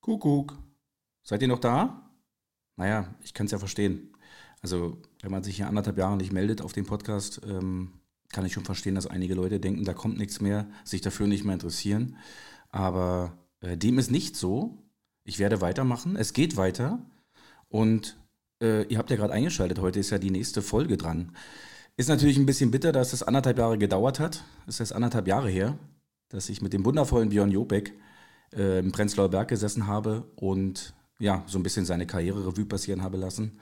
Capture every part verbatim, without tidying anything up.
Kuckuck. Seid ihr noch da? Naja, ich kann es ja verstehen. Also, wenn man sich hier anderthalb Jahre nicht meldet auf dem Podcast, ähm, kann ich schon verstehen, dass einige Leute denken, da kommt nichts mehr, sich dafür nicht mehr interessieren. Aber äh, dem ist nicht so. Ich werde weitermachen. Es geht weiter. Und äh, ihr habt ja gerade eingeschaltet. Heute ist ja die nächste Folge dran. Ist natürlich ein bisschen bitter, dass das anderthalb Jahre gedauert hat. Es ist jetzt anderthalb Jahre her, dass ich mit dem wundervollen Björn Jobeck äh, im Prenzlauer Berg gesessen habe und ja, so ein bisschen seine Karriere-Revue passieren habe lassen.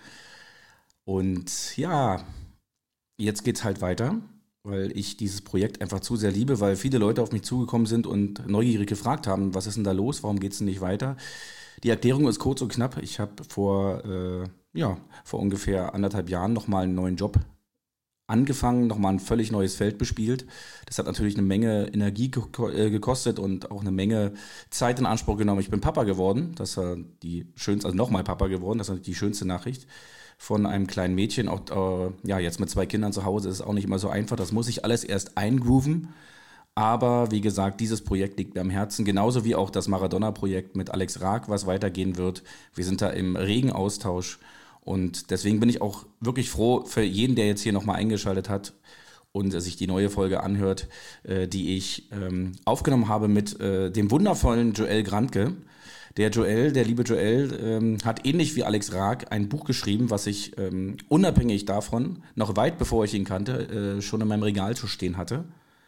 Und ja, jetzt geht's halt weiter, weil ich dieses Projekt einfach zu sehr liebe, weil viele Leute auf mich zugekommen sind und neugierig gefragt haben, was ist denn da los, warum geht's denn nicht weiter? Die Erklärung ist kurz und knapp. Ich habe vor, äh, ja, vor ungefähr anderthalb Jahren nochmal einen neuen Job angefangen, nochmal ein völlig neues Feld bespielt. Das hat natürlich eine Menge Energie geko- äh, gekostet und auch eine Menge Zeit in Anspruch genommen. Ich bin Papa geworden, das war die schönste, also nochmal Papa geworden, das ist natürlich die schönste Nachricht von einem kleinen Mädchen. Auch äh, ja, jetzt mit zwei Kindern zu Hause ist es auch nicht immer so einfach, das muss ich alles erst eingrooven. Aber wie gesagt, dieses Projekt liegt mir am Herzen, genauso wie auch das Maradona-Projekt mit Alex Raag, was weitergehen wird. Wir sind da im regen Austausch. Und deswegen bin ich auch wirklich froh für jeden, der jetzt hier nochmal eingeschaltet hat und sich die neue Folge anhört, äh, die ich ähm, aufgenommen habe mit äh, dem wundervollen Joel Grandke. Der Joel, der liebe Joel, ähm, hat ähnlich wie Alex Raag ein Buch geschrieben, was ich ähm, unabhängig davon, noch weit bevor ich ihn kannte, äh, schon in meinem Regal zu stehen hatte.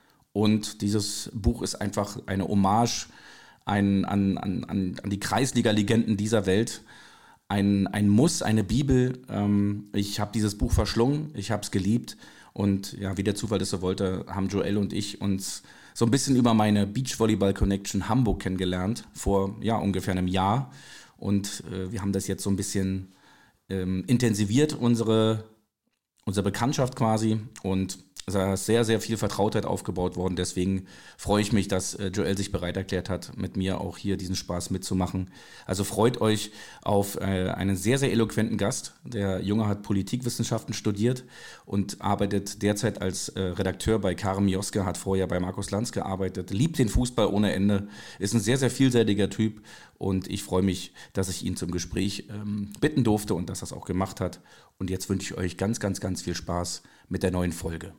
Und dieses Buch ist einfach eine Hommage ein, an, an, an, an die Kreisliga-Legenden dieser Welt. Ein, ein Muss, eine Bibel. Ähm, ich habe dieses Buch verschlungen, ich habe es geliebt und ja, wie der Zufall das so wollte, haben Joel und ich uns so ein bisschen über meine Beachvolleyball-Connection Hamburg kennengelernt, vor ja ungefähr einem Jahr. Und äh, wir haben das jetzt so ein bisschen ähm, intensiviert, unsere, unsere Bekanntschaft quasi. Und da ist sehr, sehr viel Vertrautheit aufgebaut worden. Deswegen freue ich mich, dass äh, Joel sich bereit erklärt hat, mit mir auch hier diesen Spaß mitzumachen. Also freut euch auf äh, einen sehr, sehr eloquenten Gast. Der Junge hat Politikwissenschaften studiert und arbeitet derzeit als äh, Redakteur bei Karin Mioske, hat vorher bei Markus Lanz gearbeitet, liebt den Fußball ohne Ende, ist ein sehr, sehr vielseitiger Typ und ich freue mich, dass ich ihn zum Gespräch ähm, bitten durfte und dass er es auch gemacht hat. Und jetzt wünsche ich euch ganz, ganz, ganz viel Spaß mit der neuen Folge.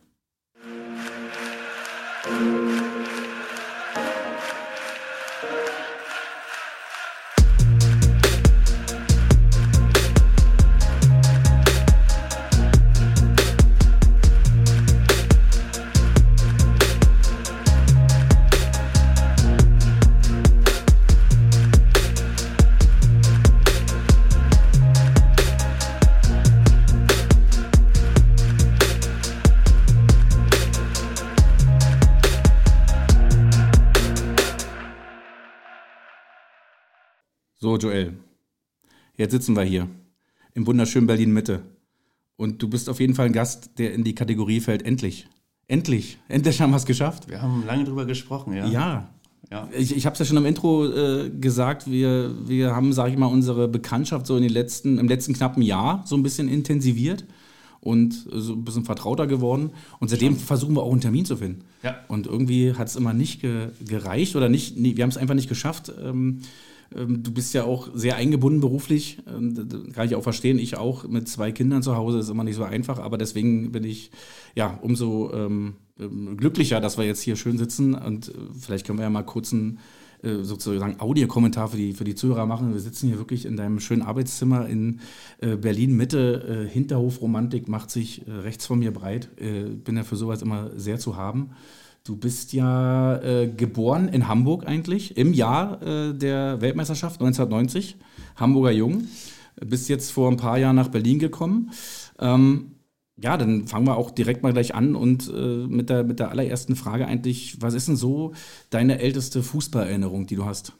So, Joel, jetzt sitzen wir hier im wunderschönen Berlin-Mitte und du bist auf jeden Fall ein Gast, der in die Kategorie fällt, endlich. Endlich, endlich haben wir es geschafft. Wir haben lange drüber gesprochen, ja. Ja, ja. ich, ich habe es ja schon im Intro äh, gesagt, wir, wir haben, sage ich mal, unsere Bekanntschaft so in den letzten, im letzten knappen Jahr so ein bisschen intensiviert und so ein bisschen vertrauter geworden und seitdem versuchen wir auch einen Termin zu finden. Ja. Und irgendwie hat es immer nicht ge, gereicht oder nicht, nee, wir haben es einfach nicht geschafft. Ähm, Du bist ja auch sehr eingebunden beruflich, kann ich auch verstehen. Ich auch mit zwei Kindern zu Hause, ist immer nicht so einfach. Aber deswegen bin ich ja umso ähm, glücklicher, dass wir jetzt hier schön sitzen. Und vielleicht können wir ja mal kurz einen äh, sozusagen Audiokommentar für die, für die Zuhörer machen. Wir sitzen hier wirklich in deinem schönen Arbeitszimmer in äh, Berlin-Mitte. Äh, Hinterhofromantik macht sich äh, rechts von mir breit. Äh, bin ja für sowas immer sehr zu haben. Du bist ja äh, geboren in Hamburg eigentlich, im Jahr äh, der Weltmeisterschaft neunzehnhundertneunzig, Hamburger Jung. Bist jetzt vor ein paar Jahren nach Berlin gekommen. Ähm, ja, dann fangen wir auch direkt mal gleich an und äh, mit, der, mit der allerersten Frage eigentlich, was ist denn so deine älteste Fußballerinnerung, die du hast?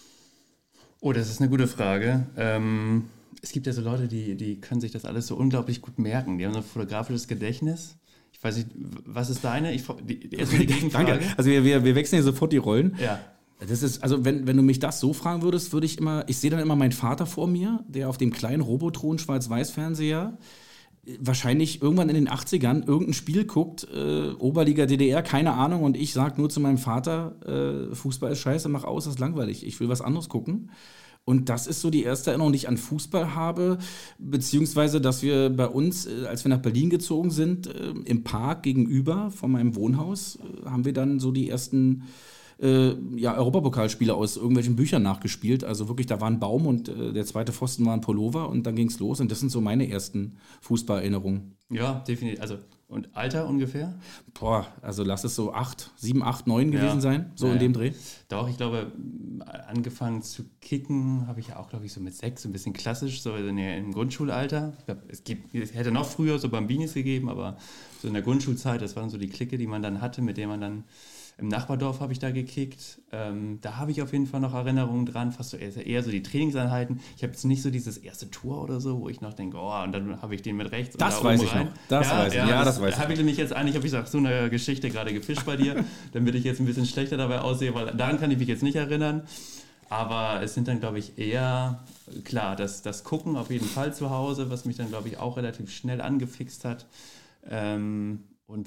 Oh, das ist eine gute Frage. Ähm, es gibt ja so Leute, die, die können sich das alles so unglaublich gut merken. Die haben so ein fotografisches Gedächtnis. Ich weiß nicht, was ist deine? Ich, die, die, erstmal die Gegenfrage. Danke. Also wir, wir, wir wechseln hier sofort die Rollen. Ja. Das ist, also wenn, wenn du mich das so fragen würdest, würde ich immer, ich sehe dann immer meinen Vater vor mir, der auf dem kleinen Robotron Schwarz-Weiß-Fernseher wahrscheinlich irgendwann in den achtzigern irgendein Spiel guckt, äh, Oberliga D D R, keine Ahnung, und ich sage nur zu meinem Vater, äh, Fußball ist scheiße, mach aus, das ist langweilig, ich will was anderes gucken. Und das ist so die erste Erinnerung, die ich an Fußball habe, beziehungsweise, dass wir bei uns, äh, als wir nach Berlin gezogen sind, äh, im Park gegenüber von meinem Wohnhaus, äh, haben wir dann so die ersten äh, ja, Europapokalspiele aus irgendwelchen Büchern nachgespielt. Also wirklich, da war ein Baum und äh, der zweite Pfosten war ein Pullover und dann ging es los. Und das sind so meine ersten Fußballerinnerungen. Ja, definitiv. Also, und Alter ungefähr? Boah, also lass es so acht, sieben, acht, neun gewesen Ja. sein, so Ja, in dem ja. Dreh. Doch, ich glaube, angefangen zu kicken habe ich ja auch, glaube ich, so mit sechs, so ein bisschen klassisch, so in der, im Grundschulalter. Ich glaube, es, gibt, es hätte noch früher so Bambinis gegeben, aber so in der Grundschulzeit, das waren so die Clique, die man dann hatte, mit der man dann im Nachbardorf habe ich da gekickt. Ähm, da habe ich auf jeden Fall noch Erinnerungen dran, fast so eher, eher so die Trainingseinheiten. Ich habe jetzt nicht so dieses erste Tor oder so, wo ich noch denke, oh, und dann habe ich den mit rechts. Das und da weiß oben ich rein. noch. Das ja, weiß ich. ja, Ja, das, das weiß ich. habe ich nämlich jetzt eigentlich, habe ich nach so einer Geschichte gerade gefischt bei dir, damit ich jetzt ein bisschen schlechter dabei aussehe, weil daran kann ich mich jetzt nicht erinnern. Aber es sind dann, glaube ich, eher, klar, das, das Gucken auf jeden Fall zu Hause, was mich dann, glaube ich, auch relativ schnell angefixt hat. Ähm, und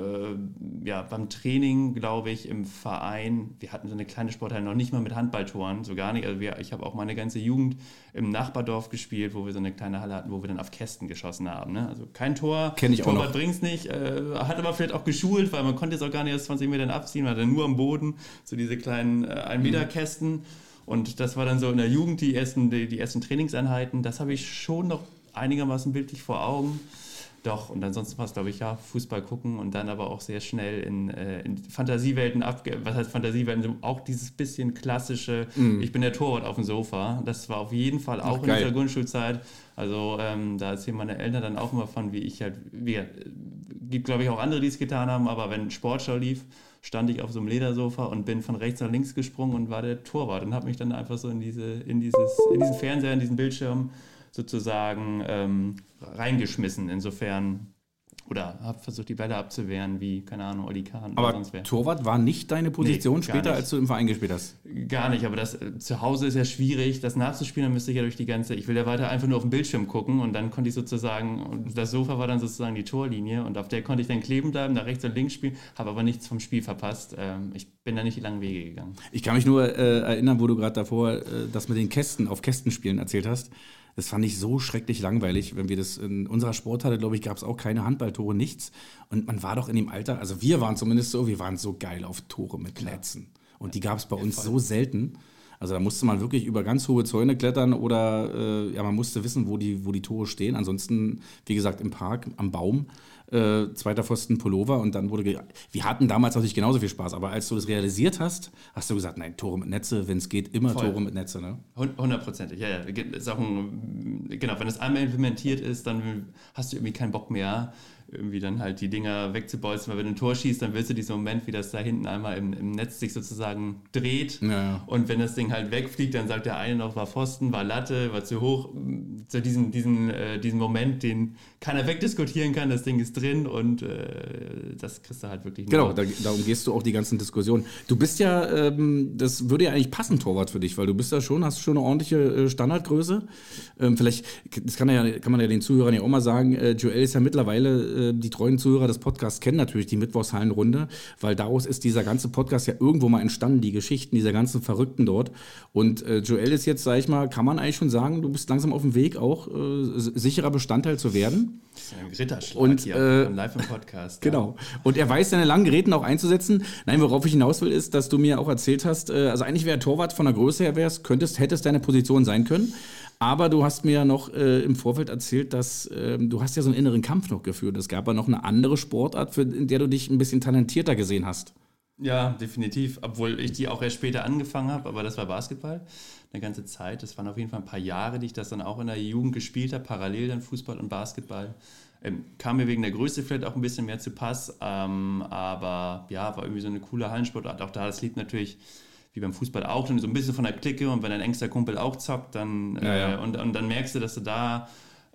äh, ja, beim Training, glaube ich, im Verein, wir hatten so eine kleine Sporthalle, noch nicht mal mit Handballtoren, so gar nicht. Also wir, ich habe auch meine ganze Jugend im Nachbardorf gespielt, wo wir so eine kleine Halle hatten, wo wir dann auf Kästen geschossen haben. Ne? Also kein Tor, Kenn ich auch Torwart noch. bringt's nicht, äh, hat aber vielleicht auch geschult, weil man konnte es auch gar nicht erst zwanzig Metern abziehen, man hatte nur am Boden so diese kleinen äh, ein Meter Kästen. Und das war dann so in der Jugend die ersten, die, die ersten Trainingseinheiten. Das habe ich schon noch einigermaßen bildlich vor Augen. Doch, und ansonsten war es, glaube ich, ja, Fußball gucken und dann aber auch sehr schnell in, äh, in Fantasiewelten abge... Was heißt Fantasiewelten? Auch dieses bisschen klassische, mm. ich bin der Torwart auf dem Sofa. Das war auf jeden Fall auch Ach, in geil. dieser Grundschulzeit. Also ähm, da erzählen meine Eltern dann auch immer von, wie ich halt... Wie, äh, gibt, glaube ich, auch andere, die es getan haben, aber wenn Sportschau lief, stand ich auf so einem Ledersofa und bin von rechts nach links gesprungen und war der Torwart und habe mich dann einfach so in, diese, in, dieses, in diesen Fernseher, in diesen Bildschirm sozusagen ähm, reingeschmissen. Insofern, oder habe versucht, die Bälle abzuwehren, wie, keine Ahnung, Oli Kahn oder Aber sonst wer. Torwart war nicht deine Position Nee, gar später, nicht. als du im Verein gespielt hast? Gar nicht, aber das äh, zu Hause ist ja schwierig, das nachzuspielen, dann müsste ich ja durch die ganze, ich will ja weiter einfach nur auf den Bildschirm gucken und dann konnte ich sozusagen, und das Sofa war dann sozusagen die Torlinie und auf der konnte ich dann kleben bleiben, nach rechts und links spielen, habe aber nichts vom Spiel verpasst. Ähm, ich bin da nicht die langen Wege gegangen. Ich kann mich nur äh, erinnern, wo du gerade davor äh, das mit den Kästen auf Kästenspielen erzählt hast. Das fand ich so schrecklich langweilig, wenn wir das in unserer Sporthalle, glaube ich, gab es auch keine Handballtore, nichts. Und man war doch in dem Alter, also wir waren zumindest so, wir waren so geil auf Tore mit Netzen. Und die gab es bei uns voll. so selten. Also da musste man wirklich über ganz hohe Zäune klettern oder äh, ja, man musste wissen, wo die, wo die Tore stehen. Ansonsten, wie gesagt, im Park, am Baum, äh, zweiter Pfosten Pullover und dann wurde, ge- wir hatten damals natürlich genauso viel Spaß, aber als du das realisiert hast, hast du gesagt, nein, Tore mit Netze, wenn es geht, immer Voll. Tore mit Netze, ne? Hundertprozentig, ja, ja. Ist auch ein, genau, wenn es einmal implementiert ist, dann hast du irgendwie keinen Bock mehr, irgendwie dann halt die Dinger wegzubolzen, weil wenn du ein Tor schießt, dann willst du diesen Moment, wie das da hinten einmal im, im Netz sich sozusagen dreht Ja, ja. und wenn das Ding halt wegfliegt, dann sagt der eine noch, war Pfosten, war Latte, war zu hoch, so diesen, diesen, äh, diesen Moment, den keiner wegdiskutieren kann, das Ding ist drin und äh, das kriegst du halt wirklich nicht. Genau, da, darum gehst du auch die ganzen Diskussionen. Du bist ja, ähm, das würde ja eigentlich passen, Torwart für dich, weil du bist ja schon, hast schon eine ordentliche äh, Standardgröße. Ähm, vielleicht, das kann, ja, kann man ja den Zuhörern ja auch mal sagen, äh, Joel ist ja mittlerweile, äh, die treuen Zuhörer des Podcasts kennen natürlich die Mittwochshallenrunde, weil daraus ist dieser ganze Podcast ja irgendwo mal entstanden, die Geschichten dieser ganzen Verrückten dort. Und äh, Joel ist jetzt, sag ich mal, kann man eigentlich schon sagen, du bist langsam auf dem Weg, auch äh, sicherer Bestandteil zu werden. Das ist ja ein Ritterschlag Und, hier äh, live im Podcast. Genau. Und er weiß seine langen Geräten auch einzusetzen. Nein, worauf ich hinaus will, ist, dass du mir auch erzählt hast, äh, also eigentlich wäre Torwart von der Größe her wärst, könntest, hättest deine Position sein können. Aber du hast mir ja noch äh, im Vorfeld erzählt, dass ähm, du hast ja so einen inneren Kampf noch geführt. Es gab ja noch eine andere Sportart, für, in der du dich ein bisschen talentierter gesehen hast. Ja, definitiv. Obwohl ich die auch erst später angefangen habe, aber das war Basketball eine ganze Zeit. Das waren auf jeden Fall ein paar Jahre, die ich das dann auch in der Jugend gespielt habe, parallel dann Fußball und Basketball. Ähm, kam mir wegen der Größe vielleicht auch ein bisschen mehr zu Pass, ähm, aber ja, war irgendwie so eine coole Hallensportart. Auch da, das liegt natürlich, wie beim Fußball auch, dann so ein bisschen von der Clique und wenn dein engster Kumpel auch zockt, dann, Ja, ja. Äh, und, und dann merkst du, dass du da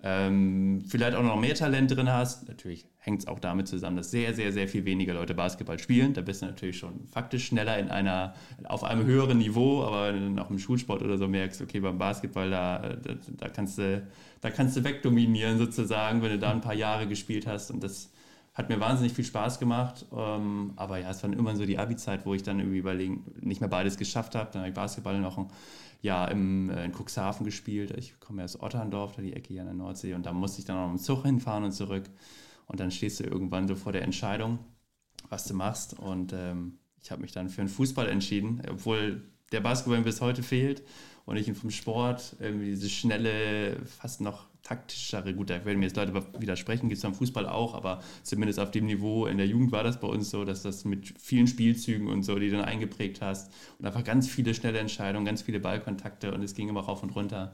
ähm, vielleicht auch noch mehr Talent drin hast. Natürlich hängt es auch damit zusammen, dass sehr, sehr, sehr viel weniger Leute Basketball spielen. Da bist du natürlich schon faktisch schneller in einer, auf einem höheren Niveau, aber wenn du dann auch im Schulsport oder so merkst, okay, beim Basketball, da, da, da, kannst du, da kannst du wegdominieren sozusagen, wenn du da ein paar Jahre gespielt hast und das Hat mir wahnsinnig viel Spaß gemacht, ähm, aber ja, es war immer so die Abi-Zeit, wo ich dann irgendwie überlegen, nicht mehr beides geschafft habe. Dann habe ich Basketball noch ein Jahr im, äh, in Cuxhaven gespielt. Ich komme ja aus Otterndorf, da die Ecke hier an der Nordsee, und da musste ich dann auch mit dem Zug hinfahren und zurück. Und dann stehst du irgendwann so vor der Entscheidung, was du machst. Und ähm, ich habe mich dann für den Fußball entschieden, obwohl der Basketball mir bis heute fehlt und ich vom Sport irgendwie diese schnelle, fast noch taktischere, gut, da werden mir jetzt Leute widersprechen, gibt es beim Fußball auch, aber zumindest auf dem Niveau in der Jugend war das bei uns so, dass das mit vielen Spielzügen und so, die du dann eingeprägt hast und einfach ganz viele schnelle Entscheidungen, ganz viele Ballkontakte und es ging immer rauf und runter.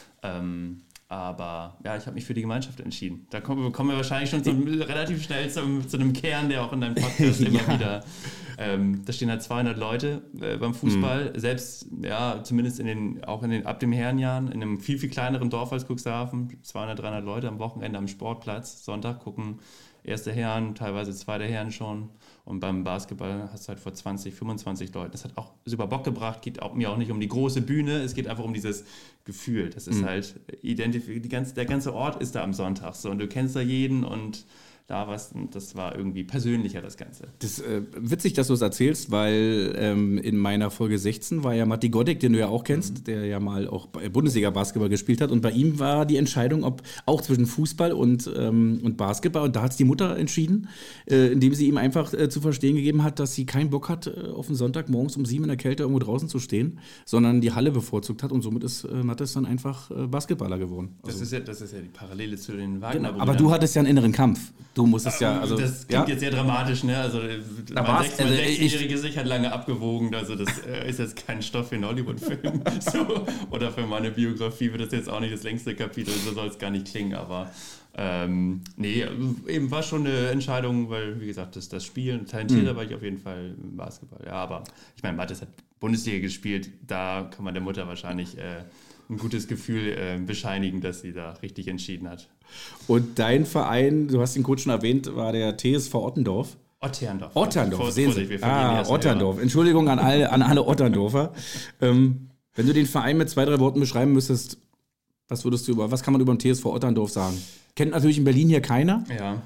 Ähm, aber ja, ich habe mich für die Gemeinschaft entschieden. Da kommen, kommen wir wahrscheinlich schon zum, relativ schnell zum, zu einem Kern, der auch in deinem Podcast immer ja. wieder... Ähm, da stehen halt zweihundert Leute äh, beim Fußball, mhm. selbst, ja, zumindest in den, auch in den, ab den Herrenjahren, in einem viel, viel kleineren Dorf als Cuxhaven, zweihundert, dreihundert Leute am Wochenende am Sportplatz, Sonntag gucken erste Herren, teilweise zweite Herren schon, und beim Basketball hast du halt vor zwanzig, fünfundzwanzig Leuten. Das hat auch super Bock gebracht, geht auch, mir auch nicht um die große Bühne, es geht einfach um dieses Gefühl, das ist mhm. halt, identif- die ganze, der ganze Ort ist da am Sonntag so und du kennst da jeden und da was, das war irgendwie persönlicher, das Ganze. Das ist äh, witzig, dass du es erzählst, weil ähm, in meiner Folge sechzehn war ja Matti Godek, den du ja auch kennst, mhm. der ja mal auch bei Bundesliga-Basketball gespielt hat, und bei ihm war die Entscheidung, ob auch zwischen Fußball und, ähm, und Basketball, und da hat es die Mutter entschieden, äh, indem sie ihm einfach äh, zu verstehen gegeben hat, dass sie keinen Bock hat, äh, auf den Sonntag morgens um sieben in der Kälte irgendwo draußen zu stehen, sondern die Halle bevorzugt hat, und somit ist äh, Mattes dann einfach äh, Basketballer geworden. Also, das, ist ja, das ist ja die Parallele zu den Wagner-Brüdern. Genau, aber du hattest ja einen inneren Kampf. Du musstest ja, also... Das klingt ja? jetzt sehr dramatisch, ne? Also mein sechzehnjähriges Ich hat lange abgewogen, also das äh, ist jetzt kein Stoff für einen Hollywood-Film. So. Oder für meine Biografie wird das jetzt auch nicht das längste Kapitel, so soll es gar nicht klingen, aber ähm, nee, eben war schon eine Entscheidung, weil, wie gesagt, das, das Spielen, talentierter mhm. war ich auf jeden Fall im Basketball. Ja, aber ich meine, Mattes hat Bundesliga gespielt, da kann man der Mutter wahrscheinlich... Äh, ein gutes Gefühl äh, bescheinigen, dass sie da richtig entschieden hat. Und dein Verein, du hast den Coach schon erwähnt, war der T S V Otterndorf. Otterndorf. Otterndorf, sehen Sie. Wir ah, Otterndorf. Entschuldigung an alle, an alle Otterndorfer. ähm, wenn du den Verein mit zwei, drei Worten beschreiben müsstest, was würdest du über, was kann man über den T S V Otterndorf sagen? Kennt natürlich in Berlin hier keiner. Ja.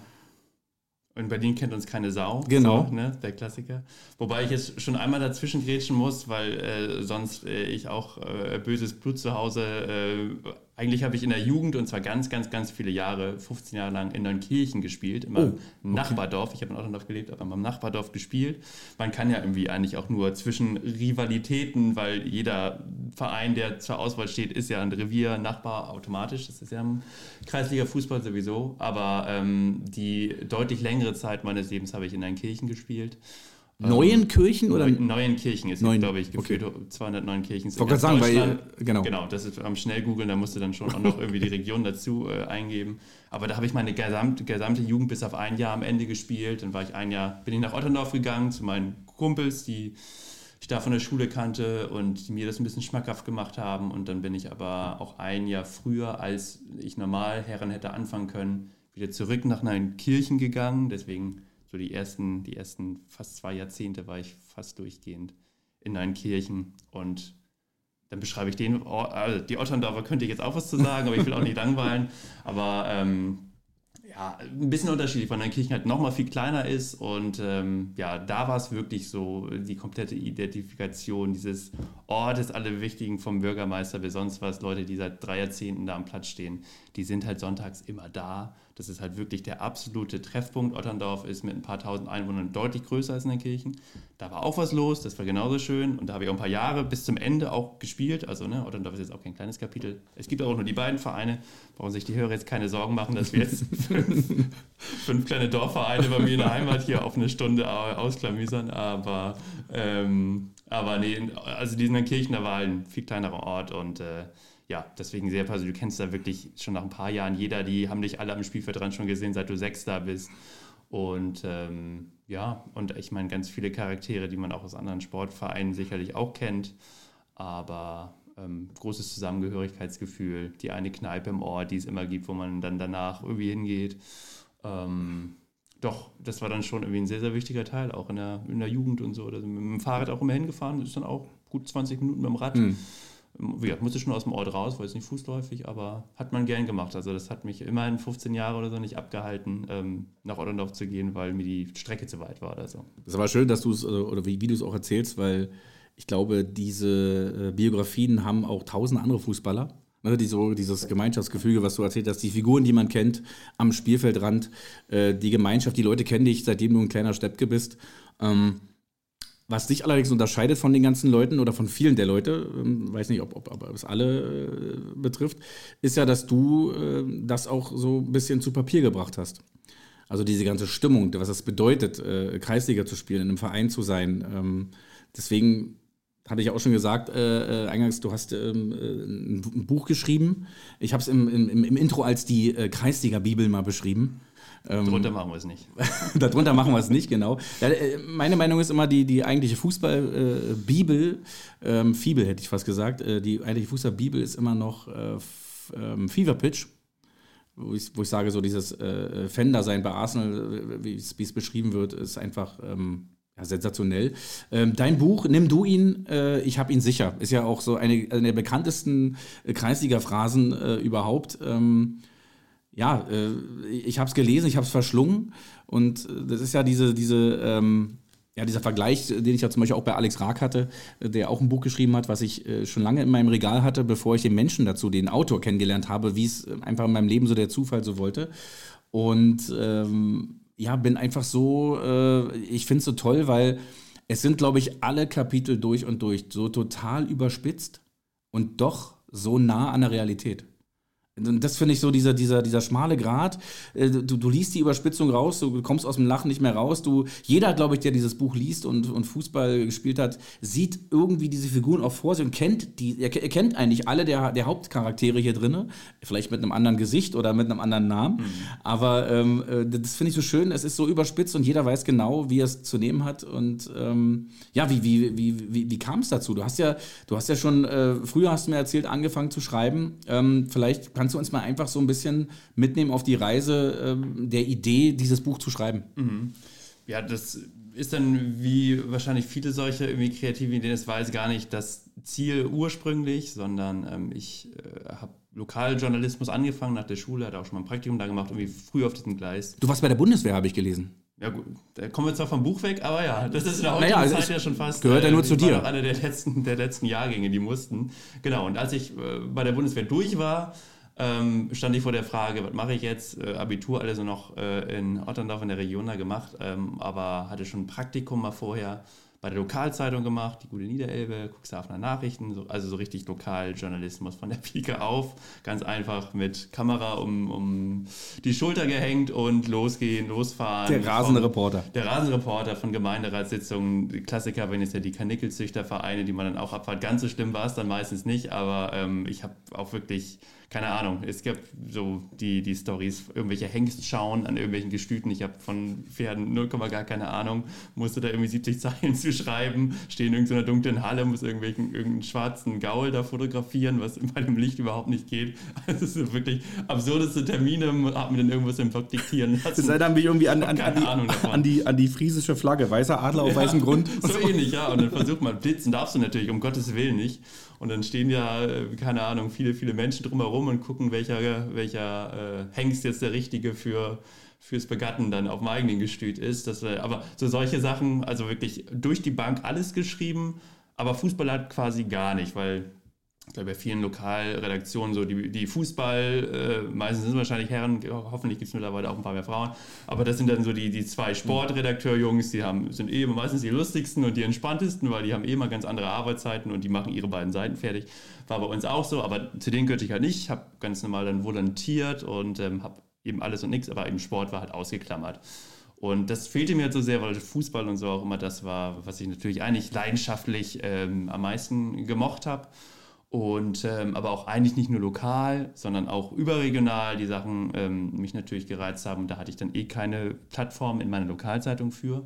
In Berlin kennt uns keine Sau. Genau. So, ne, der Klassiker. Wobei ich jetzt schon einmal dazwischen grätschen muss, weil äh, sonst äh, ich auch äh, böses Blut zu Hause. Äh, eigentlich habe ich in der Jugend, und zwar ganz, ganz, ganz viele Jahre, fünfzehn Jahre lang in Neunkirchen gespielt, immer im oh, okay. Nachbardorf. Ich habe in Otterndorf gelebt, aber im Nachbardorf gespielt. Man kann ja irgendwie eigentlich auch nur zwischen Rivalitäten, weil jeder Verein, der zur Auswahl steht, ist ja ein Revier, Nachbar automatisch. Das ist ja im Kreisliga-Fußball sowieso. Aber ähm, die deutlich längere Zeit meines Lebens habe ich in Neunkirchen gespielt. Neuenkirchen oder? Neuenkirchen ist, Neuen, glaube ich, gefühlt okay. zweihundertneun Kirchen. Ich wollte gerade sagen, weil, genau. Genau, das ist am schnell googeln, da musst du dann schon auch noch irgendwie die Region dazu äh, eingeben. Aber da habe ich meine gesamte, gesamte Jugend bis auf ein Jahr am Ende gespielt. Dann war ich ein Jahr, bin ich nach Otterndorf gegangen zu meinen Kumpels, die ich da von der Schule kannte und die mir das ein bisschen schmackhaft gemacht haben. Und dann bin ich aber auch ein Jahr früher, als ich normal Herren hätte anfangen können, wieder zurück nach Neunkirchen gegangen. Deswegen so die ersten, die ersten fast zwei Jahrzehnte war ich fast durchgehend in Neunkirchen. Und dann beschreibe ich den, also die Otterndorfer könnte ich jetzt auch was zu sagen, aber ich will auch nicht langweilen. Aber ähm, ja, ein bisschen unterschiedlich, weil Neunkirchen halt nochmal viel kleiner ist. Und ähm, ja, da war es wirklich so die komplette Identifikation dieses Ortes, alle Wichtigen vom Bürgermeister bis sonst was, Leute, die seit drei Jahrzehnten da am Platz stehen, die sind halt sonntags immer da. Das ist halt wirklich der absolute Treffpunkt. Otterndorf ist mit ein paar tausend Einwohnern deutlich größer als Neunkirchen. Da war auch was los, das war genauso schön. Und da habe ich auch ein paar Jahre bis zum Ende auch gespielt. Also ne, Otterndorf ist jetzt auch kein kleines Kapitel. Es gibt auch nur die beiden Vereine. Brauchen sich die Hörer jetzt keine Sorgen machen, dass wir jetzt fünf, fünf kleine Dorfvereine bei mir in der Heimat hier auf eine Stunde ausklamüsern. Aber, ähm, aber nee, also diesen Neunkirchen, da war ein viel kleinerer Ort und äh, ja, deswegen sehr persönlich. Du kennst da wirklich schon nach ein paar Jahren jeder, die haben dich alle am Spielfeldrand schon gesehen, seit du sechs da bist. Und ähm, ja, und ich meine, ganz viele Charaktere, die man auch aus anderen Sportvereinen sicherlich auch kennt. Aber ähm, großes Zusammengehörigkeitsgefühl, die eine Kneipe im Ort, die es immer gibt, wo man dann danach irgendwie hingeht. Ähm, doch, das war dann schon irgendwie ein sehr, sehr wichtiger Teil, auch in der, in der Jugend und so. Also mit dem Fahrrad auch immer hingefahren, das ist dann auch gut zwanzig Minuten mit dem Rad. Mhm. Ja, musste schon aus dem Ort raus, war jetzt nicht fußläufig, aber hat man gern gemacht. Also das hat mich immerhin fünfzehn Jahre oder so nicht abgehalten, ähm, nach Otterndorf zu gehen, weil mir die Strecke zu weit war oder so. Das ist aber schön, dass du es, oder wie, wie du es auch erzählst, weil ich glaube, diese äh, Biografien haben auch tausend andere Fußballer. Ne, die so, dieses Gemeinschaftsgefüge, was du erzählt hast, die Figuren, die man kennt am Spielfeldrand, äh, die Gemeinschaft, die Leute kennen dich, seitdem du ein kleiner Steppke bist. Ähm, Was dich allerdings unterscheidet von den ganzen Leuten oder von vielen der Leute, ähm, weiß nicht, ob, ob, ob es alle äh, betrifft, ist ja, dass du äh, das auch so ein bisschen zu Papier gebracht hast. Also diese ganze Stimmung, was es bedeutet, äh, Kreisliga zu spielen, in einem Verein zu sein. Ähm, deswegen hatte ich ja auch schon gesagt, äh, äh, eingangs, du hast ähm, ein, ein Buch geschrieben. Ich habe es im, im, im Intro als die äh, Kreisliga-Bibel mal beschrieben. Darunter machen wir es nicht. Darunter machen wir es nicht, genau. Ja, meine Meinung ist immer, die, die eigentliche Fußball-Bibel, äh, ähm, Fibel hätte ich fast gesagt, äh, die eigentliche Fußball-Bibel ist immer noch äh, f- ähm, Fever Pitch, wo ich, wo ich sage, so dieses äh, Fan-Dasein bei Arsenal, wie es beschrieben wird, ist einfach ähm, ja, sensationell. Ähm, dein Buch, nimm du ihn, äh, ich hab ihn sicher, ist ja auch so eine, eine der bekanntesten äh, Kreisliga-Phrasen äh, überhaupt. Ähm, Ja, äh, ich habe es gelesen, ich habe es verschlungen und äh, das ist ja diese, diese, ähm, ja, dieser Vergleich, den ich ja zum Beispiel auch bei Alex Raag hatte, äh, der auch ein Buch geschrieben hat, was ich äh, schon lange in meinem Regal hatte, bevor ich den Menschen dazu, den Autor kennengelernt habe, wie es einfach in meinem Leben so der Zufall so wollte. Und ähm, ja, bin einfach so, äh, ich finde es so toll, weil es sind, glaube ich, alle Kapitel durch und durch so total überspitzt und doch so nah an der Realität. Und das finde ich so, dieser, dieser, dieser schmale Grat. Äh, Du, du liest die Überspitzung raus, du kommst aus dem Lachen nicht mehr raus. Du, jeder, glaube ich, der dieses Buch liest und, und Fußball gespielt hat, sieht irgendwie diese Figuren auch vor sich und kennt die, er, er kennt eigentlich alle der, der Hauptcharaktere hier drin. Vielleicht mit einem anderen Gesicht oder mit einem anderen Namen. Mhm. Aber ähm, äh, das finde ich so schön. Es ist so überspitzt und jeder weiß genau, wie er es zu nehmen hat. Und ähm, ja, wie, wie, wie, wie, wie kam es dazu? Du hast ja, du hast ja schon, äh, früher hast du mir erzählt, angefangen zu schreiben. Ähm, vielleicht kannst Kannst du uns mal einfach so ein bisschen mitnehmen auf die Reise ähm, der Idee, dieses Buch zu schreiben? Mhm. Ja, das ist dann wie wahrscheinlich viele solche irgendwie kreative Ideen, das war jetzt gar nicht das Ziel ursprünglich, sondern ähm, ich äh, habe Lokaljournalismus angefangen nach der Schule, hatte auch schon mal ein Praktikum da gemacht, irgendwie früh auf diesem Gleis. Du warst bei der Bundeswehr, habe ich gelesen. Ja gut, da kommen wir zwar vom Buch weg, aber ja, das ist in der heutigen naja, Zeit ja schon fast... Gehört ja nur äh, zu dir. War einer der letzten, der letzten Jahrgänge, die mussten. Genau, und als ich äh, bei der Bundeswehr durch war, Ähm, stand ich vor der Frage, was mache ich jetzt? Äh, Abitur alles so noch äh, in Otterndorf in der Region da gemacht, ähm, aber hatte schon ein Praktikum mal vorher bei der Lokalzeitung gemacht, die Gute Niederelbe, Cuxhavener Nachrichten, so, also so richtig Lokaljournalismus von der Pike auf, ganz einfach mit Kamera um, um die Schulter gehängt und losgehen, losfahren. Der rasende Reporter. Der rasende Reporter von Gemeinderatssitzungen, die Klassiker, wenn es ja die Karnickelzüchtervereine, die man dann auch abfahrt, ganz so schlimm war es dann meistens nicht, aber ähm, ich habe auch wirklich... Keine Ahnung, es gibt so die, die Storys, irgendwelche Hengst schauen an irgendwelchen Gestüten. Ich habe von Pferden null, gar keine Ahnung, musste da irgendwie siebzig Zeilen zu schreiben, stehe in irgendeiner dunklen Halle, muss irgendwelchen, irgendeinen schwarzen Gaul da fotografieren, was bei dem Licht überhaupt nicht geht. Also es sind wirklich absurdeste Termine, habe mir dann irgendwas im Blog diktieren lassen. Das erinnert mich irgendwie an, an, an, die, an, die, an die friesische Flagge, weißer Adler auf ja, weißem Grund. So ähnlich, ja. Und dann versucht man, blitzen darfst du natürlich, um Gottes Willen nicht. Und dann stehen ja, keine Ahnung, viele, viele Menschen drumherum und gucken, welcher, welcher äh, Hengst jetzt der richtige für, fürs Begatten dann auf dem eigenen Gestüt ist. Das, äh, aber so solche Sachen, also wirklich durch die Bank alles geschrieben, aber Fußball hat quasi gar nicht, weil ich glaube, bei vielen Lokalredaktionen, so die, die Fußball, äh, meistens sind es wahrscheinlich Herren, hoffentlich gibt es mittlerweile auch ein paar mehr Frauen, aber das sind dann so die, die zwei Sportredakteur-Jungs, die haben, sind eh meistens die lustigsten und die entspanntesten, weil die haben eh immer ganz andere Arbeitszeiten und die machen ihre beiden Seiten fertig. War bei uns auch so, aber zu denen gehörte ich halt nicht. Ich habe ganz normal dann volontiert und ähm, habe eben alles und nichts, aber eben Sport war halt ausgeklammert. Und das fehlte mir halt so sehr, weil Fußball und so auch immer das war, was ich natürlich eigentlich leidenschaftlich ähm, am meisten gemocht habe. Und ähm, aber auch eigentlich nicht nur lokal, sondern auch überregional die Sachen ähm, mich natürlich gereizt haben. Und da hatte ich dann eh keine Plattform in meiner Lokalzeitung für.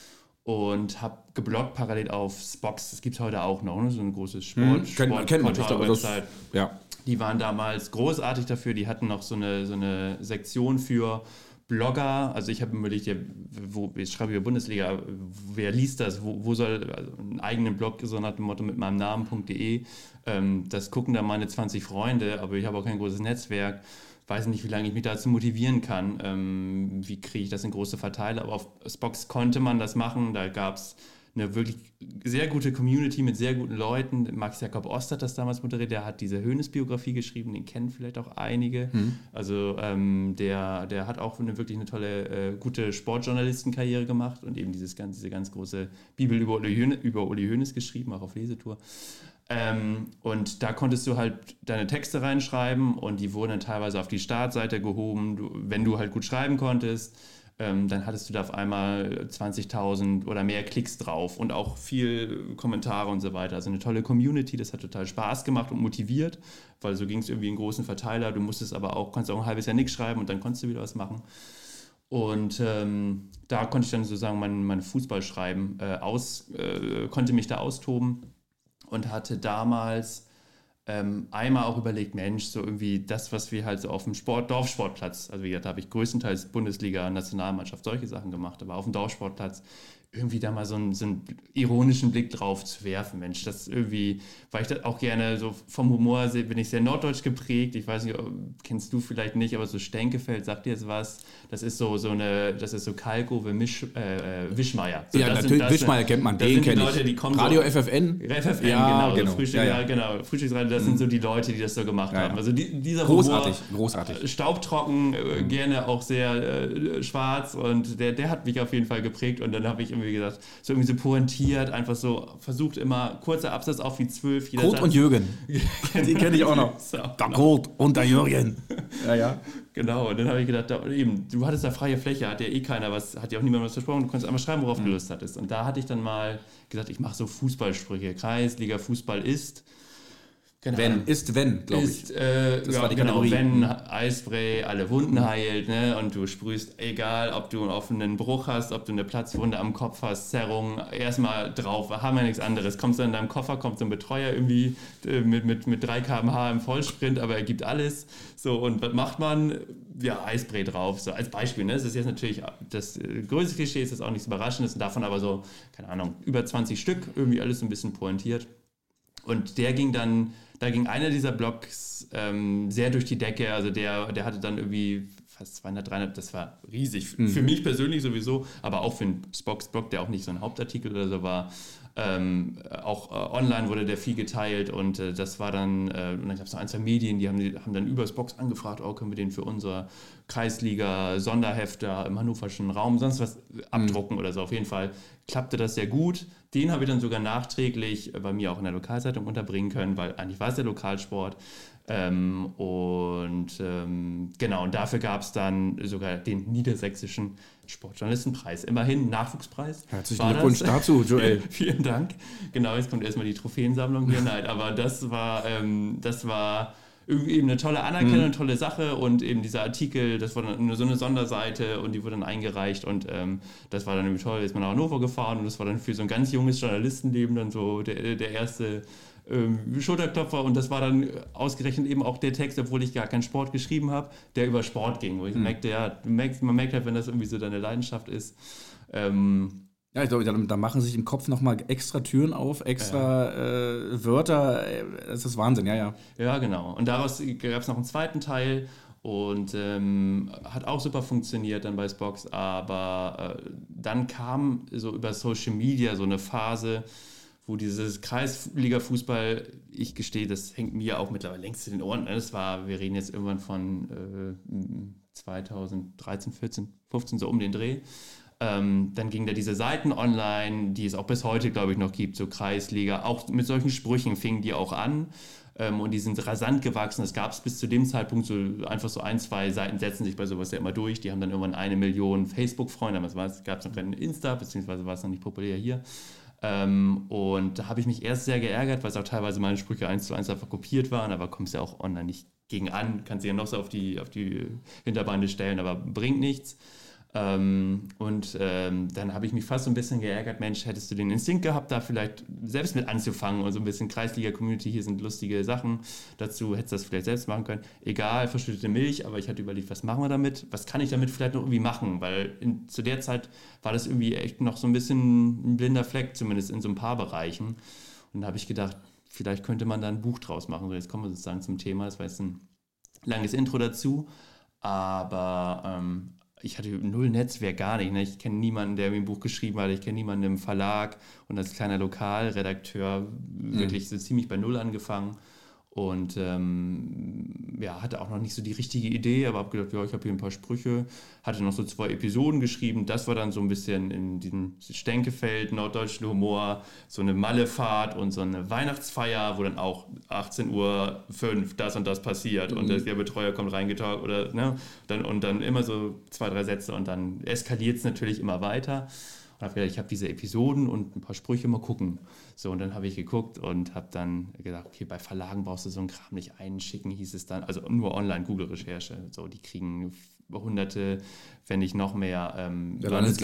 Und habe gebloggt parallel auf Spox, das gibt es heute auch noch, ne? So ein großes Sport, hm, Sport kennt man, ich glaube, das, ja. Die waren damals großartig dafür, die hatten noch so eine, so eine Sektion für Blogger, also ich habe überlegt, ja, wo, ich schreibe über Bundesliga, wer liest das, wo, wo soll, also einen eigenen Blog, so nach dem Motto mit meinem Namen.de, ähm, das gucken dann meine zwanzig Freunde, aber ich habe auch kein großes Netzwerk, weiß nicht, wie lange ich mich dazu motivieren kann, ähm, wie kriege ich das in große Verteiler, aber auf Spox konnte man das machen, da gab es eine wirklich sehr gute Community mit sehr guten Leuten. Max Jakob Ost hat das damals moderiert, der hat diese Hoeneß-Biografie geschrieben, den kennen vielleicht auch einige. Mhm. Also ähm, der, der hat auch eine, wirklich eine tolle, äh, gute Sportjournalistenkarriere gemacht und eben dieses ganz, diese ganz große Bibel über Uli Hoeneß, über Uli Hoeneß geschrieben, auch auf Lesetour. Ähm, und da konntest du halt deine Texte reinschreiben und die wurden dann teilweise auf die Startseite gehoben, du, wenn du halt gut schreiben konntest. Ähm, dann hattest du da auf einmal zwanzigtausend oder mehr Klicks drauf und auch viel Kommentare und so weiter. Also eine tolle Community, das hat total Spaß gemacht und motiviert, weil so ging es irgendwie in großen Verteiler. Du musstest aber auch, konntest auch ein halbes Jahr nichts schreiben und dann konntest du wieder was machen. Und ähm, da konnte ich dann sozusagen mein, mein Fußballschreiben äh, aus, äh, konnte mich da austoben und hatte damals Ähm, einmal auch überlegt, Mensch, so irgendwie das, was wir halt so auf dem Sport, Dorfsportplatz, also wie gesagt, da habe ich größtenteils Bundesliga, Nationalmannschaft, solche Sachen gemacht, aber auf dem Dorfsportplatz irgendwie da mal so einen, so einen ironischen Blick drauf zu werfen, Mensch, das irgendwie, weil ich das auch gerne so vom Humor sehe, bin ich sehr norddeutsch geprägt, ich weiß nicht, kennst du vielleicht nicht, aber so Stenkefeld, sagt dir jetzt was, das ist so, so eine, das ist so Kalkofe Misch, äh, Wischmeier. So, ja, natürlich, sind, Wischmeier kennt man, den kenne ich. Die Radio so, F F N. F F N, ja, genau, genau. So Frühstück, ja, ja. ja, genau, Frühstücksradio, das mhm. sind so die Leute, die das so gemacht ja, ja. haben. Also die, dieser großartig, Humor, großartig. Staubtrocken, äh, mhm. gerne auch sehr äh, schwarz und der, der hat mich auf jeden Fall geprägt und dann habe ich irgendwie gesagt, so irgendwie so pointiert, einfach so versucht immer, kurzer Absatz auf wie zwölf. Kurt Satz. Und Jürgen, die kenne ich auch noch. So, der Kurt und der Jürgen. Ja, ja. Genau, und dann habe ich gedacht, da, eben, du hattest da freie Fläche, hat ja eh keiner was, hat ja auch niemand was versprochen, du konntest einmal schreiben, worauf mhm. du Lust hattest. Und da hatte ich dann mal gesagt, ich mache so Fußballsprüche, Kreisliga Fußball ist. Genau. Wenn, ist wenn, glaube ich. Äh, das ja, war die genau, Kategorie. Wenn Eispray alle Wunden heilt, ne, und du sprühst, egal, ob du einen offenen Bruch hast, ob du eine Platzwunde am Kopf hast, Zerrung, erstmal drauf, haben wir nichts anderes. Kommst du in deinem Koffer, kommt so ein Betreuer irgendwie äh, mit, mit, mit drei Kilometer pro Stunde im Vollsprint, aber er gibt alles. So, und was macht man? Ja, Eispray drauf, so als Beispiel. Ne? Das ist jetzt natürlich, das äh, größte Klischee ist jetzt auch nichts Überraschendes und davon aber so, keine Ahnung, über zwanzig Stück, irgendwie alles ein bisschen pointiert. Und der ging dann, da ging einer dieser Blogs ähm, sehr durch die Decke, also der, der hatte dann irgendwie fast zweihundert, dreihundert, das war riesig, mhm. für mich persönlich sowieso, aber auch für einen Spox-Blog, der auch nicht so ein Hauptartikel oder so war. Ähm, auch äh, online wurde der viel geteilt und äh, das war dann, äh, und dann gab es noch ein, zwei Medien, die haben, die haben dann über das Box angefragt, oh, können wir den für unser Kreisliga-Sonderheft da im hannoverschen Raum sonst was abdrucken mhm. oder so. Auf jeden Fall klappte das sehr gut. Den habe ich dann sogar nachträglich bei mir auch in der Lokalzeitung unterbringen können, weil eigentlich war es der Lokalsport. Ähm, und ähm, genau, und dafür gab es dann sogar den niedersächsischen Sportjournalistenpreis. Immerhin Nachwuchspreis. Herzlichen Glückwunsch dazu, Joel. Vielen Dank. Genau, jetzt kommt erstmal die Trophäensammlung hier. Nein, aber das war, ähm, das war eben eine tolle Anerkennung, eine tolle Sache und eben dieser Artikel, das war dann so eine Sonderseite und die wurde dann eingereicht und ähm, das war dann irgendwie toll, ist man nach Hannover gefahren und das war dann für so ein ganz junges Journalistenleben dann so der, der erste ähm, Schulterklopfer und das war dann ausgerechnet eben auch der Text, obwohl ich gar keinen Sport geschrieben habe, der über Sport ging, wo ich mhm. merkte, ja, du merkst, man merkt halt, wenn das irgendwie so deine Leidenschaft ist, ähm, ja, ich glaube, da, da machen sich im Kopf nochmal extra Türen auf, extra ja. äh, Wörter. Das ist Wahnsinn, ja, ja. Ja, genau. Und daraus gab es noch einen zweiten Teil und ähm, hat auch super funktioniert dann bei Spox. Aber äh, dann kam so über Social Media so eine Phase, wo dieses Kreisliga-Fußball, ich gestehe, das hängt mir auch mittlerweile längst in den Ohren. Das war, wir reden jetzt irgendwann von äh, zweitausenddreizehn, vierzehn, fünfzehn, so um den Dreh. Ähm, dann ging da diese Seiten online, die es auch bis heute, glaube ich, noch gibt, so Kreisliga. Auch mit solchen Sprüchen fingen die auch an ähm, und die sind rasant gewachsen. Das gab es bis zu dem Zeitpunkt so einfach so ein, zwei Seiten setzen sich bei sowas ja immer durch. Die haben dann irgendwann eine Million Facebook-Freunde, aber es gab es noch keinen Insta, beziehungsweise war es noch nicht populär hier. Ähm, und da habe ich mich erst sehr geärgert, weil es auch teilweise meine Sprüche eins zu eins einfach kopiert waren, aber kommst ja auch online nicht gegen an, kannst sie ja noch so auf die, auf die Hinterbeine stellen, aber bringt nichts. Ähm, und ähm, dann habe ich mich fast so ein bisschen geärgert, Mensch, hättest du den Instinkt gehabt, da vielleicht selbst mit anzufangen und so ein bisschen Kreisliga-Community, hier sind lustige Sachen dazu, hättest du das vielleicht selbst machen können. Egal, verschüttete Milch, aber ich hatte überlegt, was machen wir damit? Was kann ich damit vielleicht noch irgendwie machen? Weil in, zu der Zeit war das irgendwie echt noch so ein bisschen ein blinder Fleck, zumindest in so ein paar Bereichen. Und da habe ich gedacht, vielleicht könnte man da ein Buch draus machen. So, jetzt kommen wir sozusagen zum Thema, das war jetzt ein langes Intro dazu, aber ähm, ich hatte null Netzwerk, gar nicht. Ne? Ich kenne niemanden, der mir ein Buch geschrieben hat. Ich kenne niemanden im Verlag. Und als kleiner Lokalredakteur mhm. wirklich so ziemlich bei Null angefangen. Und ähm, ja, hatte auch noch nicht so die richtige Idee, aber habe gedacht, ja, ich habe hier ein paar Sprüche. Hatte noch so zwei Episoden geschrieben. Das war dann so ein bisschen in diesem Stänkefeld, norddeutschen Humor, so eine Mallefahrt und so eine Weihnachtsfeier, wo dann auch achtzehn Uhr fünf das und das passiert mhm. und der Betreuer kommt reingetaucht oder ne, dann, und dann immer so zwei, drei Sätze und dann eskaliert es natürlich immer weiter. Und habe gedacht, ich habe diese Episoden und ein paar Sprüche, mal gucken. So, und dann habe ich geguckt und habe dann gedacht, okay, bei Verlagen brauchst du so einen Kram nicht einschicken, hieß es dann. Also nur Online-Google-Recherche. So, die kriegen hunderte, wenn nicht noch mehr. Ähm, da landet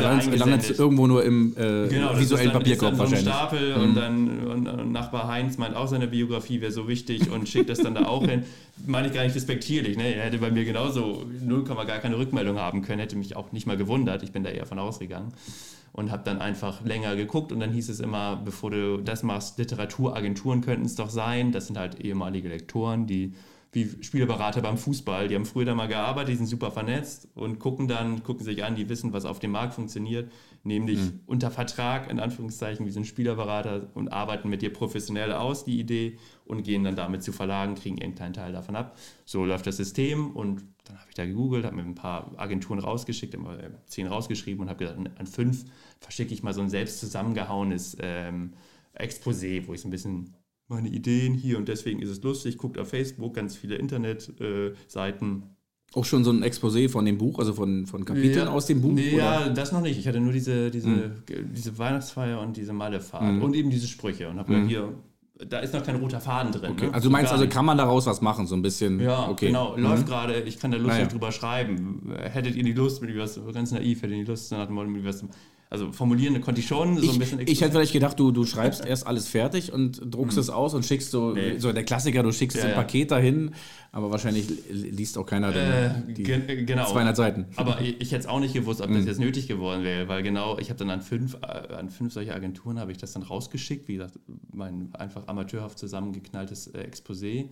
es irgendwo nur im äh, genau, visuellen Papierkorb wahrscheinlich. So Stapel mhm. und dann und, und Nachbar Heinz meint auch, seine Biografie wäre so wichtig und schickt das dann da auch hin. Meine ich gar nicht respektierlich. Ne? Er hätte bei mir genauso null, gar keine Rückmeldung haben können, hätte mich auch nicht mal gewundert. Ich bin da eher von ausgegangen. Und habe dann einfach länger geguckt und dann hieß es immer, bevor du das machst, Literaturagenturen könnten es doch sein. Das sind halt ehemalige Lektoren, die wie Spielerberater beim Fußball, die haben früher da mal gearbeitet, die sind super vernetzt und gucken dann, gucken sich an, die wissen, was auf dem Markt funktioniert, nämlich mhm. unter Vertrag, in Anführungszeichen, wie so ein Spielerberater und arbeiten mit dir professionell aus, die Idee, und gehen dann damit zu Verlagen, kriegen irgendeinen Teil davon ab. So läuft das System und dann habe ich da gegoogelt, habe mir ein paar Agenturen rausgeschickt, immer zehn rausgeschrieben und habe gesagt, an fünf verschicke ich mal so ein selbst zusammengehauenes ähm, Exposé, wo ich so ein bisschen meine Ideen hier und deswegen ist es lustig, guckt auf Facebook, ganz viele Internetseiten. Äh, Auch schon so ein Exposé von dem Buch, also von, von Kapiteln ja, aus dem Buch? Nee, oder? Ja, das noch nicht. Ich hatte nur diese, diese, hm. diese Weihnachtsfeier und diese Mallefahrt hm. und eben diese Sprüche und habe hm. hier, da ist noch kein roter Faden drin. Okay. Ne? Also du meinst, also kann man daraus was machen, so ein bisschen? Ja, okay. genau. Mhm. Läuft gerade, ich kann da lustig naja. drüber schreiben. Hättet ihr die Lust, mit was, ganz naiv, hättet ihr die Lust, dann hat man mit was. Also formulieren konnte ich schon, so ich, ein bisschen. Ich hätte vielleicht gedacht, du, du schreibst erst alles fertig und druckst hm. es aus und schickst so, nee. so der Klassiker, du schickst ja, so ein ja. Paket dahin, aber wahrscheinlich liest auch keiner äh, die ge- genau. zweihundert Seiten. Aber ich, ich hätte es auch nicht gewusst, ob das hm. jetzt nötig geworden wäre, weil genau, ich habe dann an fünf, an fünf solche Agenturen habe ich das dann rausgeschickt, wie gesagt, mein einfach amateurhaft zusammengeknalltes äh, Exposé.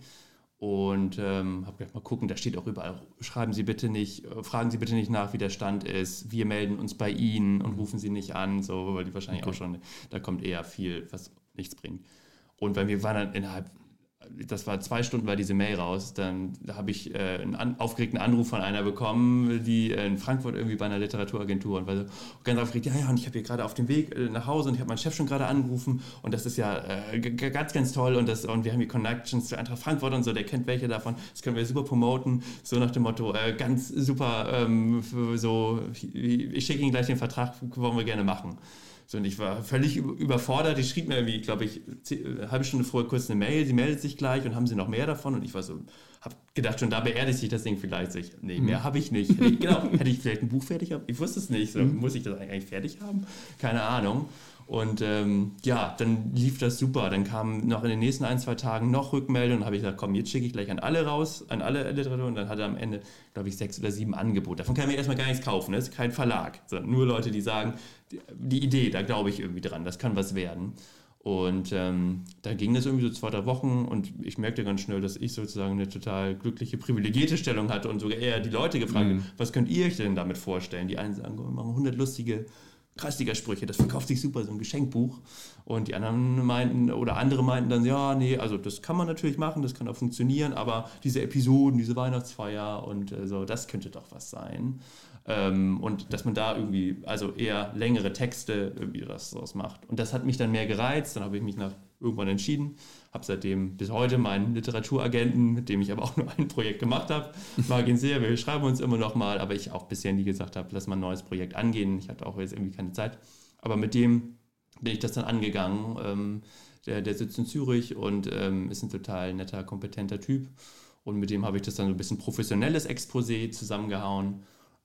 Und ähm, habe gedacht, mal gucken, da steht auch überall, schreiben Sie bitte nicht, fragen Sie bitte nicht nach, wie der Stand ist, wir melden uns bei Ihnen und rufen Sie nicht an, so, weil die wahrscheinlich okay. auch schon, da kommt eher viel, was nichts bringt. Und bei mir war dann innerhalb, das war zwei Stunden war diese Mail raus, dann habe ich äh, einen an, aufgeregten Anruf von einer bekommen, die äh, in Frankfurt irgendwie bei einer Literaturagentur und war so ganz aufgeregt, ja, ja, und ich habe hier gerade auf dem Weg äh, nach Hause und ich habe meinen Chef schon gerade angerufen und das ist ja äh, g- ganz, ganz toll und, das, und wir haben hier Connections zu Eintracht Frankfurt und so, der kennt welche davon, das können wir super promoten, so nach dem Motto, äh, ganz super, ähm, für so, ich schicke Ihnen gleich den Vertrag, wollen wir gerne machen. So, und ich war völlig überfordert. Die schrieb mir irgendwie, glaube ich, eine halbe Stunde vorher kurz eine Mail. Sie meldet sich gleich und haben Sie noch mehr davon? Und ich war so, habe gedacht, schon da beerdigt sich das Ding vielleicht. So, ich, nee, mehr habe ich nicht. Hätte ich, genau, hätte ich vielleicht ein Buch fertig? Ich wusste es nicht. So, mhm. Muss ich das eigentlich fertig haben? Keine Ahnung. Und ähm, ja, dann lief das super. Dann kamen noch in den nächsten ein, zwei Tagen noch Rückmeldungen. Dann habe ich gesagt, komm, jetzt schicke ich gleich an alle raus, an alle Literatur. Und dann hatte er am Ende, glaube ich, sechs oder sieben Angebote. Davon kann ich mir erstmal gar nichts kaufen. Das ist kein Verlag, sondern nur Leute, die sagen, die, die Idee, da glaube ich irgendwie dran, das kann was werden. Und ähm, da ging das irgendwie so zwei, drei Wochen und ich merkte ganz schnell, dass ich sozusagen eine total glückliche, privilegierte Stellung hatte und sogar eher die Leute gefragt habe, mhm. was könnt ihr euch denn damit vorstellen? Die einen sagen, wir machen hundert lustige Kreisliga-Sprüche, das verkauft sich super, so ein Geschenkbuch. Und die anderen meinten, oder andere meinten dann, ja, nee, also das kann man natürlich machen, das kann auch funktionieren, aber diese Episoden, diese Weihnachtsfeier und äh, so, das könnte doch was sein. Ähm, und dass man da irgendwie, also eher längere Texte irgendwie das draus macht. Und das hat mich dann mehr gereizt, dann habe ich mich nach irgendwann entschieden, habe seitdem bis heute meinen Literaturagenten, mit dem ich aber auch nur ein Projekt gemacht habe, mag ihn sehr, wir schreiben uns immer noch mal, aber ich auch bisher nie gesagt habe, lass mal ein neues Projekt angehen, ich hatte auch jetzt irgendwie keine Zeit, aber mit dem bin ich das dann angegangen, ähm, der, der sitzt in Zürich und ähm, ist ein total netter, kompetenter Typ und mit dem habe ich das dann so ein bisschen professionelles Exposé zusammengehauen.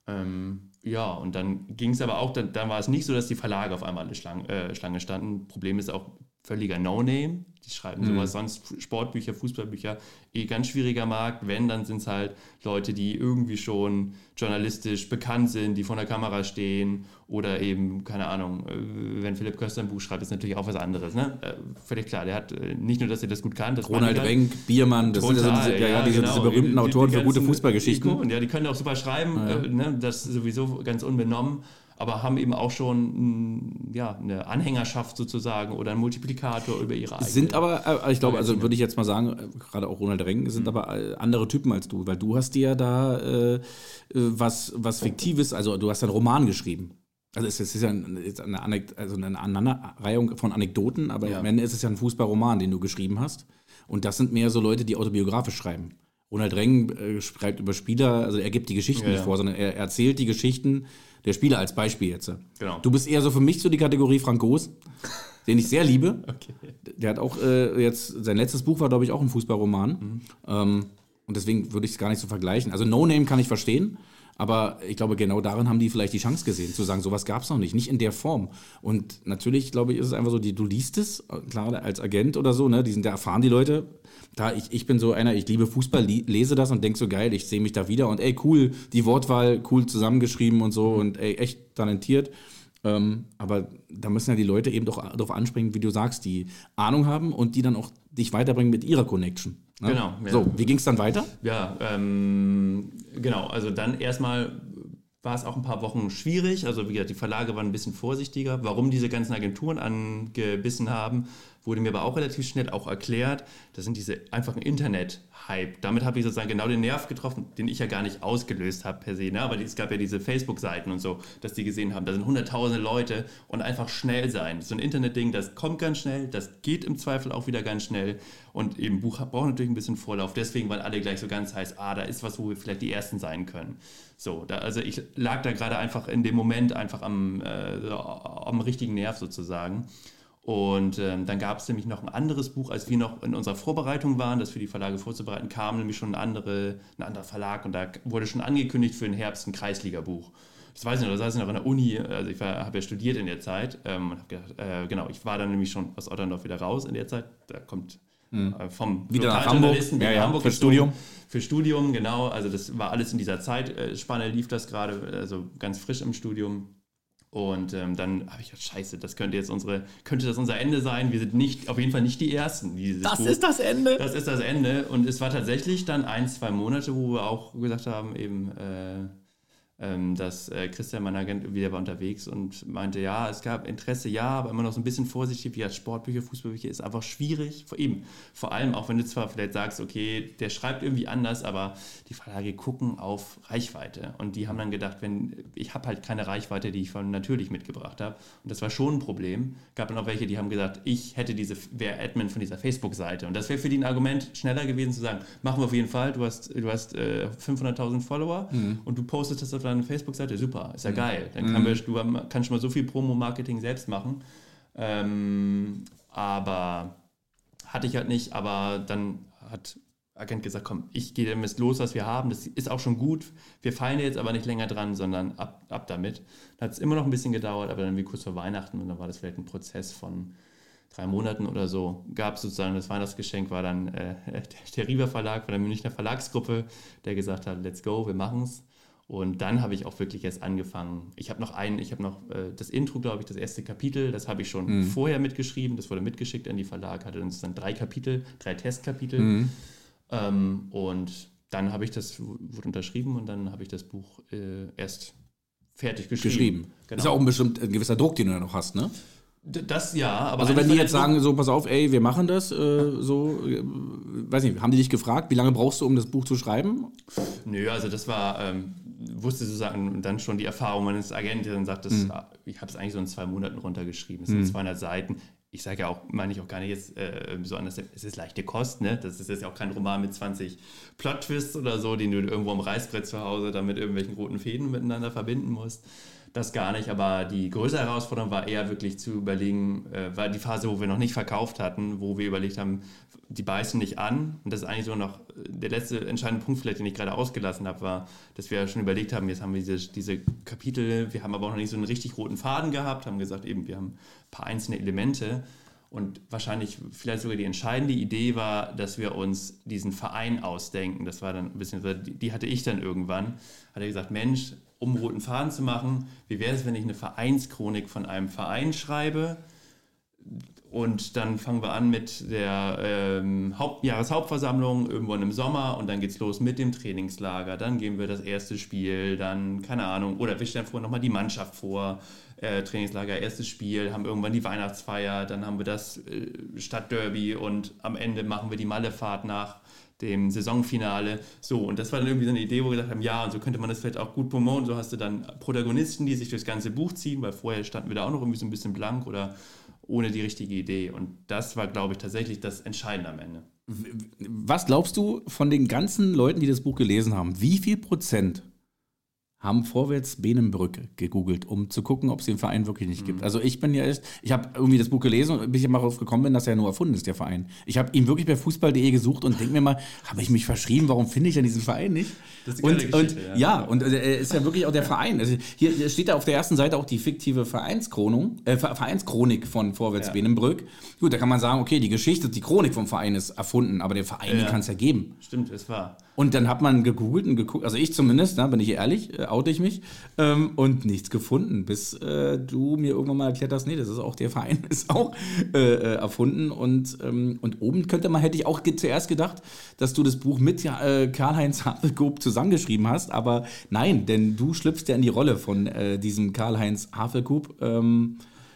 Ähm, ja, und dann ging es aber auch, dann, dann war es nicht so, dass die Verlage auf einmal alle Schlange, äh, Schlange standen. Problem ist auch völliger No-Name. Die schreiben mhm. sowas, sonst Sportbücher, Fußballbücher, eh ganz schwieriger Markt. Wenn, dann sind es halt Leute, die irgendwie schon journalistisch bekannt sind, die vor der Kamera stehen oder eben, keine Ahnung, wenn Philipp Köster ein Buch schreibt, ist natürlich auch was anderes. Ne? Äh, völlig klar, der hat äh, nicht nur, dass er das gut kann. Das Ronald Renk, Biermann, das total, sind diese, ja, ja, diese, genau. diese berühmten die, die, Autoren die für gute Fußballgeschichten. Ikonen, ja, die können auch super schreiben, ah, ja. äh, ne? Das sowieso ganz unbenommen. Aber haben eben auch schon ja, eine Anhängerschaft sozusagen oder einen Multiplikator über ihre eigene. Sind aber, ich glaube, also würde ich jetzt mal sagen, gerade auch Ronald Renk sind mhm. aber andere Typen als du, weil du hast dir ja da äh, was, was Fiktives, also du hast einen Roman geschrieben. Also es ist ja eine, Anek- also eine Aneinanderreihung von Anekdoten, aber ja. am Ende ist es ja ein Fußballroman, den du geschrieben hast. Und das sind mehr so Leute, die autobiografisch schreiben. Ronald Renk äh, schreibt über Spieler, also er gibt die Geschichten ja, nicht ja. vor, sondern er erzählt die Geschichten der Spieler als Beispiel jetzt. Genau. Du bist eher so für mich so die Kategorie Frank Goos, den ich sehr liebe. Okay. Der hat auch äh, jetzt, sein letztes Buch war, glaube ich, auch ein Fußballroman. Mhm. Ähm, und deswegen würde ich es gar nicht so vergleichen. Also No Name kann ich verstehen, aber ich glaube, genau darin haben die vielleicht die Chance gesehen, zu sagen, sowas gab es noch nicht, nicht in der Form. Und natürlich, glaube ich, ist es einfach so, die, du liest es, klar, als Agent oder so, ne, die sind, da erfahren die Leute. Da ich, ich bin so einer, ich liebe Fußball, li- lese das und denke so, geil, ich sehe mich da wieder und ey, cool, die Wortwahl, cool zusammengeschrieben und so und ey, echt talentiert. Ähm, aber da müssen ja die Leute eben doch darauf anspringen, wie du sagst, die Ahnung haben und die dann auch dich weiterbringen mit ihrer Connection. Ne? Genau. Ja. So, wie ging es dann weiter? Ja, ähm, genau, also dann erstmal war es auch ein paar Wochen schwierig, also wie gesagt, die Verlage waren ein bisschen vorsichtiger. Warum diese ganzen Agenturen angebissen haben, wurde mir aber auch relativ schnell auch erklärt. Das sind diese einfachen Internet-Hype. Damit habe ich sozusagen genau den Nerv getroffen, den ich ja gar nicht ausgelöst habe per se. Ne? Aber es gab ja diese Facebook-Seiten und so, dass die gesehen haben, da sind hunderttausende Leute und einfach schnell sein. So ein Internet-Ding, das kommt ganz schnell, das geht im Zweifel auch wieder ganz schnell. Und eben Buch braucht natürlich ein bisschen Vorlauf. Deswegen waren alle gleich so ganz heiß, ah, da ist was, wo wir vielleicht die Ersten sein können. So, da, also ich lag da gerade einfach in dem Moment einfach am, äh, am richtigen Nerv sozusagen. Und ähm, dann gab es nämlich noch ein anderes Buch, als wir noch in unserer Vorbereitung waren, das für die Verlage vorzubereiten, kam nämlich schon ein, andere, ein anderer Verlag und da wurde schon angekündigt für den Herbst ein Kreisliga-Buch. Das weiß ich noch, da saß ich noch an der Uni, also ich habe ja studiert in der Zeit ähm, und habe gedacht, äh, genau, ich war dann nämlich schon aus Otterndorf wieder raus in der Zeit, da kommt mhm. äh, vom wieder nach Hamburg, wieder ja, ja, Hamburg für Studium. Für Studium, genau, also das war alles in dieser Zeitspanne, lief das gerade, also ganz frisch im Studium. Und ähm, dann habe ich gedacht, scheiße, das könnte jetzt unsere, könnte das unser Ende sein. Wir sind nicht, auf jeden Fall nicht die Ersten. Dieses das Buch. ist das Ende. Das ist das Ende. Und es war tatsächlich dann ein, zwei Monate, wo wir auch gesagt haben, eben, äh, ähm, dass äh, Christian, mein Agent, wieder war unterwegs und meinte, ja, es gab Interesse, ja, aber immer noch so ein bisschen vorsichtig, wie als Sportbücher, Fußballbücher, ist einfach schwierig. Vor, eben, vor allem, auch wenn du zwar vielleicht sagst, okay, der schreibt irgendwie anders, aber die Verlage gucken auf Reichweite. Und die haben dann gedacht, wenn ich habe halt keine Reichweite, die ich von natürlich mitgebracht habe. Und das war schon ein Problem. Gab dann auch welche, die haben gesagt, ich hätte diese, wäre Admin von dieser Facebook-Seite. Und das wäre für die ein Argument, schneller gewesen zu sagen, machen wir auf jeden Fall, du hast, du hast äh, fünfhunderttausend Follower mhm. und du postest das auf deine Facebook-Seite, super, ist ja mhm. geil. Dann kann mhm. wir, du kannst schon mal so viel Promo-Marketing selbst machen. Ähm, aber hatte ich halt nicht, aber dann hat Agent gesagt, komm, ich gehe damit los, was wir haben, das ist auch schon gut, wir fallen jetzt aber nicht länger dran, sondern ab, ab damit. Dann hat es immer noch ein bisschen gedauert, aber dann wie kurz vor Weihnachten und dann war das vielleicht ein Prozess von drei Monaten oder so, gab es sozusagen das Weihnachtsgeschenk, war dann äh, der, der Riva Verlag von der Münchner Verlagsgruppe, der gesagt hat, let's go, wir machen's. Und dann habe ich auch wirklich erst angefangen. Ich habe noch ein, ich habe noch äh, das Intro, glaube ich, das erste Kapitel, das habe ich schon mhm. vorher mitgeschrieben, das wurde mitgeschickt an die Verlag, hatte uns dann drei Kapitel, drei Testkapitel. Mhm. Ähm, und dann habe ich das, wurde unterschrieben und dann habe ich das Buch äh, erst fertig geschrieben. geschrieben. Genau. Ist ja auch ein bestimmt ein gewisser Druck, den du da noch hast, ne? Das ja, aber. Also wenn die jetzt sagen, so pass auf, ey, wir machen das, äh, so, äh, weiß nicht, haben die dich gefragt, wie lange brauchst du, um das Buch zu schreiben? Nö, also das war, ähm, wusste sozusagen dann schon die Erfahrung meines Agenten, der dann sagt, das, mhm. ich habe es eigentlich so in zwei Monaten runtergeschrieben, es sind mhm. zweihundert Seiten. Ich sage ja auch, meine ich auch gar nicht jetzt äh, so anders, es ist leichte Kost, ne? Das ist jetzt ja auch kein Roman mit zwanzig Plot-Twists oder so, den du irgendwo am Reißbrett zu Hause dann mit irgendwelchen roten Fäden miteinander verbinden musst. Das gar nicht, aber die größere Herausforderung war eher wirklich zu überlegen, äh, war die Phase, wo wir noch nicht verkauft hatten, wo wir überlegt haben, die beißen nicht an. Und das ist eigentlich so noch der letzte entscheidende Punkt, vielleicht, den ich gerade ausgelassen habe, war, dass wir schon überlegt haben, jetzt haben wir diese, diese Kapitel, wir haben aber auch noch nicht so einen richtig roten Faden gehabt, haben gesagt, eben, wir haben ein paar einzelne Elemente. Und wahrscheinlich vielleicht sogar die entscheidende Idee war, dass wir uns diesen Verein ausdenken. Das war dann ein bisschen, die hatte ich dann irgendwann, hat er gesagt, Mensch, um einen roten Faden zu machen, wie wäre es, wenn ich eine Vereinschronik von einem Verein schreibe? Und dann fangen wir an mit der ähm, Haupt- Jahreshauptversammlung irgendwann im Sommer und dann geht's los mit dem Trainingslager. Dann geben wir das erste Spiel, dann, keine Ahnung, oder wir stellen vorher nochmal die Mannschaft vor, äh, Trainingslager, erstes Spiel, haben irgendwann die Weihnachtsfeier, dann haben wir das äh, Stadtderby und am Ende machen wir die Mallefahrt nach dem Saisonfinale. So, und das war dann irgendwie so eine Idee, wo wir gesagt haben, ja, und so könnte man das vielleicht auch gut promoten. So hast du dann Protagonisten, die sich durchs ganze Buch ziehen, weil vorher standen wir da auch noch irgendwie so ein bisschen blank oder ohne die richtige Idee. Und das war, glaube ich, tatsächlich das Entscheidende am Ende. Was glaubst du von den ganzen Leuten, die das Buch gelesen haben, wie viel Prozent haben Vorwärts Benenbrück gegoogelt, um zu gucken, ob es den Verein wirklich nicht mhm. gibt. Also ich bin ja erst, ich habe irgendwie das Buch gelesen und bis ich mal drauf gekommen bin, dass er nur erfunden ist, der Verein. Ich habe ihn wirklich bei fußball punkt de gesucht und denke mir mal, habe ich mich verschrieben, warum finde ich denn diesen Verein nicht? Das ist eine und, und ja, ja und er äh, ist ja wirklich auch der Verein. Also hier steht da auf der ersten Seite auch die fiktive Vereinschronik, äh, Vereinschronik von Vorwärts ja. Benenbrück. Gut, da kann man sagen, okay, die Geschichte, die Chronik vom Verein ist erfunden, aber der Verein ja. kann es ja geben. Stimmt, es war. Und dann hat man gegoogelt und geguckt, also ich zumindest, da bin ich ehrlich, äh, oute ich mich, ähm, und nichts gefunden, bis äh, du mir irgendwann mal erklärt hast, nee, das ist auch, der Verein ist auch äh, erfunden und, ähm, und oben könnte man, hätte ich auch ge- zuerst gedacht, dass du das Buch mit äh, Karl-Heinz Havelkoop zusammengeschrieben hast, aber nein, denn du schlüpfst ja in die Rolle von äh, diesem Karl-Heinz Havelkoop, ähm,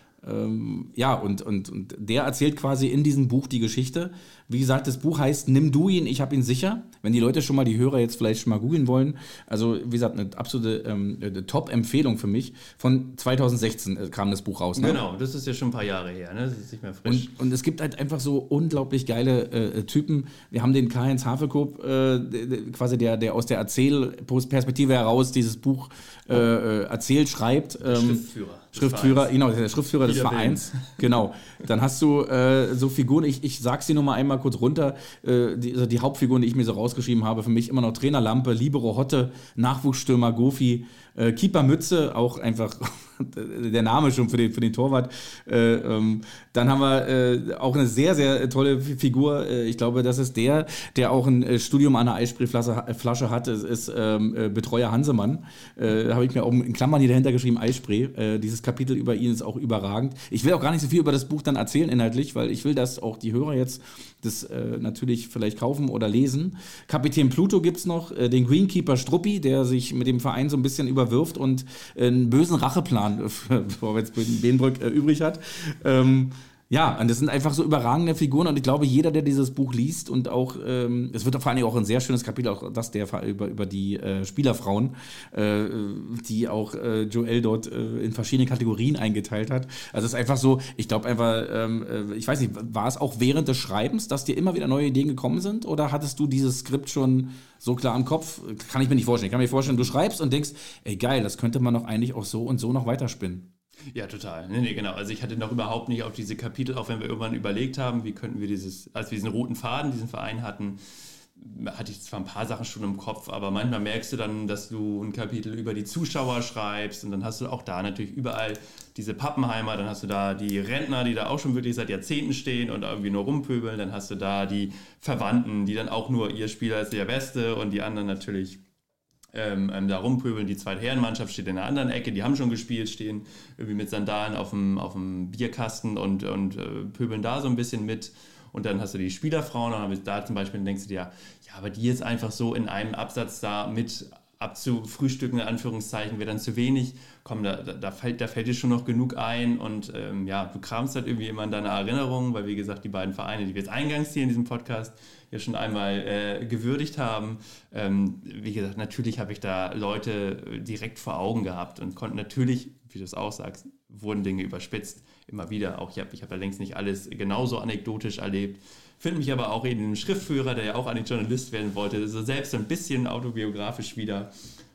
ähm, ja, und, und, und der erzählt quasi in diesem Buch die Geschichte. Wie gesagt, das Buch heißt Nimm du ihn, ich hab ihn sicher. Wenn die Leute schon mal, die Hörer jetzt vielleicht schon mal googeln wollen. Also wie gesagt, eine absolute ähm, eine Top-Empfehlung für mich. Von zwanzig sechzehn kam das Buch raus. Ne? Genau, das ist ja schon ein paar Jahre her. Ne? Das ist nicht mehr frisch. Und, und es gibt halt einfach so unglaublich geile äh, Typen. Wir haben den Karl-Heinz Havelkoop, äh, quasi der, der aus der Erzählperspektive heraus dieses Buch äh, erzählt, schreibt. Ähm, Schriftführer. Schriftführer, genau, der Schriftführer des Vereins. Genau. Dann hast du äh, so Figuren, ich, ich sag's dir nur mal einmal kurz runter, äh, die, also die Hauptfiguren, die ich mir so rausgeschrieben habe, für mich immer noch Trainer Lampe, Libero Hotte, Nachwuchsstürmer Gofi, äh, Keeper Mütze, auch einfach der Name schon für den, für den Torwart. Äh, ähm, dann haben wir äh, auch eine sehr, sehr tolle Figur. Äh, ich glaube, das ist der, der auch ein äh, Studium an einer Eissprayflasche Flasche hat. Es ist ähm, äh, Betreuer Hansemann. Äh, da habe ich mir auch in Klammern hier dahinter geschrieben, Eisspray. Äh, dieses Kapitel über ihn ist auch überragend. Ich will auch gar nicht so viel über das Buch dann erzählen inhaltlich, weil ich will, dass auch die Hörer jetzt das äh, natürlich vielleicht kaufen oder lesen. Kapitän Pluto gibt es noch, äh, den Greenkeeper Struppi, der sich mit dem Verein so ein bisschen überwirft und äh, einen bösen Racheplan für Vorwärts Benenbrück äh, übrig hat. Ähm, Ja, und das sind einfach so überragende Figuren und ich glaube, jeder, der dieses Buch liest und auch, ähm, es wird vor allem auch ein sehr schönes Kapitel, auch das der über, über die äh, Spielerfrauen, äh, die auch äh, Joel dort äh, in verschiedene Kategorien eingeteilt hat. Also es ist einfach so, ich glaube einfach, ähm, äh, ich weiß nicht, war es auch während des Schreibens, dass dir immer wieder neue Ideen gekommen sind oder hattest du dieses Skript schon so klar im Kopf? Kann ich mir nicht vorstellen. Ich kann mir vorstellen, du schreibst und denkst, ey geil, das könnte man doch eigentlich auch so und so noch weiterspinnen. Ja, total. Nee, nee, genau. Also ich hatte noch überhaupt nicht auf diese Kapitel, auch wenn wir irgendwann überlegt haben, wie könnten wir dieses, als wir diesen roten Faden, diesen Verein hatten, hatte ich zwar ein paar Sachen schon im Kopf, aber manchmal merkst du dann, dass du ein Kapitel über die Zuschauer schreibst und dann hast du auch da natürlich überall diese Pappenheimer, dann hast du da die Rentner, die da auch schon wirklich seit Jahrzehnten stehen und irgendwie nur rumpöbeln, dann hast du da die Verwandten, die dann auch nur, ihr Spieler ist der Beste und die anderen natürlich Ähm, ähm, da rumpöbeln. Die zweite Herrenmannschaft steht in einer anderen Ecke, die haben schon gespielt, stehen irgendwie mit Sandalen auf dem, auf dem Bierkasten und, und äh, pöbeln da so ein bisschen mit. Und dann hast du die Spielerfrauen und dann da zum Beispiel denkst du dir, ja, aber die jetzt einfach so in einem Absatz da mit abzufrühstücken, in Anführungszeichen, wäre dann zu wenig. Komm, da, da, fällt, da fällt dir schon noch genug ein und ähm, ja, du kramst halt irgendwie immer in deiner Erinnerung, weil wie gesagt, die beiden Vereine, die wir jetzt eingangs hier in diesem Podcast ja schon einmal äh, gewürdigt haben, ähm, wie gesagt, natürlich habe ich da Leute direkt vor Augen gehabt und konnte natürlich, wie du es auch sagst, wurden Dinge überspitzt, immer wieder. Auch ich habe ich hab ja längst nicht alles genauso anekdotisch erlebt. Finde mich aber auch in dem Schriftführer, der ja auch eigentlich Journalist werden wollte, also selbst ein bisschen autobiografisch wieder.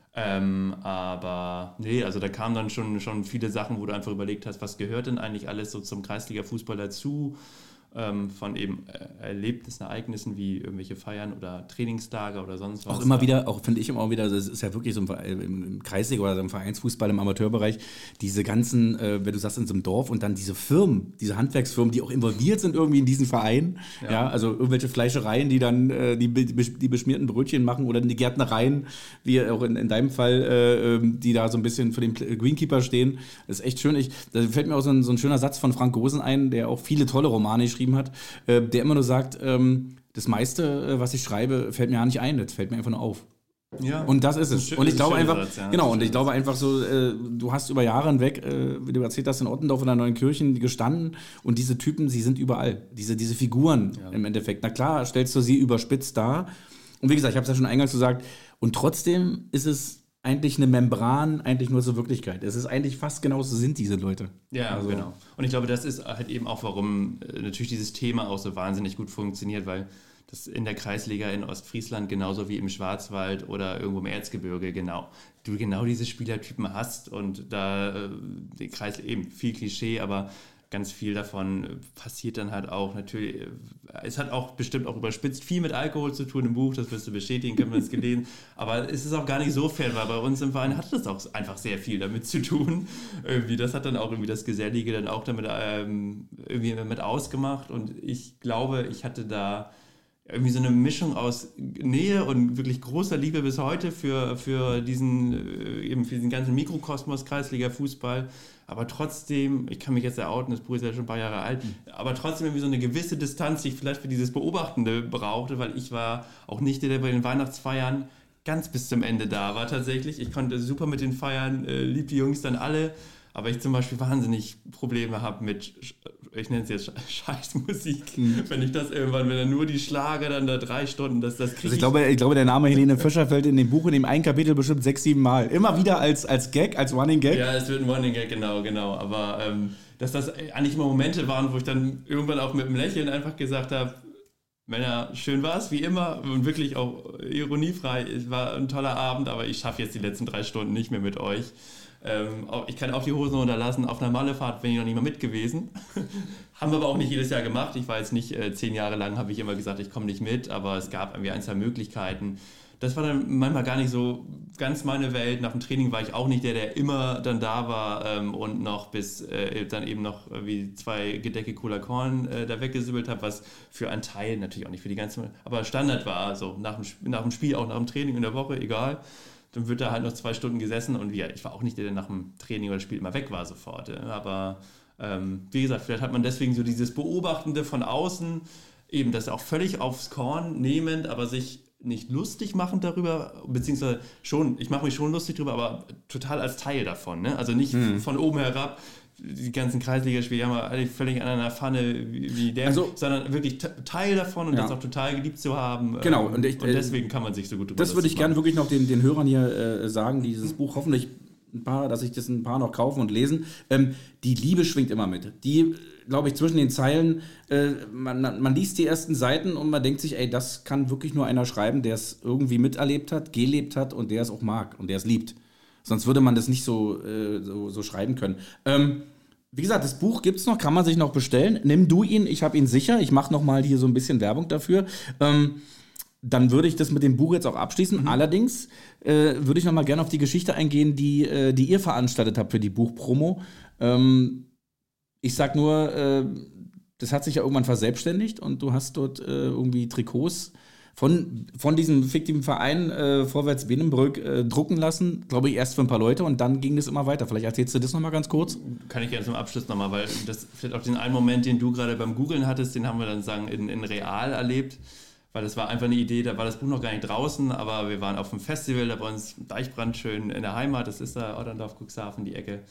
Ähm, aber nee, also da kamen dann schon, schon viele Sachen, wo du einfach überlegt hast, was gehört denn eigentlich alles so zum Kreisliga-Fußball dazu? Ähm, von eben äh, Erlebnissen, Ereignissen wie irgendwelche Feiern oder Trainingslager oder sonst was. Auch immer wieder, auch finde ich immer wieder, das ist ja wirklich so im, im Kreisliga oder im Vereinsfußball, im Amateurbereich, diese ganzen, äh, wenn du sagst, in so einem Dorf und dann diese Firmen, diese Handwerksfirmen, die auch involviert sind irgendwie in diesen Verein, ja, ja also irgendwelche Fleischereien, die dann äh, die, die beschmierten Brötchen machen oder die Gärtnereien, wie auch in, in deinem Fall, äh, die da so ein bisschen für den Greenkeeper stehen, das ist echt schön. Ich, da fällt mir auch so ein, so ein schöner Satz von Frank Gosen ein, der auch viele tolle Romane geschrieben hat, äh, der immer nur sagt, ähm, das meiste, äh, was ich schreibe, fällt mir ja nicht ein, das fällt mir einfach nur auf. Ja. Und das ist es. Schön, und ich glaube einfach, Satz, ja. genau, und ich glaube einfach so, äh, du hast über Jahre hinweg, äh, wie du erzählt hast, in Ottendorf oder Neunkirchen gestanden und diese Typen, sie sind überall. Diese, diese Figuren ja. im Endeffekt. Na klar, stellst du sie überspitzt dar. Und wie gesagt, ich habe es ja schon eingangs gesagt, und trotzdem ist es eigentlich eine Membran, eigentlich nur zur Wirklichkeit. Es ist eigentlich fast genauso sind diese Leute. Ja, also. Genau. Und ich glaube, das ist halt eben auch, warum äh, natürlich dieses Thema auch so wahnsinnig gut funktioniert, weil das in der Kreisliga in Ostfriesland genauso wie im Schwarzwald oder irgendwo im Erzgebirge genau, du genau diese Spielertypen hast und da äh, der Kreis eben viel Klischee, aber ganz viel davon passiert dann halt auch natürlich, es hat auch bestimmt auch überspitzt viel mit Alkohol zu tun im Buch, das wirst du bestätigen, können wir das gelesen, aber es ist auch gar nicht so fair, weil bei uns im Verein hat das auch einfach sehr viel damit zu tun, irgendwie, das hat dann auch irgendwie das Gesellige dann auch damit ähm, irgendwie mit ausgemacht und ich glaube, ich hatte da irgendwie so eine Mischung aus Nähe und wirklich großer Liebe bis heute für, für diesen eben für diesen ganzen Mikrokosmos Kreisliga-Fußball, aber trotzdem, ich kann mich jetzt outen, das Buch ist ja schon ein paar Jahre alt, aber trotzdem irgendwie so eine gewisse Distanz, die ich vielleicht für dieses Beobachtende brauchte, weil ich war auch nicht der, der bei den Weihnachtsfeiern ganz bis zum Ende da war tatsächlich. Ich konnte super mit den Feiern, äh, lieb die Jungs dann alle, aber ich zum Beispiel wahnsinnig Probleme habe mit, ich nenne es jetzt Scheißmusik, mhm. wenn ich das irgendwann, wenn dann nur die Schlager dann da drei Stunden, das, das kriege also ich. Glaube, ich glaube, der Name Helene Fischer fällt in dem Buch, in dem einen Kapitel bestimmt sechs, sieben Mal. Immer wieder als, als Gag, als Running Gag. Ja, es wird ein Running Gag, genau, genau. Aber ähm, dass das eigentlich immer Momente waren, wo ich dann irgendwann auch mit einem Lächeln einfach gesagt habe, Männer, schön war es, wie immer, und wirklich auch ironiefrei. Es war ein toller Abend, aber ich schaffe jetzt die letzten drei Stunden nicht mehr mit euch. Ähm, ich kann auch die Hosen runterlassen, auf einer Mallefahrt bin ich noch nicht mal mit gewesen. Haben wir aber auch nicht jedes Jahr gemacht. Ich war jetzt nicht, äh, zehn Jahre lang habe ich immer gesagt, ich komme nicht mit, aber es gab irgendwie ein, zwei Möglichkeiten. Das war dann manchmal gar nicht so ganz meine Welt. Nach dem Training war ich auch nicht der, der immer dann da war ähm, und noch bis äh, dann eben noch wie zwei Gedecke Cola Korn äh, da weggesibbelt habe, was für einen Teil, natürlich auch nicht für die ganze, aber Standard war, so nach dem, nach dem Spiel, auch nach dem Training in der Woche, egal. Dann wird da halt noch zwei Stunden gesessen und ja, ich war auch nicht der, der nach dem Training oder Spiel immer weg war sofort. Ja. Aber ähm, wie gesagt, vielleicht hat man deswegen so dieses Beobachtende von außen, eben das auch völlig aufs Korn nehmend, aber sich nicht lustig machen darüber, beziehungsweise schon, ich mache mich schon lustig darüber, aber total als Teil davon. Ne? Also nicht hm. von oben herab, die ganzen Kreisligaspiele haben wir alle völlig an einer Pfanne wie, wie der, also, sondern wirklich t- Teil davon und ja. das auch total geliebt zu haben. Genau. Ähm, und, ich, und deswegen kann man sich so gut drüber Das würde ich gerne wirklich noch den, den Hörern hier äh, sagen, die dieses Buch hoffentlich ein paar, dass sich das ein paar noch kaufen und lesen. Ähm, die Liebe schwingt immer mit. Die, glaube ich, zwischen den Zeilen, äh, man, man liest die ersten Seiten und man denkt sich, ey, das kann wirklich nur einer schreiben, der es irgendwie miterlebt hat, gelebt hat und der es auch mag und der es liebt. Sonst würde man das nicht so, äh, so, so schreiben können. Ähm, wie gesagt, das Buch gibt's noch, kann man sich noch bestellen. Nimm du ihn, ich habe ihn sicher. Ich mache noch mal hier so ein bisschen Werbung dafür. Ähm, dann würde ich das mit dem Buch jetzt auch abschließen. Mhm. Allerdings äh, würde ich noch mal gerne auf die Geschichte eingehen, die, äh, die ihr veranstaltet habt für die Buchpromo. Ähm, ich sag nur, äh, das hat sich ja irgendwann verselbstständigt und du hast dort äh, irgendwie Trikots von, von diesem fiktiven Verein äh, Vorwärts Benenbrück äh, drucken lassen, glaube ich, erst für ein paar Leute und dann ging das immer weiter. Vielleicht erzählst du das nochmal ganz kurz? Kann ich gerne zum Abschluss nochmal, weil das vielleicht auch den einen Moment, den du gerade beim Googlen hattest, den haben wir dann sagen in, in real erlebt, weil das war einfach eine Idee, da war das Buch noch gar nicht draußen, aber wir waren auf einem Festival, da bei uns Deichbrand schön in der Heimat, das ist da Otterndorf, Cuxhaven, die Ecke,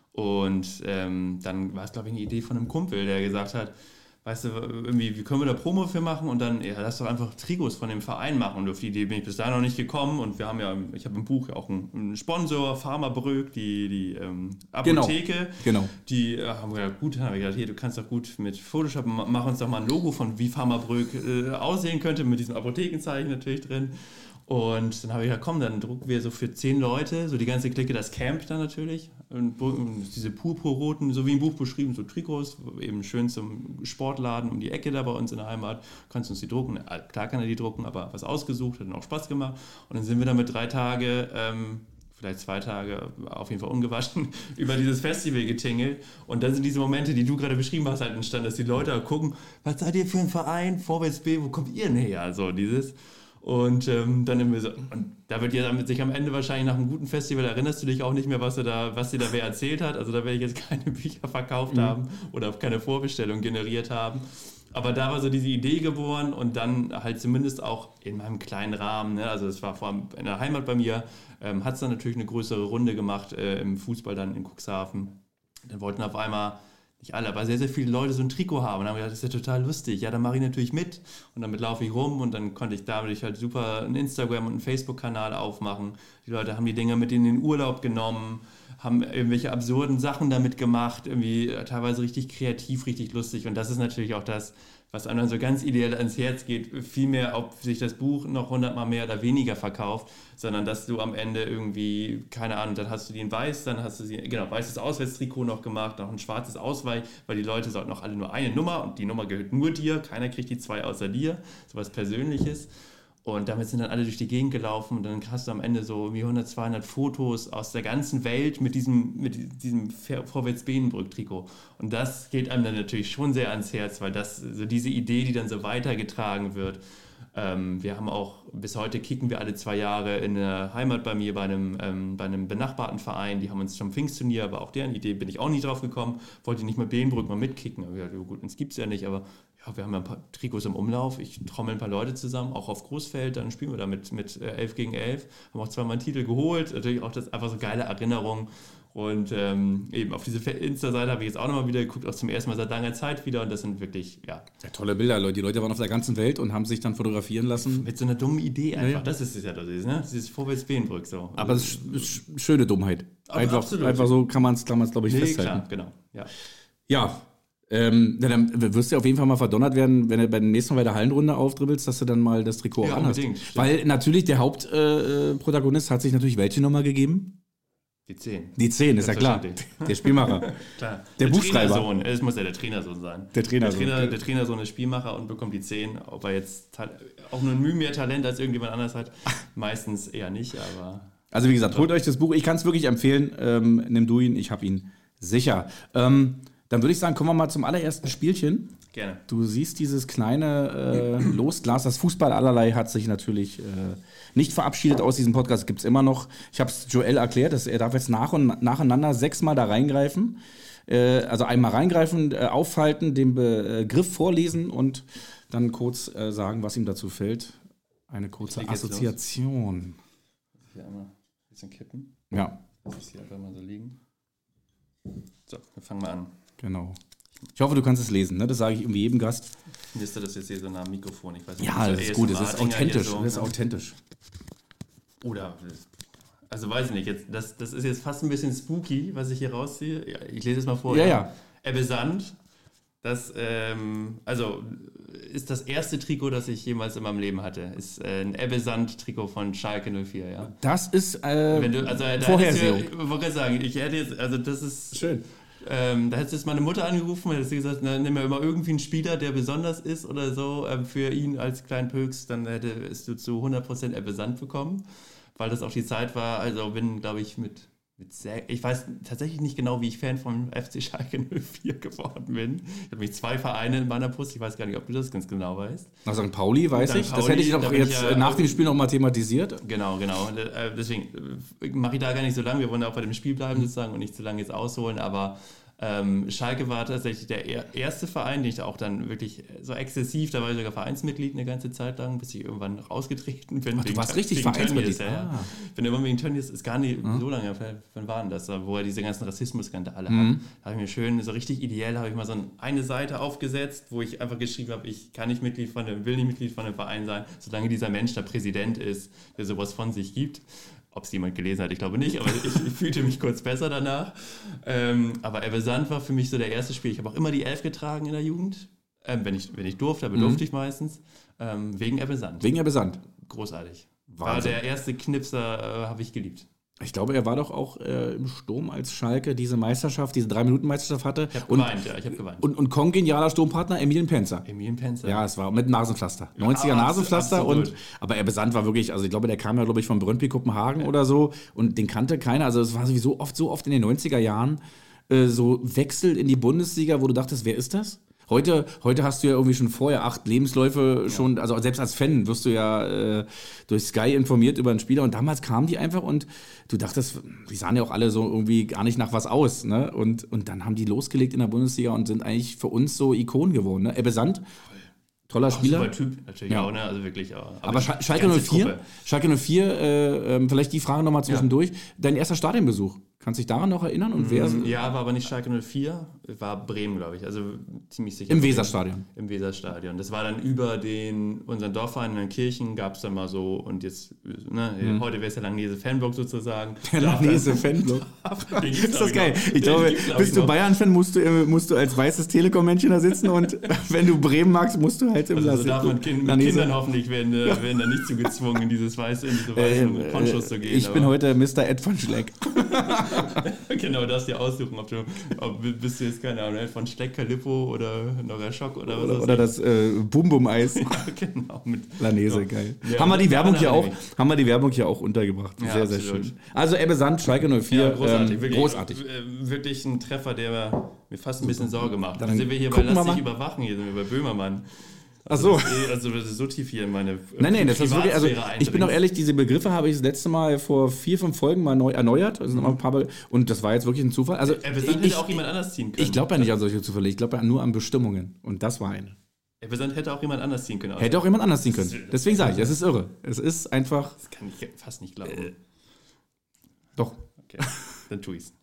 und ähm, dann war es, glaube ich, eine Idee von einem Kumpel, der gesagt hat, weißt du, irgendwie, wie können wir da Promo für machen? Und dann, ja, lass doch einfach Trikots von dem Verein machen. Und auf die Idee bin ich bis dahin noch nicht gekommen. Und wir haben ja, ich habe im Buch ja auch einen, einen Sponsor, Pharmabrück, die, die ähm, Apotheke. Genau, genau. Die äh, haben gesagt, gut, haben wir gesagt, hier, du kannst doch gut mit Photoshop, mach uns doch mal ein Logo von wie Pharmabrück äh, aussehen könnte, mit diesem Apothekenzeichen natürlich drin. Und dann habe ich gesagt, komm, dann drucken wir so für zehn Leute, so die ganze Clique, das Camp dann natürlich. Und diese purpurroten, so wie im Buch beschrieben, so Trikots, eben schön zum Sportladen um die Ecke da bei uns in der Heimat. Kannst du uns die drucken? Klar kann er die drucken, aber was ausgesucht, hat dann auch Spaß gemacht. Und dann sind wir dann mit drei Tage, ähm, vielleicht zwei Tage, auf jeden Fall ungewaschen, über dieses Festival getingelt. Und dann sind diese Momente, die du gerade beschrieben hast, halt entstanden, dass die Leute gucken, was seid ihr für ein Verein? Vorwärts B, wo kommt ihr denn her? So dieses... Und ähm, dann immer so, und da wird ja damit sich am Ende wahrscheinlich nach einem guten Festival erinnerst du dich auch nicht mehr, was, du da, was dir da wer erzählt hat. Also da werde ich jetzt keine Bücher verkauft mhm. haben oder keine Vorbestellung generiert haben. Aber da war so diese Idee geboren und dann halt zumindest auch in meinem kleinen Rahmen, ne? Also das war vor allem in der Heimat bei mir, ähm, hat es dann natürlich eine größere Runde gemacht äh, im Fußball dann in Cuxhaven. Dann wollten auf einmal nicht alle, aber sehr, sehr viele Leute so ein Trikot haben und haben gedacht, das ist ja total lustig. Ja, dann mache ich natürlich mit und damit laufe ich rum und dann konnte ich dadurch halt super einen Instagram- und einen Facebook-Kanal aufmachen. Die Leute haben die Dinger mit in den Urlaub genommen, haben irgendwelche absurden Sachen damit gemacht, irgendwie teilweise richtig kreativ, richtig lustig und das ist natürlich auch das, was einem dann so ganz ideell ans Herz geht, viel mehr, ob sich das Buch noch hundertmal mehr oder weniger verkauft, sondern dass du am Ende irgendwie, keine Ahnung, dann hast du die in weiß, dann hast du sie, genau, weißes Auswärtstrikot noch gemacht, noch ein schwarzes Ausweich, weil die Leute sollten auch alle nur eine Nummer und die Nummer gehört nur dir, keiner kriegt die zwei außer dir, sowas Persönliches. Und damit sind dann alle durch die Gegend gelaufen und dann hast du am Ende so irgendwie hundert, zweihundert Fotos aus der ganzen Welt mit diesem, mit diesem Vorwärts-Behnenbrück-Trikot. Und das geht einem dann natürlich schon sehr ans Herz, weil das so diese Idee, die dann so weitergetragen wird. Ähm, wir haben auch, bis heute kicken wir alle zwei Jahre in der Heimat bei mir bei einem, ähm, bei einem benachbarten Verein. Die haben uns zum Pfingstturnier, aber auch deren Idee bin ich auch nicht drauf gekommen. Wollte nicht mal Behnenbrück mal mitkicken. Aber ja, gut, uns gibt es ja nicht, aber ja, wir haben ja ein paar Trikots im Umlauf. Ich trommel ein paar Leute zusammen, auch auf Großfeld. Dann spielen wir da mit, mit elf gegen elf. Haben auch zweimal einen Titel geholt. Natürlich auch das einfach so geile Erinnerungen. Und ähm, eben auf diese Insta-Seite habe ich jetzt auch nochmal wieder geguckt, auch zum ersten Mal seit langer Zeit wieder. Und das sind wirklich, ja. ja tolle Bilder, Leute. Die Leute waren auf der ganzen Welt und haben sich dann fotografieren lassen. Mit so einer dummen Idee einfach. Ja, ja. Das ist es ja, das ist, ne? Dieses Vorwärts-Behnenbrück so. Aber es ist schöne Dummheit. Einfach, absolut. einfach so kann man es, glaube ich, nee, festhalten. Klar, genau. Ja. Ja. Ähm, dann wirst du auf jeden Fall mal verdonnert werden, wenn du beim nächsten Mal bei der Hallenrunde aufdribbelst, dass du dann mal das Trikot ja, auch anhast. Unbedingt, Weil natürlich der Hauptprotagonist äh, hat sich natürlich welche Nummer gegeben? Die zehn. Die zehn, ist ja klar. Der Spielmacher. Klar. Der, der Buchschreiber. Trainersohn. Es muss ja der Trainersohn sein. Der Trainersohn. Der, Trainer, der Trainersohn ist Spielmacher und bekommt die zehn. Ob er jetzt auch nur ein Mühe mehr Talent als irgendjemand anders hat, meistens eher nicht, aber... Also wie gesagt, holt euch das Buch. Ich kann es wirklich empfehlen. Ähm, nimm du ihn, ich habe ihn sicher. Ähm, dann würde ich sagen, kommen wir mal zum allerersten Spielchen. Gerne. Du siehst dieses kleine äh, Losglas. Das Fußball allerlei hat sich natürlich äh, nicht verabschiedet aus diesem Podcast. Gibt es immer noch. Ich habe es Joel erklärt, dass er darf jetzt nach und nacheinander sechsmal da reingreifen. Äh, also einmal reingreifen, äh, aufhalten, den Begriff vorlesen und dann kurz äh, sagen, was ihm dazu fällt. Eine kurze Assoziation. Hier einmal ein bisschen kippen. Ja. Das ist hier einfach mal so liegen. So, wir fangen mal an. Genau. Ich hoffe, du kannst es lesen, ne? Das sage ich irgendwie jedem Gast. Findest du das jetzt hier so nah am Mikrofon? Ich weiß nicht, ja, das ist gut, es ist authentisch. So, das ist authentisch. Oder, also weiß ich nicht, jetzt, das, das ist jetzt fast ein bisschen spooky, was ich hier rausziehe. Ja, ich lese es mal vor. Ja, ja. Ebbe Sand, das, ähm, also ist das erste Trikot, das ich jemals in meinem Leben hatte. Ist äh, ein Ebbe Sand-Trikot von Schalke null vier, ja. Das ist äh, Wenn du, also, Vorhersehung. Ich wollte gerade sagen, ich hätte jetzt, also das ist... Schön. Ähm, da hättest du jetzt meine Mutter angerufen und hättest gesagt, na, nimm mir immer irgendwie einen Spieler, der besonders ist oder so, ähm, für ihn als kleinen Pöks, dann hättest du zu hundert Prozent Ebbe Sand bekommen, weil das auch die Zeit war, also bin, glaube ich, mit, mit sehr, ich weiß tatsächlich nicht genau, wie ich Fan vom F C Schalke null vier geworden bin. Ich habe mich zwei Vereine in meiner Brust, ich weiß gar nicht, ob du das ganz genau weißt. Nach Sankt Pauli weiß Sankt ich, Pauli, das hätte ich doch jetzt ich, nach dem Spiel noch mal thematisiert. Genau, genau. Deswegen mache ich da gar nicht so lange, wir wollen auch bei dem Spiel bleiben sozusagen und nicht zu lange jetzt ausholen, aber Ähm, Schalke war tatsächlich der erste Verein, den ich da auch dann wirklich so exzessiv, da war ich sogar Vereinsmitglied eine ganze Zeit lang, bis ich irgendwann rausgetreten bin. Ach, du warst richtig Vereinsmitglied? Ja, ja. Ah. Ich bin immer wegen Tönnies, ist gar nicht mhm. so lange, wann war denn das, wo er diese ganzen Rassismus-Skandale mhm. hat. Da habe ich mir schön, so richtig ideell, habe ich mal so eine Seite aufgesetzt, wo ich einfach geschrieben habe, ich kann nicht Mitglied von einem, will nicht Mitglied von einem Verein sein, solange dieser Mensch da Präsident ist, der sowas von sich gibt. Ob es jemand gelesen hat, ich glaube nicht, aber ich, ich fühlte mich kurz besser danach. Ähm, aber Ebbe Sand war für mich so der erste Spiel. Ich habe auch immer die Elf getragen in der Jugend. Ähm, wenn, ich, wenn ich durfte, aber durfte mhm. ich meistens. Ähm, wegen Ebbe Sand. Wegen Ebbe Sand. Großartig. War der erste Knipser, äh, habe ich geliebt. Ich glaube, er war doch auch äh, im Sturm, als Schalke diese Meisterschaft, diese drei-Minuten-Meisterschaft hatte. Ich habe geweint, ja, ich habe geweint. Und, und kongenialer Sturmpartner Emilien Penzer. Emilien Penzer. Ja, es war mit Nasenpflaster. neunziger Ja, Nasenpflaster. absolut. Und, aber er besandt war wirklich, also ich glaube, der kam ja, glaube ich, von Brøndby Kopenhagen ja. oder so. Und den kannte keiner. Also es war sowieso oft, so oft in den neunziger Jahren äh, so Wechsel in die Bundesliga, wo du dachtest, wer ist das? Heute, heute hast du ja irgendwie schon vorher acht Lebensläufe schon, ja. also selbst als Fan wirst du ja äh, durch Sky informiert über einen Spieler und damals kamen die einfach und du dachtest, die sahen ja auch alle so irgendwie gar nicht nach was aus, ne? Und, und dann haben die losgelegt in der Bundesliga und sind eigentlich für uns so Ikonen geworden, ne? Ebbe Sand, toller auch Spieler. Super Typ, natürlich ja. auch, ne? Also wirklich auch. Aber, aber Sch- Schalke null vier, Schalke null vier, äh, äh, vielleicht die Frage nochmal zwischendurch, ja. dein erster Stadionbesuch. Kannst du dich daran noch erinnern? Und wer ja, war aber nicht Schalke null vier, war Bremen, glaube ich. Also ziemlich sicher. Im Weserstadion. Im Weserstadion. Das war dann über den, unseren Dorfverein in Kirchen, gab es dann mal so, und jetzt, ne, mhm. heute wäre es der Langnese-Fanblock sozusagen. Der Langnese-Fanblock. Ist das geil? Ich, ich glaube, bist du Bayern-Fan, musst du, musst du als weißes Telekom-Männchen da sitzen und wenn du Bremen magst, musst du halt im also so darf man kind, mit Kindern hoffentlich werden, werden dann nicht zu gezwungen, in dieses weiße, in diese weißen äh, Ponchos zu gehen. Ich aber. bin heute Mister Ed von Schleck. Genau, darfst dir aussuchen, ob du ob, bist du jetzt, keine Ahnung, von Schleck, Calippo oder Nora Schock oder was. Oder, oder das äh, Bum-Bum-Eis. Ja, genau. Mit, Lanese, ja. Geil. Ja, haben, wir die Werbung hier auch, haben wir die Werbung hier auch untergebracht. Ja, sehr, absolut. sehr schön. Also Ebbe Sand, Schalke null vier. Ja, großartig. Ähm, wirklich, großartig. Äh, wirklich ein Treffer, der mir fast ein bisschen Sorge macht. Dann sind wir hier bei Lass dich überwachen, hier sind wir bei Böhmermann. Ach so. Also das ist so tief hier in meine Nein, nein, das ist wirklich, also ich bin auch ehrlich, diese Begriffe habe ich das letzte Mal vor vier, fünf Folgen mal neu erneuert. Also mhm. ein paar Be- und das war jetzt wirklich ein Zufall. Also er ich, hätte auch jemand anders ziehen können. Ich glaube ja nicht an solche Zufälle, ich glaube ja nur an Bestimmungen. Und das war eine. Er hätte auch jemand anders ziehen können. Hätte auch jemand anders ziehen können. Deswegen sage ich, es ist irre. Es ist einfach... Das kann ich fast nicht glauben. Äh, doch. Okay, dann tue ich's.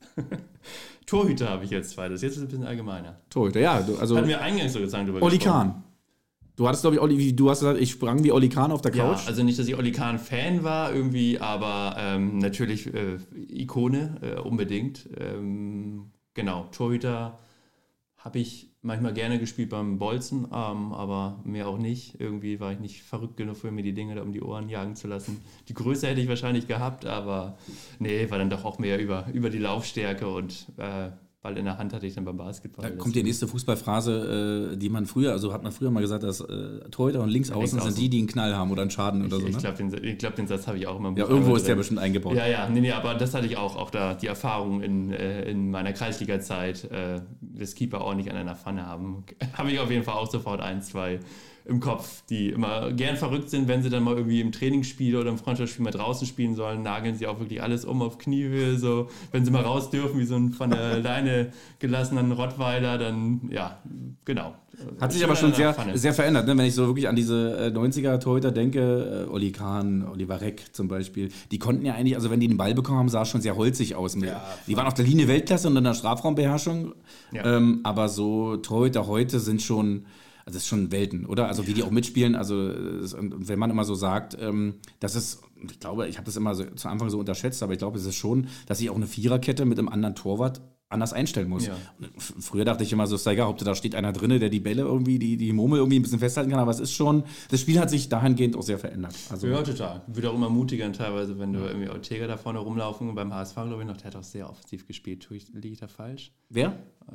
Torhüter habe ich jetzt zweites. Jetzt ist es ein bisschen allgemeiner. Torhüter, ja. Du, also Hat mir eingangs so gesagt drüber Oli Kahn. Du hattest, glaube ich, Oli, du hast gesagt, ich sprang wie Oli Kahn auf der Couch. Ja, also nicht, dass ich Oli Kahn-Fan war irgendwie, aber ähm, natürlich äh, Ikone, äh, unbedingt. Ähm, genau, Torhüter habe ich manchmal gerne gespielt beim Bolzen, ähm, aber mehr auch nicht. Irgendwie war ich nicht verrückt genug für mir, die Dinge da um die Ohren jagen zu lassen. Die Größe hätte ich wahrscheinlich gehabt, aber nee, war dann doch auch mehr über, über die Laufstärke und äh, Ball in der Hand hatte ich dann beim Basketball. Da kommt die nächste Fußballphrase, äh, die man früher, also hat man früher mal gesagt, dass äh, Torhüter und Linksaußen sind die, die einen Knall haben oder einen Schaden oder ich, so. Ich ne? glaube, den, glaub, den Satz habe ich auch immer. Ja, irgendwo ist drin. Der bestimmt eingebaut. Ja, ja, nee, nee, aber das hatte ich auch, auch da die Erfahrung in, äh, in meiner Kreisliga-Zeit, äh, das Keeper ordentlich an einer Pfanne haben. Habe ich auf jeden Fall auch sofort ein, zwei im Kopf, die immer gern verrückt sind, wenn sie dann mal irgendwie im Trainingsspiel oder im Freundschaftsspiel mal draußen spielen sollen, nageln sie auch wirklich alles um auf Kniehöhe, so, wenn sie mal raus dürfen, wie so ein von der Leine gelassener Rottweiler, dann, ja, genau. Hat sich aber schon sehr, sehr verändert, ne? Wenn ich so wirklich an diese äh, neunziger-Torhüter denke, äh, Oli Kahn, Oliver Reck zum Beispiel, die konnten ja eigentlich, also wenn die den Ball bekommen haben, sah es schon sehr holzig aus. Ja, die waren auf der Linie Weltklasse und in der Strafraumbeherrschung, ja. ähm, aber so Torhüter heute sind schon... Also das ist schon Welten, oder? Also wie die auch mitspielen, also wenn man immer so sagt, ähm, das ist, ich glaube, ich habe das immer so, zu Anfang so unterschätzt, aber ich glaube, es ist schon, dass ich auch eine Viererkette mit einem anderen Torwart anders einstellen muss. Ja. F- früher dachte ich immer so, ist egal, ob da steht einer drin, der die Bälle irgendwie, die, die Murmel irgendwie ein bisschen festhalten kann, aber es ist schon, das Spiel hat sich dahingehend auch sehr verändert. Also, ja, total. Wird auch immer mutiger teilweise, wenn du irgendwie Ortega da vorne rumlaufen, beim H S V, glaube ich noch, der hat auch sehr offensiv gespielt. Liege ich da falsch? Wer?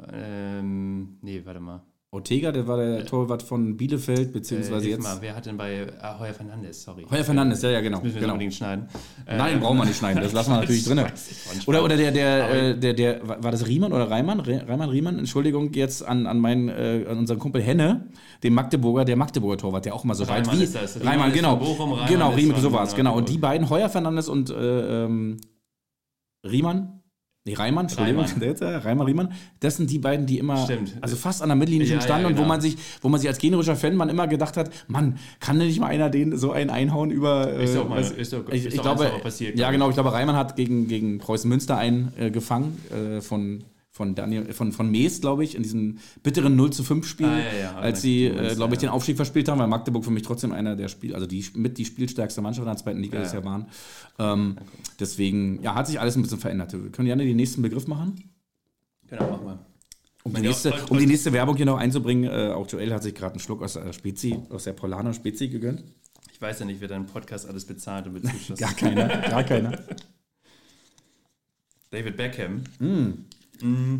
Ähm, nee, warte mal. Ortega, der war der Torwart von Bielefeld, beziehungsweise äh, jetzt... Mal, wer hat denn bei ah, Heuer Fernandes, sorry. Heuer Fernandes, ja, ja, genau. Das müssen wir genau. unbedingt schneiden. Nein, ähm, brauchen wir nicht schneiden, das lassen wir natürlich drin. Oder, oder der, der, äh, der, der, war das Riemann oder Reimann? Reimann, Riemann, Entschuldigung, jetzt an, an meinen, äh, an unseren Kumpel Henne, dem Magdeburger, der Magdeburger Torwart, der auch immer so weit wie... Ist das. Reimann, Reimann genau. Bochum, Reimann genau, Riemann, so war es, genau. Und die beiden, Heuer Fernandes und äh, ähm, Riemann... Nee, Reimann, Entschuldigung, Reimann. Reimann, Riemann, das sind die beiden, die immer, Stimmt. also fast an der Mittellinie schon ja, standen ja, genau. und wo man sich, wo man sich als generischer Fan man immer gedacht hat, Mann, kann denn nicht mal einer den so einen einhauen über, ist doch mal, was, ist doch, ich, ist ich doch glaube, passiert, ja genau, ich glaube, Reimann hat gegen, gegen Preußen Münster einen äh, gefangen, äh, von, von Daniel, von, von Mees, glaube ich, in diesem bitteren null zu fünf Spiel, ah, ja, ja, als sie, äh, glaube ich, ja. den Aufstieg verspielt haben, weil Magdeburg für mich trotzdem einer der Spiel, also die mit die spielstärkste Mannschaft in der zweiten Liga ja, das ja. Jahr waren. Ähm, okay. Deswegen, ja, hat sich alles ein bisschen verändert. Wir können gerne den nächsten Begriff machen. Genau, mach mal. Um die, nächste, um die nächste Werbung hier noch einzubringen, äh, auch Joel hat sich gerade einen Schluck aus der Spezi, aus der Polana Spezi gegönnt. Ich weiß ja nicht, wer deinen Podcast alles bezahlt und bezuschusst. Gar keiner, gar keiner. David Beckham. Mm. Mm.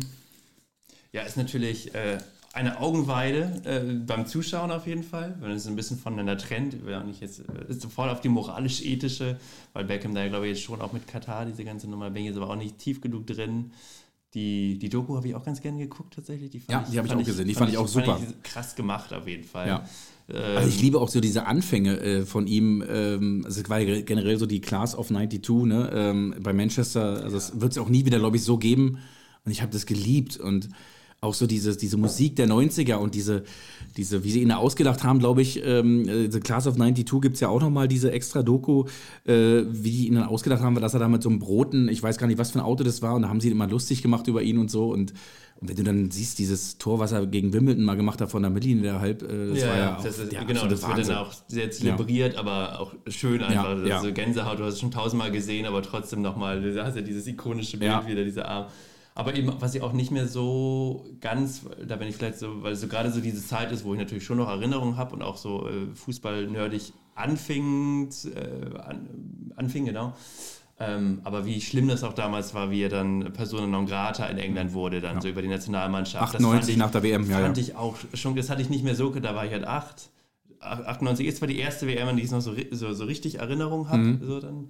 Ja, ist natürlich äh, eine Augenweide äh, beim Zuschauen auf jeden Fall, wenn es ein bisschen voneinander trennt. Ich will auch nicht jetzt äh, ist sofort auf die moralisch-ethische, weil Beckham da, glaube ich, jetzt schon auch mit Katar, diese ganze Nummer, bin ich jetzt aber auch nicht tief genug drin. Die, die Doku habe ich auch ganz gerne geguckt, tatsächlich. Die fand Ja, ich, die habe ich auch gesehen. Die fand fand ich auch super. Fand ich krass gemacht, auf jeden Fall. Ja. Ähm, Also ich liebe auch so diese Anfänge äh, von ihm. Ähm, also es war ja generell so die Class of zweiundneunzig, ne? Ähm, bei Manchester. Also es wird es auch nie wieder, glaube ich, so geben. Und ich habe das geliebt. Und auch so diese, diese Musik der neunziger und diese, diese, wie sie ihn da ausgedacht haben, glaube ich, ähm, The Class of zweiundneunzig gibt es ja auch nochmal diese extra Doku, äh, wie die ihn dann ausgedacht haben, dass er da mit so einem Broten, ich weiß gar nicht, was für ein Auto das war, und da haben sie ihn immer lustig gemacht über ihn und so. Und, und wenn du dann siehst, dieses Tor, was er gegen Wimbledon mal gemacht hat von der Mittellinie, halb, äh, das ja, war ja, ja auch das ist, der genau, das absolute wird dann Wahnsinn. auch sehr zelebriert, ja. aber auch schön einfach. Ja, ja. Also Gänsehaut, du hast es schon tausendmal gesehen, aber trotzdem nochmal, du hast ja dieses ikonische Bild Ja. wieder, dieser Arm. Aber eben, was ich auch nicht mehr so ganz, da bin ich vielleicht so, weil es so gerade so diese Zeit ist, wo ich natürlich schon noch Erinnerungen habe und auch so äh, Fußball-nerdig anfing, äh, an, anfing, genau. Ähm, aber wie schlimm das auch damals war, wie er dann Persona non grata in England wurde, dann Ja. so über die Nationalmannschaft. achtundneunzig das fand ich, nach der W M, ja, fand ja. ich auch schon, das hatte ich nicht mehr so, da war ich halt acht. achtundneunzig ist zwar die erste W M, an die ich noch so, so, so richtig Erinnerung habe, Mhm. so dann.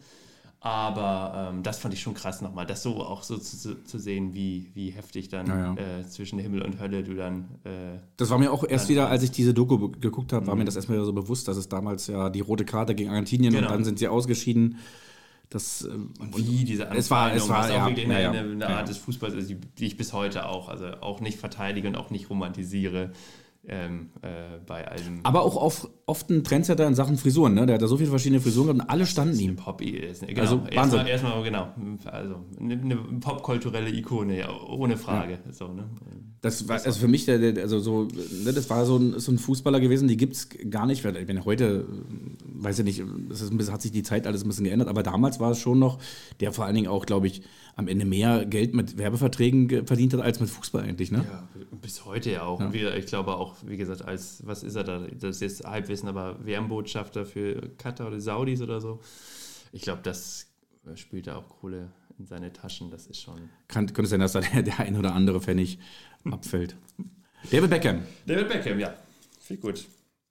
Aber ähm, das fand ich schon krass nochmal, das so auch so zu, zu sehen, wie, wie heftig dann Ja, ja. Äh, zwischen Himmel und Hölle du dann... Äh, Das war mir auch erst Dann- wieder, als ich diese Doku be- geguckt habe, war Mhm. mir das erstmal wieder so bewusst, dass es damals ja die rote Karte gegen Argentinien Genau. und dann sind sie ausgeschieden. Das, ähm, und wie diese es war- es Anfeindung, war, was ja, auch wirklich ja, eine, ja. eine, eine Ja, Art ja. des Fußballs ist, die, die ich bis heute auch, also auch nicht verteidige und auch nicht romantisiere ähm, äh, bei allem. aber auch auf, oft ein Trendsetter in Sachen Frisuren, ne? Der hat da so viele verschiedene Frisuren gehabt und alle standen ihm. Hip-Hop ist, genau, Also, erstmal, Wahnsinn. erstmal, genau, also eine, eine popkulturelle Ikone, ja, ohne Frage. So, ne? Das war also für mich, der, der, also so, ne, das war so ein, so ein Fußballer gewesen, die gibt es gar nicht. Wenn wenn heute, äh, weiß ich nicht, das ist ein bisschen, hat sich die Zeit alles ein bisschen geändert, aber damals war es schon noch, der vor allen Dingen auch, glaube ich, am Ende mehr Geld mit Werbeverträgen ge- verdient hat als mit Fußball eigentlich, ne? Ja, bis heute ja auch. Ja. Und wie, ich glaube auch, wie gesagt, als, was ist er da? Das ist jetzt Halbwissen, aber W M-Botschafter für Katar oder Saudis oder so. Ich glaube, das spielt da auch Kohle in seine Taschen. Das ist schon. Kann, könnte sein, dass da der, der ein oder andere Pfennig abfällt. David Beckham. David Beckham, ja. Viel gut.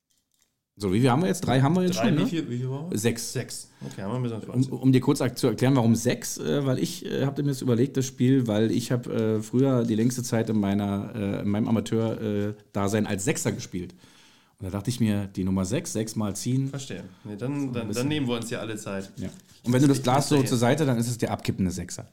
So, wie viel haben wir jetzt? Drei haben wir jetzt Drei, schon, wie ne? viel, wie viel waren wir? Sechs. Sechs. Okay, haben wir ein bisschen Um, um dir kurz ak- zu erklären, warum sechs, äh, weil ich äh, habe mir das überlegt, das Spiel, weil ich habe äh, früher die längste Zeit in, meiner, äh, in meinem Amateur-Dasein als Sechser gespielt. Und da dachte ich mir, die Nummer sechs, sechs mal ziehen. Verstehe. Nee, dann, dann, dann nehmen wir uns ja alle Zeit. Ja. Und wenn du das Ich Glas muss so da zur Seite, dann ist es der abkippende Sechser.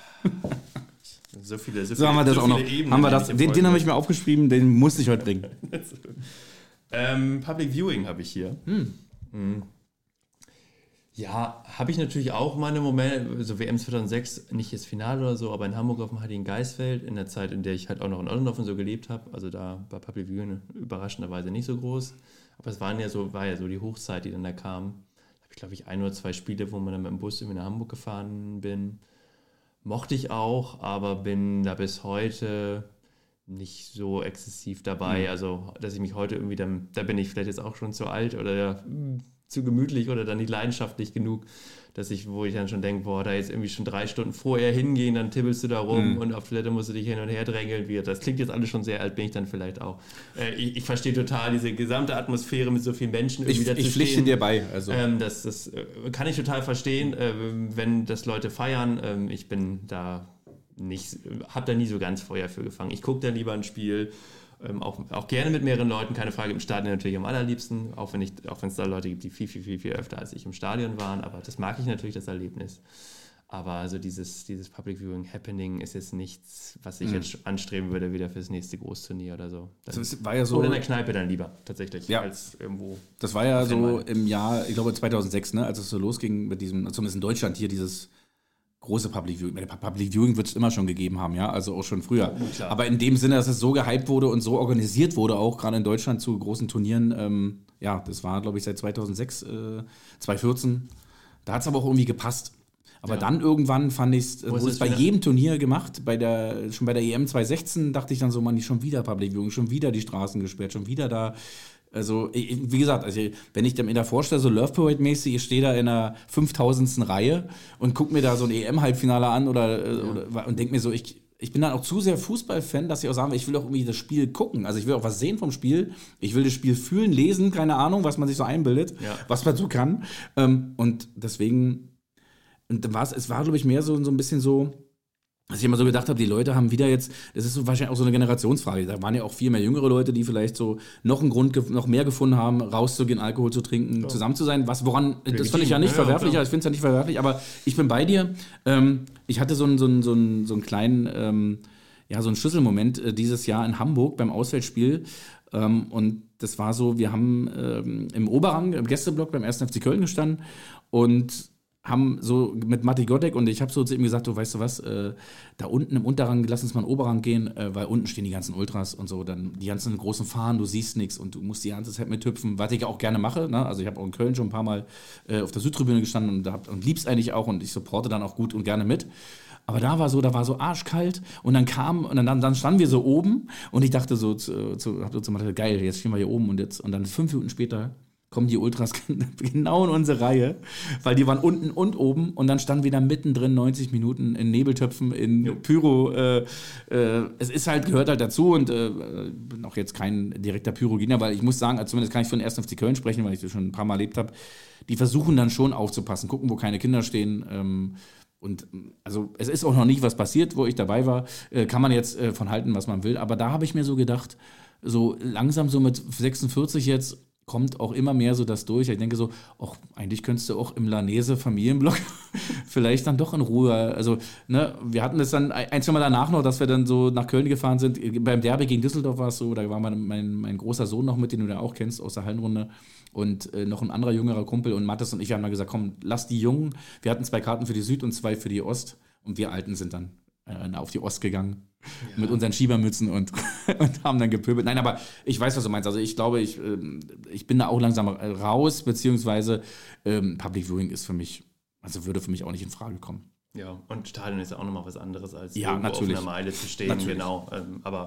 So viele, so So haben wir das so auch noch. viele Ebenen, Haben wir die das, ich den im den habe Folgen- ich mir aufgeschrieben, den musste ich heute bringen. Ähm, Public Viewing habe ich hier. Hm. Mhm. Ja, habe ich natürlich auch meine Momente, so W M zweitausendsechs, nicht das Finale oder so, aber in Hamburg auf dem Heiligen Geistfeld, in der Zeit, in der ich halt auch noch in Ollendorf und so gelebt habe. Also da war Public Viewing überraschenderweise nicht so groß. Aber es waren ja so, war ja so die Hochzeit, die dann da kam. Da habe ich, glaube ich, ein oder zwei Spiele, wo man dann mit dem Bus irgendwie nach Hamburg gefahren bin. Mochte ich auch, aber bin da bis heute nicht so exzessiv dabei. Mhm. Also, dass ich mich heute irgendwie dann, da bin ich vielleicht jetzt auch schon zu alt oder ja, mh, zu gemütlich oder dann nicht leidenschaftlich genug, dass ich, wo ich dann schon denke, boah, da jetzt irgendwie schon drei Stunden vorher hingehen, dann tippelst du da rum Mhm. und auf Toilette musst du dich hin und her drängeln. Wie, das klingt jetzt alles schon sehr alt, bin ich dann vielleicht auch. Äh, ich, ich verstehe total diese gesamte Atmosphäre mit so vielen Menschen Ich, irgendwie da zu ich pflichte stehen. dir bei. Also. Ähm, das das äh, kann ich total verstehen, äh, wenn das Leute feiern. Ähm, ich bin da nicht, habe da nie so ganz Feuer für gefangen. Ich gucke da lieber ein Spiel, ähm, auch, auch gerne mit mehreren Leuten, keine Frage, im Stadion natürlich am allerliebsten, auch wenn ich, auch wenn es da Leute gibt, die viel, viel, viel, viel öfter als ich im Stadion waren, aber das mag ich natürlich, das Erlebnis. Aber also dieses, dieses Public Viewing Happening ist jetzt nichts, was ich Mhm. jetzt anstreben würde, wieder fürs nächste Großturnier oder so. Dann, Das war ja so, oder in der Kneipe dann lieber, tatsächlich, Ja. als irgendwo. das war ja so Rennweite. im Jahr, ich glaube zweitausendsechs, ne, als es so losging mit diesem, zumindest in Deutschland hier, dieses große Public Viewing. Public Viewing wird es immer schon gegeben haben, ja, also auch schon früher. Oh, klar. Aber in dem Sinne, dass es so gehypt wurde und so organisiert wurde, auch gerade in Deutschland zu großen Turnieren, ähm, ja, das war, glaube ich, seit zweitausendsechs, äh, zweitausendvierzehn. Da hat es aber auch irgendwie gepasst. Aber Ja. dann irgendwann fand ich, Wo ist wurde es es bei wieder? jedem Turnier gemacht, bei der, schon bei der E M zweitausendsechzehn dachte ich dann so, man, schon wieder Public Viewing, schon wieder die Straßen gesperrt, schon wieder da Also, ich, wie gesagt, also, wenn ich mir da vorstelle, so Love Parade-mäßig, ich stehe da in der fünftausendsten Reihe und gucke mir da so ein E M-Halbfinale an oder, ja. oder und denke mir so, ich, ich bin dann auch zu sehr Fußballfan, dass ich auch sagen will, ich will auch irgendwie das Spiel gucken. Also ich will auch was sehen vom Spiel. Ich will das Spiel fühlen, lesen, keine Ahnung, was man sich so einbildet, ja. was man so kann. Und deswegen, und dann war es, es war, glaube ich, mehr so, so ein bisschen so, dass ich immer so gedacht habe, die Leute haben wieder jetzt, das ist so wahrscheinlich auch so eine Generationsfrage, da waren ja auch viel mehr jüngere Leute, die vielleicht so noch einen Grund, noch mehr gefunden haben, rauszugehen, Alkohol zu trinken, ja. zusammen zu sein, was, woran, Legitim. Das fand ich ja nicht ja, verwerflich, ja, ich finde es ja nicht verwerflich, aber ich bin bei dir, ähm, ich hatte so einen, so einen, so einen, so einen kleinen, ähm, ja, so einen Schlüsselmoment äh, dieses Jahr in Hamburg beim Auswärtsspiel ähm, und das war so, wir haben ähm, im Oberrang, im Gästeblock beim ersten F C Köln gestanden und haben so mit Matti Gottek und ich habe so zu ihm gesagt, du weißt du was, äh, da unten im Unterrang, lass uns mal in den Oberrang gehen, äh, weil unten stehen die ganzen Ultras und so, dann die ganzen großen Fahnen, du siehst nichts und du musst die ganze Zeit mithüpfen, was ich auch gerne mache, ne? Also ich habe auch in Köln schon ein paar Mal äh, auf der Südtribüne gestanden und, hab, und lieb's eigentlich auch und ich supporte dann auch gut und gerne mit. Aber da war so, da war so arschkalt und dann kam, und dann, dann standen wir so oben und ich dachte so, zu, zu, hab so zu Matti, geil, jetzt stehen wir hier oben und jetzt, und dann fünf Minuten später kommen die Ultras genau in unsere Reihe, weil die waren unten und oben und dann standen wir da mittendrin neunzig Minuten in Nebeltöpfen, in jo. Pyro. Äh, äh, es ist halt, gehört halt dazu und äh, bin auch jetzt kein direkter Pyrogegner, weil ich muss sagen, also zumindest kann ich von ersten F C Köln sprechen, weil ich das schon ein paar Mal erlebt habe, die versuchen dann schon aufzupassen, gucken, wo keine Kinder stehen. Ähm, und also es ist auch noch nicht was passiert, wo ich dabei war, äh, kann man jetzt äh, von halten, was man will, aber da habe ich mir so gedacht, so langsam so mit sechsundvierzig jetzt, kommt auch immer mehr so das durch. Ich denke so, auch eigentlich könntest du auch im Lanese Familienblock vielleicht dann doch in Ruhe, also ne, wir hatten das dann ein, zwei Mal danach noch, dass wir dann so nach Köln gefahren sind, beim Derby gegen Düsseldorf war es so, da war mein, mein, mein großer Sohn noch mit, den du ja auch kennst aus der Hallenrunde und äh, noch ein anderer jüngerer Kumpel und Mathis und ich haben dann gesagt, komm, lass die Jungen, wir hatten zwei Karten für die Süd und zwei für die Ost und wir Alten sind dann äh, auf die Ost gegangen. Ja. Mit unseren Schiebermützen und, und haben dann gepöbelt. Nein, aber ich weiß, was du meinst. Also ich glaube, ich, ich bin da auch langsam raus, beziehungsweise ähm, Public Viewing ist für mich, also würde für mich auch nicht in Frage kommen. Ja, und Stadion ist ja auch nochmal was anderes, als ja, irgendwo natürlich. auf einer Meile zu stehen. Natürlich. Genau, ähm, aber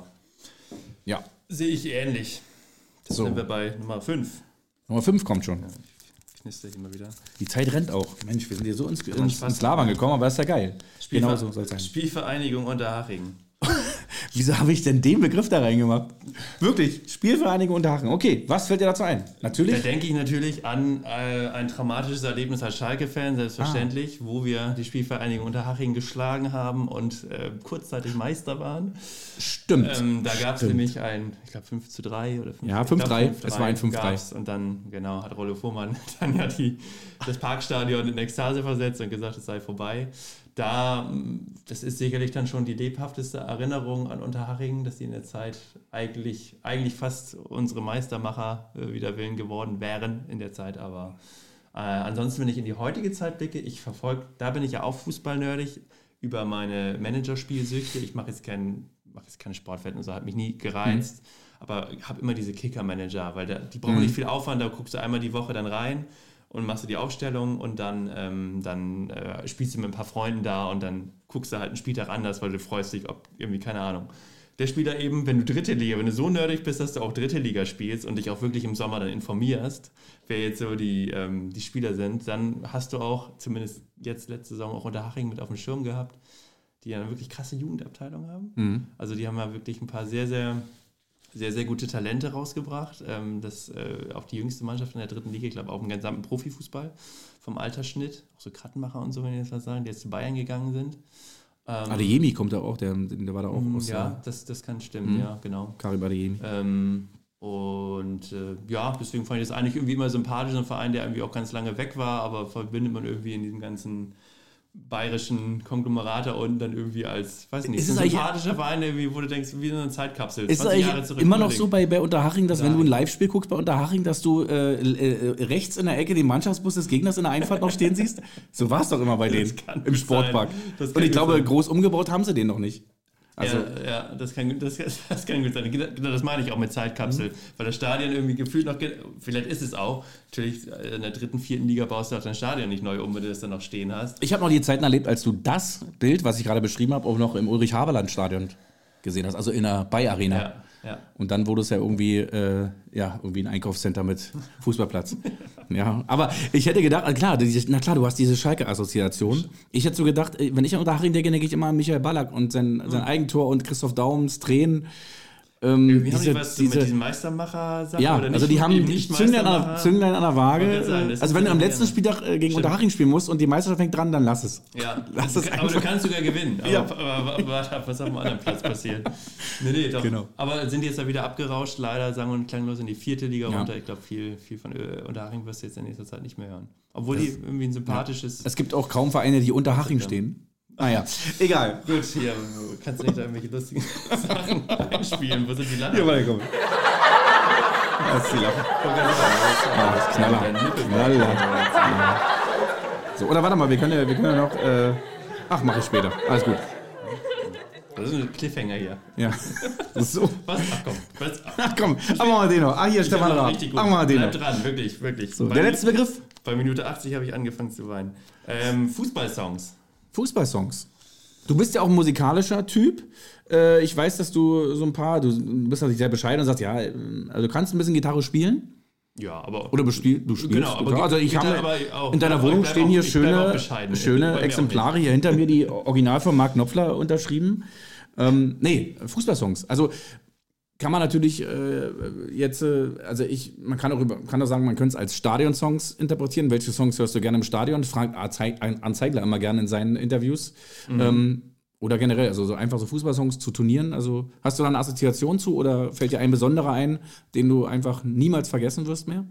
ja. sehe ich ähnlich. Jetzt so. sind wir bei Nummer fünf. Nummer fünf kommt schon. Ja, ich knister hier mal wieder. Die Zeit rennt auch. Mensch, wir sind hier so ins, ins, ins Labern gekommen, aber das ist ja geil. Spielver- genau so soll es sein. Spielvereinigung Unterhaching. Wieso habe ich denn den Begriff da reingemacht? Wirklich, Spielvereinigung Unterhaching. Okay, was fällt dir dazu ein? Natürlich. Da denke ich natürlich an äh, ein traumatisches Erlebnis als Schalke-Fan, selbstverständlich, ah. wo wir die Spielvereinigung Unterhaching geschlagen haben und äh, kurzzeitig Meister waren. Stimmt. Ähm, da gab es nämlich ein, ich glaube, fünf zu drei oder fünf Ja, fünf zu drei. Es war ein fünf zu drei. Und dann, genau, hat Rollo Fuhrmann dann ja die, das Parkstadion in Ekstase versetzt und gesagt, es sei vorbei. Da, das ist sicherlich dann schon die lebhafteste Erinnerung an Unterhaching, dass die in der Zeit eigentlich, eigentlich fast unsere Meistermacher äh, wider Willen geworden wären in der Zeit, aber äh, ansonsten, wenn ich in die heutige Zeit blicke, ich verfolge, da bin ich ja auch fußballnerdig über meine Managerspielsüchte. Ich mache jetzt, kein, mach jetzt keine Sportwetten, so hat mich nie gereizt, mhm. aber ich habe immer diese Kicker-Manager, weil da, die brauchen mhm. nicht viel Aufwand, da guckst du einmal die Woche dann rein und machst du die Aufstellung und dann, ähm, dann äh, spielst du mit ein paar Freunden da und dann guckst du halt einen Spieltag anders, weil du freust dich, ob irgendwie, keine Ahnung. Der Spieler eben, wenn du dritte Liga, wenn du so nerdig bist, dass du auch dritte Liga spielst und dich auch wirklich im Sommer dann informierst, wer jetzt so die, ähm, die Spieler sind, dann hast du auch, zumindest jetzt letzte Saison, auch Unterhaching mit auf dem Schirm gehabt, die ja eine wirklich krasse Jugendabteilung haben. Mhm. Also die haben ja wirklich ein paar sehr, sehr... sehr, sehr gute Talente rausgebracht. Das äh, auch die jüngste Mannschaft in der dritten Liga, ich glaube auch im gesamten Profifußball vom Altersschnitt, auch so Krattenmacher und so, wenn ich jetzt was sagen, die jetzt zu Bayern gegangen sind. Ähm, Adeyemi kommt da auch, der, der war da auch aus. Ja, das, das kann stimmen, mhm. ja, genau. Karim Adeyemi. Ähm, und äh, ja, deswegen fand ich das eigentlich irgendwie immer sympathisch, ein Verein, der irgendwie auch ganz lange weg war, aber verbindet man irgendwie in diesem ganzen bayerischen Konglomerate und dann irgendwie als, weiß nicht, ist ein sympathischer Verein, irgendwie, wo du denkst, wie eine Zeitkapsel, ist zwanzig Jahre zurück. Immer noch so bei, bei Unterhaching, dass Nein. wenn du ein Live-Spiel guckst bei Unterhaching, dass du äh, äh, rechts in der Ecke den Mannschaftsbus des Gegners in der Einfahrt noch stehen siehst? So war es doch immer bei denen im Sportpark. Und ich glaube, sein. groß umgebaut haben sie den noch nicht. Also, ja, ja das, kann, das, das kann gut sein. Genau, das meine ich auch mit Zeitkapsel. Mhm. Weil das Stadion irgendwie gefühlt noch, vielleicht ist es auch, natürlich in der dritten, vierten Liga baust du auch dein Stadion nicht neu um, wenn du das dann noch stehen hast. Ich habe noch die Zeiten erlebt, als du das Bild, was ich gerade beschrieben habe, auch noch im Ulrich-Haberland-Stadion gesehen hast, also in der Bay-Arena. Ja. Ja. Und dann wurde es ja irgendwie, äh, ja, irgendwie ein Einkaufscenter mit Fußballplatz. Ja, aber ich hätte gedacht, klar, na klar, du hast diese Schalke-Assoziation. Ich hätte so gedacht, wenn ich an Unterhaching denke, denke ich immer an Michael Ballack und sein, sein Eigentor und Christoph Daums Tränen. Ähm, Irgendwie diese, haben die was diese, mit diesem Meistermacher-Sachen? ja, oder nicht, also die haben nicht Zünglein an, der- Zünglein an der Waage. Sagen, das Also ist wenn du am ja letzten gerne. Spieltag äh, gegen Stimmt. Unterhaching spielen musst und die Meisterschaft fängt dran, dann lass es. Ja, Lass du, es aber du einfach. kannst sogar gewinnen. Aber, Ja. aber, aber warte ab, was auf dem anderen Platz passiert. Nee, nee, doch. Genau. Aber sind die jetzt da wieder abgerauscht, leider sang- und klanglos in die vierte Liga Ja. runter. Ich glaube, viel, viel von äh, Unterhaching wirst du jetzt in nächster Zeit nicht mehr hören. Obwohl die irgendwie ein sympathisches... Es gibt auch kaum Vereine, die unter Haching stehen. Naja, egal. Gut, hier, du kannst nicht da irgendwelche lustigen Sachen einspielen. Wo sind die Lachen? Hier, warte, komm. Das ist die Lache. Ah, Knaller. Knaller. So, oder warte mal, wir können ja, wir können ja noch... Äh, ach, mach ich später. Alles gut. Das ist ein Cliffhanger hier. Ja. So. Was? Ach komm, was? Ach komm, machen wir mal den noch. Ah, hier, Stefan Raab. Richtig gut. Machen wir mal den Bleib noch. dran, wirklich, wirklich. So, Bei der Mi- letzte Begriff? Bei Minute achtzig habe ich angefangen zu weinen. Ähm, Fußballsongs. Fußballsongs. Du bist ja auch ein musikalischer Typ. Äh, ich weiß, dass du so ein paar, du bist natürlich sehr bescheiden und sagst, ja, äh, also du kannst ein bisschen Gitarre spielen. Ja, aber... Oder bespiel, du spielst Genau, aber Gitarre. Also ich Gitarre habe aber auch- in deiner aber Wohnung ich bleib stehen auch- hier ich bleib auch schöne, bescheiden. Bei schöne mir auch Exemplare hier hinter mir, die original von Mark Knopfler unterschrieben. Ähm, nee, Fußballsongs. Also kann man natürlich äh, jetzt, äh, also ich, man kann auch, über, kann auch sagen, man könnte es als Stadionsongs interpretieren. Welche Songs hörst du gerne im Stadion? Fragt Anzeigler immer gerne in seinen Interviews. Mhm. Ähm, oder generell, also so einfach so Fußballsongs zu Turnieren. Also hast du da eine Assoziation zu oder fällt dir ein besonderer ein, den du einfach niemals vergessen wirst mehr?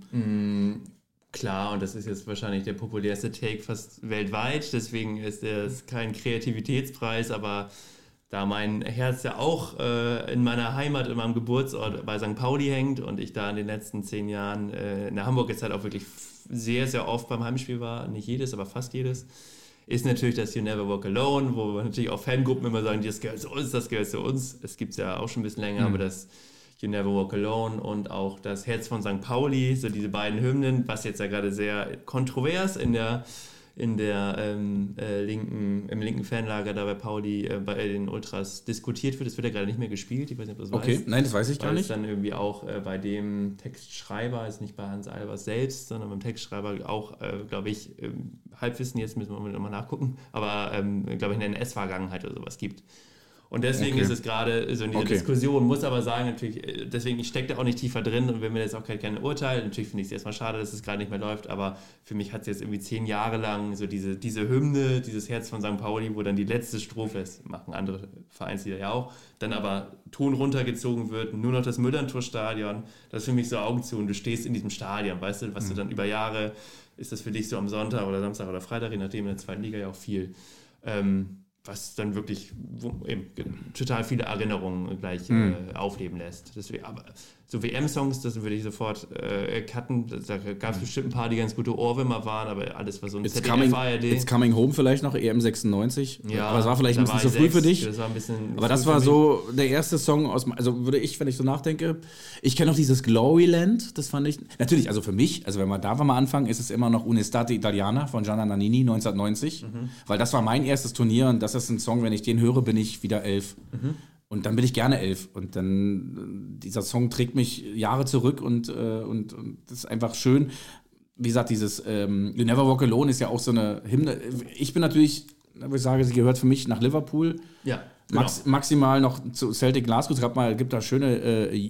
Klar, und das ist jetzt wahrscheinlich der populärste Take fast weltweit, deswegen ist es kein Kreativitätspreis, aber da mein Herz ja auch äh, in meiner Heimat, in meinem Geburtsort bei Sankt Pauli hängt und ich da in den letzten zehn Jahren äh, in der Hamburg jetzt halt auch wirklich sehr, sehr oft beim Heimspiel war, nicht jedes, aber fast jedes, ist natürlich das You Never Walk Alone, wo wir natürlich auch Fangruppen immer sagen, das gehört zu uns, das gehört zu uns. Es gibt es ja auch schon ein bisschen länger, mhm. aber das You Never Walk Alone und auch das Herz von Sankt Pauli, so diese beiden Hymnen, was jetzt ja gerade sehr kontrovers in der, in der ähm, äh, linken, im linken Fanlager da bei Pauli, äh, bei den Ultras diskutiert wird. Es wird ja gerade nicht mehr gespielt, ich weiß nicht, ob du das Okay, weißt. nein, das weiß ich gar Weil nicht. es dann irgendwie auch äh, bei dem Textschreiber, also nicht bei Hans Albers selbst, sondern beim Textschreiber auch, äh, glaube ich, ähm, Halbwissen, jetzt müssen wir nochmal nachgucken, aber ähm, glaube ich eine N S-Vergangenheit oder sowas gibt. Und deswegen Okay. ist es gerade so in dieser Okay. Diskussion, muss aber sagen, natürlich, äh, deswegen, ich stecke da auch nicht tiefer drin und will mir jetzt auch kein, kein Urteil. Natürlich finde ich es erstmal schade, dass es gerade nicht mehr läuft, aber für mich hat es jetzt irgendwie zehn Jahre lang so diese, diese Hymne, dieses Herz von Sankt Pauli, wo dann die letzte Strophe, das machen andere Vereinslieder ja auch, dann aber Ton runtergezogen wird, nur noch das Müllerntorstadion, das ist für mich so Augen zu und du stehst in diesem Stadion, weißt du, was Mhm. du dann über Jahre, ist das für dich so am Sonntag oder Samstag oder Freitag, je nachdem in der zweiten Liga ja auch viel, ähm, was dann wirklich wo, eben, total viele Erinnerungen gleich Mhm. äh, aufleben lässt. Deswegen, aber so W M-Songs, das würde ich sofort äh, cutten. Da gab es bestimmt ein paar, die ganz gute Ohrwürmer waren, aber alles war so ein It's Z D F, coming, A R D. it's coming Home vielleicht noch, E M sechsundneunzig. Ja, aber es war vielleicht da ein bisschen war zu ich früh für sechs, dich. Das war ein bisschen Aber das früh war für so der erste Song aus, also würde ich, wenn ich so nachdenke, ich kenne noch dieses Gloryland, das fand ich, natürlich, also für mich, also wenn wir da mal anfangen, ist es immer noch Un'estate Italiana von Gianna Nannini neunzehnhundertneunzig, Mhm. weil das war mein erstes Turnier und das ist ein Song, wenn ich den höre, bin ich wieder elf. Mhm. Und dann bin ich gerne elf. Und dann, äh, dieser Song trägt mich Jahre zurück und, äh, und, und das ist einfach schön. Wie gesagt, dieses ähm, You Never Walk Alone ist ja auch so eine Hymne. Ich bin natürlich, wo ich sage, sie gehört für mich nach Liverpool. Ja, genau. Max, maximal noch zu Celtic Glasgow. Es gab mal, gibt da schöne äh,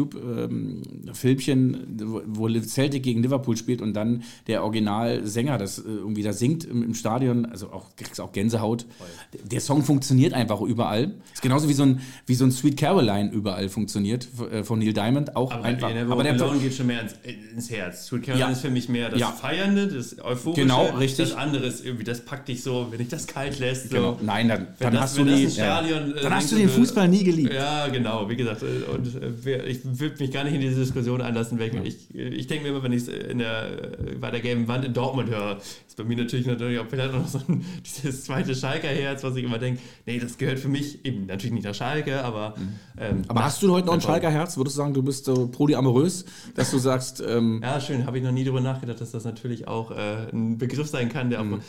YouTube-Filmchen, ähm, wo, wo Celtic gegen Liverpool spielt und dann der Originalsänger das äh, irgendwie da singt im, im Stadion. Also auch, kriegst auch Gänsehaut. Der, der Song funktioniert einfach überall. Ist genauso wie so ein, wie so ein Sweet Caroline überall funktioniert äh, von Neil Diamond. Auch Aber, einfach. aber Aber der der Alone geht schon mehr ins, ins Herz. Sweet Caroline Ja. ist für mich mehr das Ja. Feiernde, das Euphorische. Genau, richtig. Das andere ist irgendwie, das packt dich so, wenn dich das kalt lässt. So. Genau. Nein, dann, Wenn dann das- hast wenn du das die, ein Stadion, ja. äh, Dann hast du singt den würde- Fußball nie geliebt. Ja, genau, wie gesagt, äh, und äh, wer- ich würde mich gar nicht in diese Diskussion einlassen, weil ich, ich denke mir immer, wenn ich es in der, äh, bei der gelben Wand in Dortmund höre, ist bei mir natürlich natürlich auch vielleicht noch so ein, dieses zweite Schalker-Herz, was ich immer denke, nee, das gehört für mich eben natürlich nicht nach Schalke, aber... Ähm, Aber hast du heute noch ein Schalker Herz? Würdest du sagen, du bist so polyamorös, dass du sagst, ähm, Ja, schön, habe ich noch nie darüber nachgedacht, dass das natürlich auch äh, ein Begriff sein kann, der auch...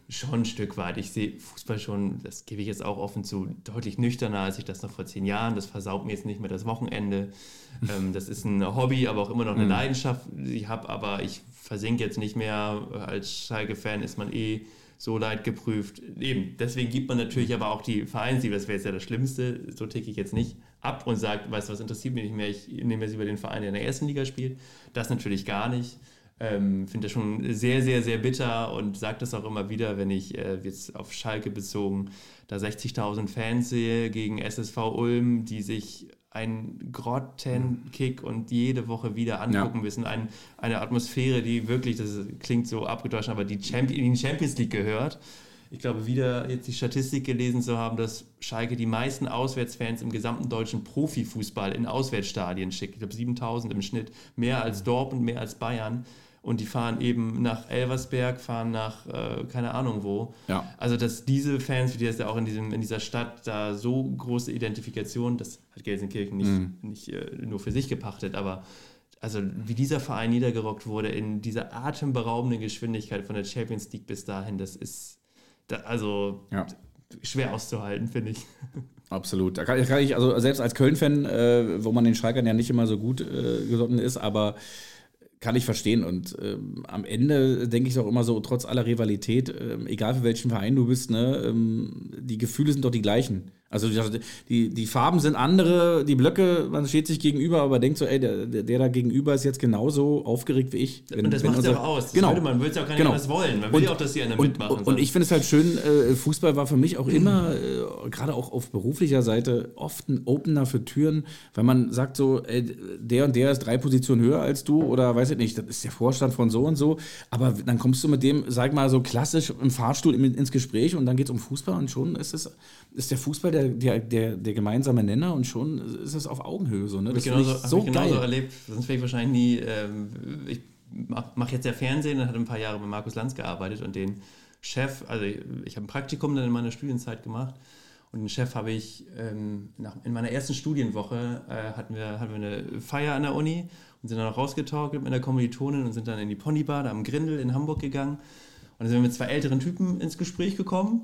Schon ein Stück weit. Ich sehe Fußball schon, das gebe ich jetzt auch offen zu, deutlich nüchterner, als ich das noch vor zehn Jahren. Das versaut mir jetzt nicht mehr das Wochenende. ähm, das ist ein Hobby, aber auch immer noch eine mhm. Leidenschaft, die ich habe. Aber ich versinke jetzt nicht mehr. Als Schalke-Fan ist man eh so leidgeprüft. Eben, deswegen gibt man natürlich aber auch die Vereinsliebe. Das wäre jetzt ja das Schlimmste. So ticke ich jetzt nicht ab und sage, weißt du was, interessiert mich nicht mehr. Ich nehme jetzt über den Verein, der in der ersten Liga spielt. Das natürlich gar nicht. Ähm, finde das schon sehr, sehr, sehr bitter und sage das auch immer wieder, wenn ich äh, jetzt auf Schalke bezogen da sechzigtausend Fans sehe gegen S S V Ulm, die sich einen Grottenkick und jede Woche wieder angucken ja. müssen. Ein, eine Atmosphäre, die wirklich, das klingt so abgedroschen, aber die Champions, in die Champions League gehört. Ich glaube, wieder jetzt die Statistik gelesen zu haben, dass Schalke die meisten Auswärtsfans im gesamten deutschen Profifußball in Auswärtsstadien schickt. Ich glaube, siebentausend im Schnitt, mehr als Dortmund, mehr als Bayern. Und die fahren eben nach Elversberg, fahren nach äh, keine Ahnung wo. Ja. Also, dass diese Fans, wie die das ja auch in, diesem, in dieser Stadt, da so große Identifikation, das hat Gelsenkirchen nicht, mhm. nicht äh, nur für sich gepachtet, aber also wie dieser Verein niedergerockt wurde in dieser atemberaubenden Geschwindigkeit von der Champions League bis dahin, das ist da, also ja. schwer auszuhalten, finde ich. Absolut. Da kann, kann ich, also selbst als Köln-Fan, äh, wo man den Schalkern ja nicht immer so gut äh, gesonnen ist, aber kann ich verstehen und ähm, am Ende denke ich auch immer so, trotz aller Rivalität, ähm, egal für welchen Verein du bist, ne, ähm, die Gefühle sind doch die gleichen. Also die, die Farben sind andere, die Blöcke, man steht sich gegenüber, aber denkt so, ey, der, der da gegenüber ist jetzt genauso aufgeregt wie ich. Wenn, und das macht es ja auch aus. Das genau. würde, man würde es ja auch gar nicht genau. anders wollen. Man will ja auch, dass die einer mitmachen. Und, und ich finde es halt schön, äh, Fußball war für mich auch immer, äh, gerade auch auf beruflicher Seite, oft ein Opener für Türen, weil man sagt so, ey, der und der ist drei Positionen höher als du oder weiß ich nicht, das ist der Vorstand von so und so, aber dann kommst du mit dem, sag mal so klassisch im Fahrstuhl ins Gespräch und dann geht es um Fußball und schon ist es ist der Fußball der, der, der, der gemeinsame Nenner und schon ist es auf Augenhöhe so. Ne? Das finde ich so geil. Genauso erlebt, sonst wäre ich wahrscheinlich nie, ähm, ich mache mach jetzt ja Fernsehen und hatte ein paar Jahre mit Markus Lanz gearbeitet und den Chef, also ich, ich habe ein Praktikum dann in meiner Studienzeit gemacht und den Chef habe ich ähm, nach, in meiner ersten Studienwoche äh, hatten, wir, hatten wir eine Feier an der Uni und sind dann noch rausgetorkelt mit einer Kommilitonin und sind dann in die Ponybar da am Grindel in Hamburg gegangen und dann sind wir mit zwei älteren Typen ins Gespräch gekommen.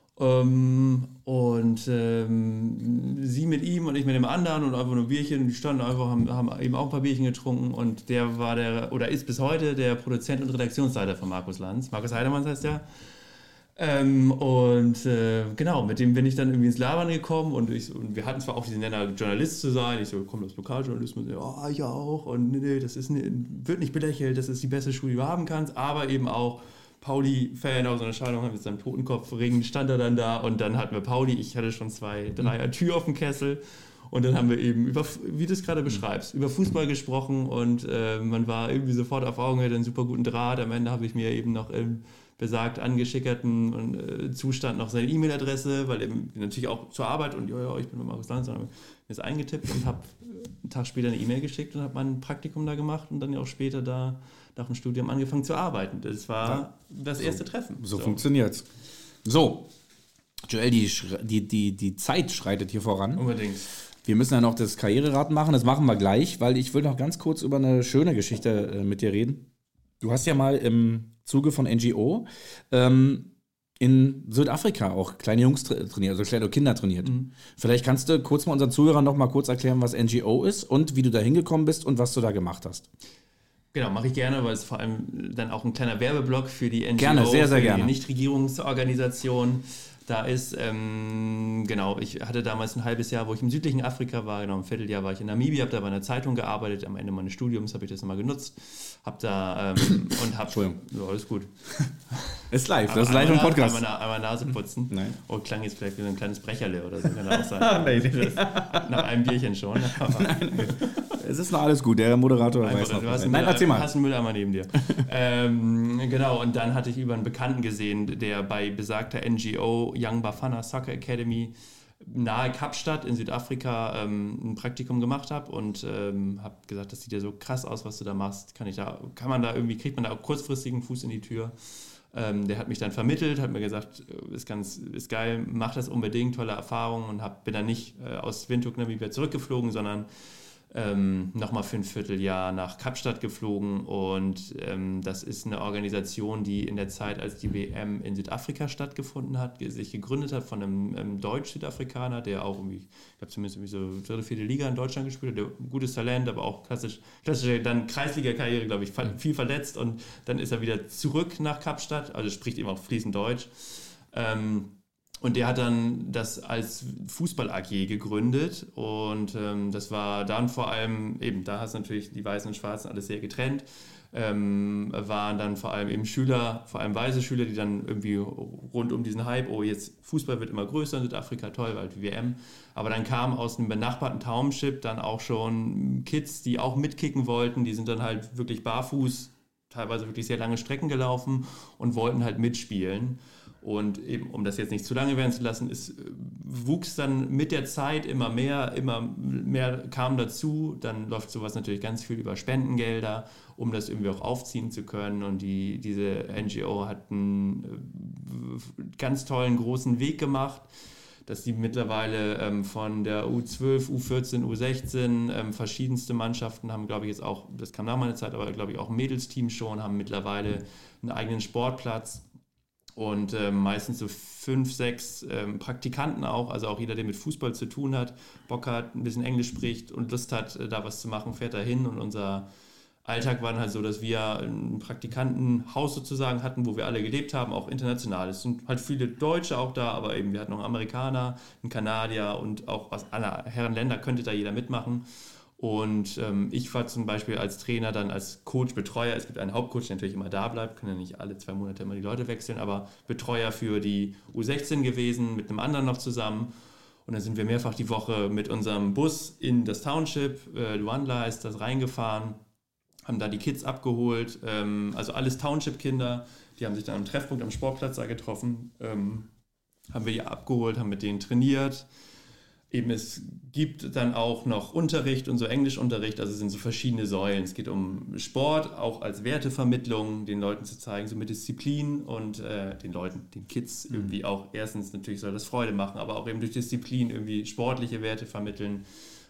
Ähm, und ähm, sie mit ihm und ich mit dem anderen und einfach nur Bierchen und die standen einfach, haben, haben eben auch ein paar Bierchen getrunken und der war der, oder ist bis heute der Produzent und Redaktionsleiter von Markus Lanz. Markus Heidemanns heißt der. Ähm, und äh, genau, mit dem bin ich dann irgendwie ins Labern gekommen und, ich, und wir hatten zwar auch diesen Nenner, Journalist zu sein, ich so, komm, das Lokaljournalismus, ja, oh, ich auch und nee, nee, das ist ne, wird nicht belächelt, das ist die beste Schule, die du haben kannst, aber eben auch Pauli-Fan aus einer Scheidung haben mit seinem Totenkopfring, stand er dann da und dann hatten wir Pauli, ich hatte schon zwei, drei Tür auf dem Kessel und dann haben wir eben über, wie du es gerade beschreibst, über Fußball gesprochen und äh, man war irgendwie sofort auf Augenhöhe, einen super guten Draht, am Ende habe ich mir eben noch im besagt angeschickerten äh, Zustand noch seine E-Mail-Adresse, weil eben natürlich auch zur Arbeit und ja, ja, ich bin mit Markus Lanz, habe mir das eingetippt und habe einen Tag später eine E-Mail geschickt und habe mein Praktikum da gemacht und dann ja auch später da nach dem Studium angefangen zu arbeiten. Das war ja, das erste so, Treffen. So, so funktioniert's. So, Joel, die, die, die, die Zeit schreitet hier voran. Unbedingt. Wir müssen ja noch das Karriererad machen, das machen wir gleich, weil ich will noch ganz kurz über eine schöne Geschichte äh, mit dir reden. Du hast ja mal im Zuge von N G O ähm, in Südafrika auch kleine Jungs tra- trainiert, also kleine Kinder trainiert. Mhm. Vielleicht kannst du kurz mal unseren Zuhörern noch mal kurz erklären, was N G O ist und wie du da hingekommen bist und was du da gemacht hast. Genau, mache ich gerne, weil es vor allem dann auch ein kleiner Werbeblock für die N G O, gerne, sehr, sehr für gerne. die Nichtregierungsorganisation da ist. Ähm, genau, ich hatte damals ein halbes Jahr, wo ich im südlichen Afrika war, genau ein Vierteljahr war ich in Namibia, habe da bei einer Zeitung gearbeitet, am Ende meines Studiums habe ich das nochmal genutzt, habe da ähm, und habe... Entschuldigung. Ja, alles gut. Ist live, das ist live im Podcast. Einmal, einmal Nase putzen. Nein. Oh, klang jetzt vielleicht wie so ein kleines Brecherle oder so, kann auch sein. Nein, nach einem Bierchen schon. Nein, es ist noch alles gut, der Moderator Einfach, weiß noch. Du hast einen, Nein, Müll, erzähl mal. hast einen Mülleimer neben dir. ähm, genau, und dann hatte ich über einen Bekannten gesehen, der bei besagter N G O Young Bafana Soccer Academy nahe Kapstadt in Südafrika ähm, ein Praktikum gemacht habe und ähm, habe gesagt, das sieht ja so krass aus, was du da machst. Kann ich da, kann man da irgendwie, kriegt man da auch kurzfristig einen Fuß in die Tür? Ähm, der hat mich dann vermittelt, hat mir gesagt, ist ganz, ist geil, mach das unbedingt, tolle Erfahrung und hab, bin dann nicht äh, aus Windhoek Namibia zurückgeflogen, sondern ähm, nochmal für ein Vierteljahr nach Kapstadt geflogen und ähm, das ist eine Organisation, die in der Zeit, als die W M in Südafrika stattgefunden hat, sich gegründet hat von einem, einem Deutsch-Südafrikaner, der auch irgendwie, ich glaube zumindest irgendwie so dritte, vierte Liga in Deutschland gespielt hat, der gutes Talent, aber auch klassisch, klassische dann Kreisliga-Karriere, glaube ich, viel verletzt und dann ist er wieder zurück nach Kapstadt, also spricht eben auch fließend Deutsch. Ähm, Und der hat dann das als Fußball-A G gegründet und ähm, das war dann vor allem, eben da hast du natürlich die Weißen und Schwarzen alles sehr getrennt, ähm, waren dann vor allem eben Schüler, vor allem weiße Schüler, die dann irgendwie rund um diesen Hype, oh jetzt Fußball wird immer größer in Südafrika, toll, weil die W M, aber dann kamen aus dem benachbarten Township dann auch schon Kids, die auch mitkicken wollten, die sind dann halt wirklich barfuß, teilweise wirklich sehr lange Strecken gelaufen und wollten halt mitspielen. Und eben, um das jetzt nicht zu lange werden zu lassen, es wuchs dann mit der Zeit immer mehr, immer mehr kam dazu. Dann läuft sowas natürlich ganz viel über Spendengelder, um das irgendwie auch aufziehen zu können. Und die, diese N G O hat einen ganz tollen, großen Weg gemacht, dass die mittlerweile ähm, von der U zwölf, U vierzehn, U sechzehn ähm, verschiedenste Mannschaften haben, glaube ich, jetzt auch, das kam nach meiner Zeit, aber glaube ich auch ein Mädelsteam schon, haben mittlerweile einen eigenen Sportplatz. Und äh, meistens so fünf, sechs ähm, Praktikanten auch, also auch jeder, der mit Fußball zu tun hat, Bock hat, ein bisschen Englisch spricht und Lust hat, äh, da was zu machen, fährt da hin. Und unser Alltag war dann halt so, dass wir ein Praktikantenhaus sozusagen hatten, wo wir alle gelebt haben, auch international. Es sind halt viele Deutsche auch da, aber eben wir hatten noch einen Amerikaner, einen Kanadier und auch aus aller Herren Länder könnte da jeder mitmachen. Und ähm, ich war zum Beispiel als Trainer, dann als Coach, Betreuer, es gibt einen Hauptcoach, der natürlich immer da bleibt, können ja nicht alle zwei Monate immer die Leute wechseln, aber Betreuer für die U sechzehn gewesen, mit einem anderen noch zusammen. Und dann sind wir mehrfach die Woche mit unserem Bus in das Township, äh, Luanda ist das reingefahren, haben da die Kids abgeholt, ähm, also alles Township-Kinder, die haben sich dann am Treffpunkt am Sportplatz da getroffen, ähm, haben wir die abgeholt, haben mit denen trainiert. Eben es gibt dann auch noch Unterricht und so Englischunterricht, also es sind so verschiedene Säulen. Es geht um Sport, auch als Wertevermittlung, den Leuten zu zeigen, so mit Disziplin und äh, den Leuten, den Kids irgendwie auch, erstens natürlich soll das Freude machen, aber auch eben durch Disziplin irgendwie sportliche Werte vermitteln.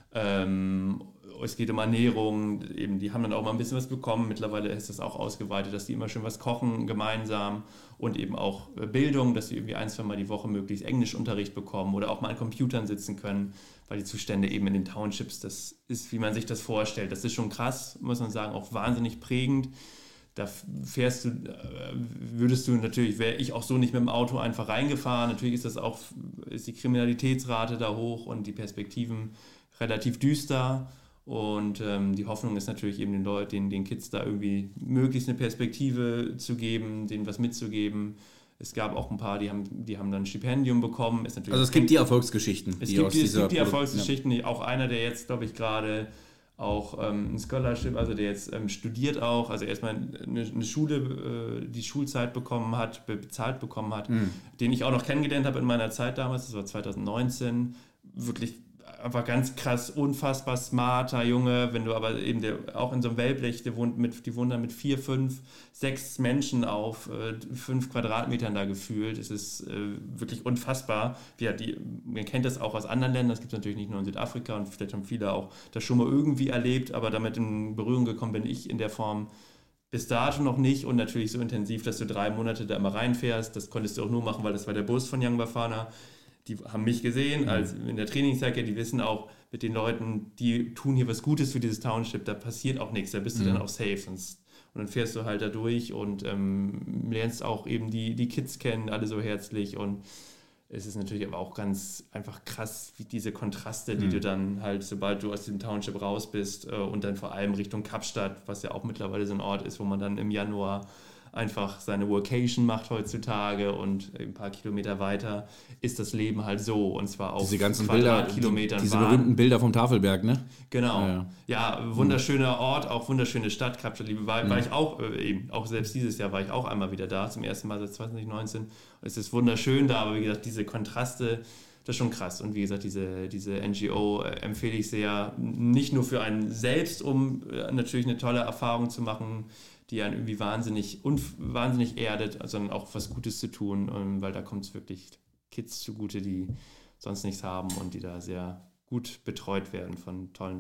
Ähm, es geht um Ernährung, eben die haben dann auch mal ein bisschen was bekommen. Mittlerweile ist das auch ausgeweitet, dass die immer schön was kochen gemeinsam und eben auch Bildung, dass sie irgendwie ein, zwei Mal die Woche möglichst Englischunterricht bekommen oder auch mal an Computern sitzen können, weil die Zustände eben in den Townships, das ist, wie man sich das vorstellt. Das ist schon krass, muss man sagen, auch wahnsinnig prägend. Da fährst du, würdest du natürlich, wäre ich auch so nicht mit dem Auto einfach reingefahren. Natürlich ist das auch, ist die Kriminalitätsrate da hoch und die Perspektiven relativ düster. Und ähm, die Hoffnung ist natürlich eben den Leuten, den, den Kids da irgendwie möglichst eine Perspektive zu geben, denen was mitzugeben. Es gab auch ein paar, die haben, die haben dann ein Stipendium bekommen. Ist natürlich also es gibt die Erfolgsgeschichten. Es die gibt aus die, es dieser gibt die Pro- Erfolgsgeschichten, ja. Auch einer, der jetzt, glaube ich, gerade auch ähm, ein Scholarship, also der jetzt ähm, studiert auch, also erstmal eine, eine Schule, äh, die Schulzeit bekommen hat, be- bezahlt bekommen hat, mhm. den ich auch noch kennengelernt habe in meiner Zeit damals, das war zwanzig neunzehn, wirklich einfach ganz krass, unfassbar smarter Junge, wenn du aber eben der, auch in so einem Wellblech, der wohnt mit, die wohnen dann mit vier, fünf, sechs Menschen auf äh, fünf Quadratmetern da gefühlt. Es ist äh, wirklich unfassbar. Ja, die, man kennt das auch aus anderen Ländern, das gibt es natürlich nicht nur in Südafrika und vielleicht haben viele auch das schon mal irgendwie erlebt, aber damit in Berührung gekommen bin ich in der Form bis dato noch nicht und natürlich so intensiv, dass du drei Monate da immer reinfährst. Das konntest du auch nur machen, weil das war der Bus von Young Bafana. Die haben mich gesehen, als in der Trainingsjacke, die wissen auch mit den Leuten, die tun hier was Gutes für dieses Township, da passiert auch nichts, da bist du mhm. dann auch safe. Und dann fährst du halt da durch und ähm, lernst auch eben die, die Kids kennen, alle so herzlich und es ist natürlich aber auch ganz einfach krass, wie diese Kontraste, die mhm. du dann halt, sobald du aus dem Township raus bist äh, und dann vor allem Richtung Kapstadt, was ja auch mittlerweile so ein Ort ist, wo man dann im Januar einfach seine Workation macht heutzutage und ein paar Kilometer weiter ist das Leben halt so und zwar auf diese ganzen Bilder, Quadratkilometern. Die, diese Bahn. Berühmten Bilder vom Tafelberg, ne? Genau. Ja, ja. ja wunderschöner Ort, auch wunderschöne Stadt, Kapstadt, war, mhm. war ich auch äh, eben, auch selbst dieses Jahr war ich auch einmal wieder da, zum ersten Mal seit zwanzig neunzehn. Es ist wunderschön da, aber wie gesagt, diese Kontraste, das ist schon krass. Und wie gesagt, diese, diese N G O äh, empfehle ich sehr, nicht nur für einen selbst, um äh, natürlich eine tolle Erfahrung zu machen, die einen irgendwie wahnsinnig, unf- wahnsinnig erdet, sondern auch was Gutes zu tun, ähm, weil da kommt es wirklich Kids zugute, die sonst nichts haben und die da sehr gut betreut werden von tollen Leuten.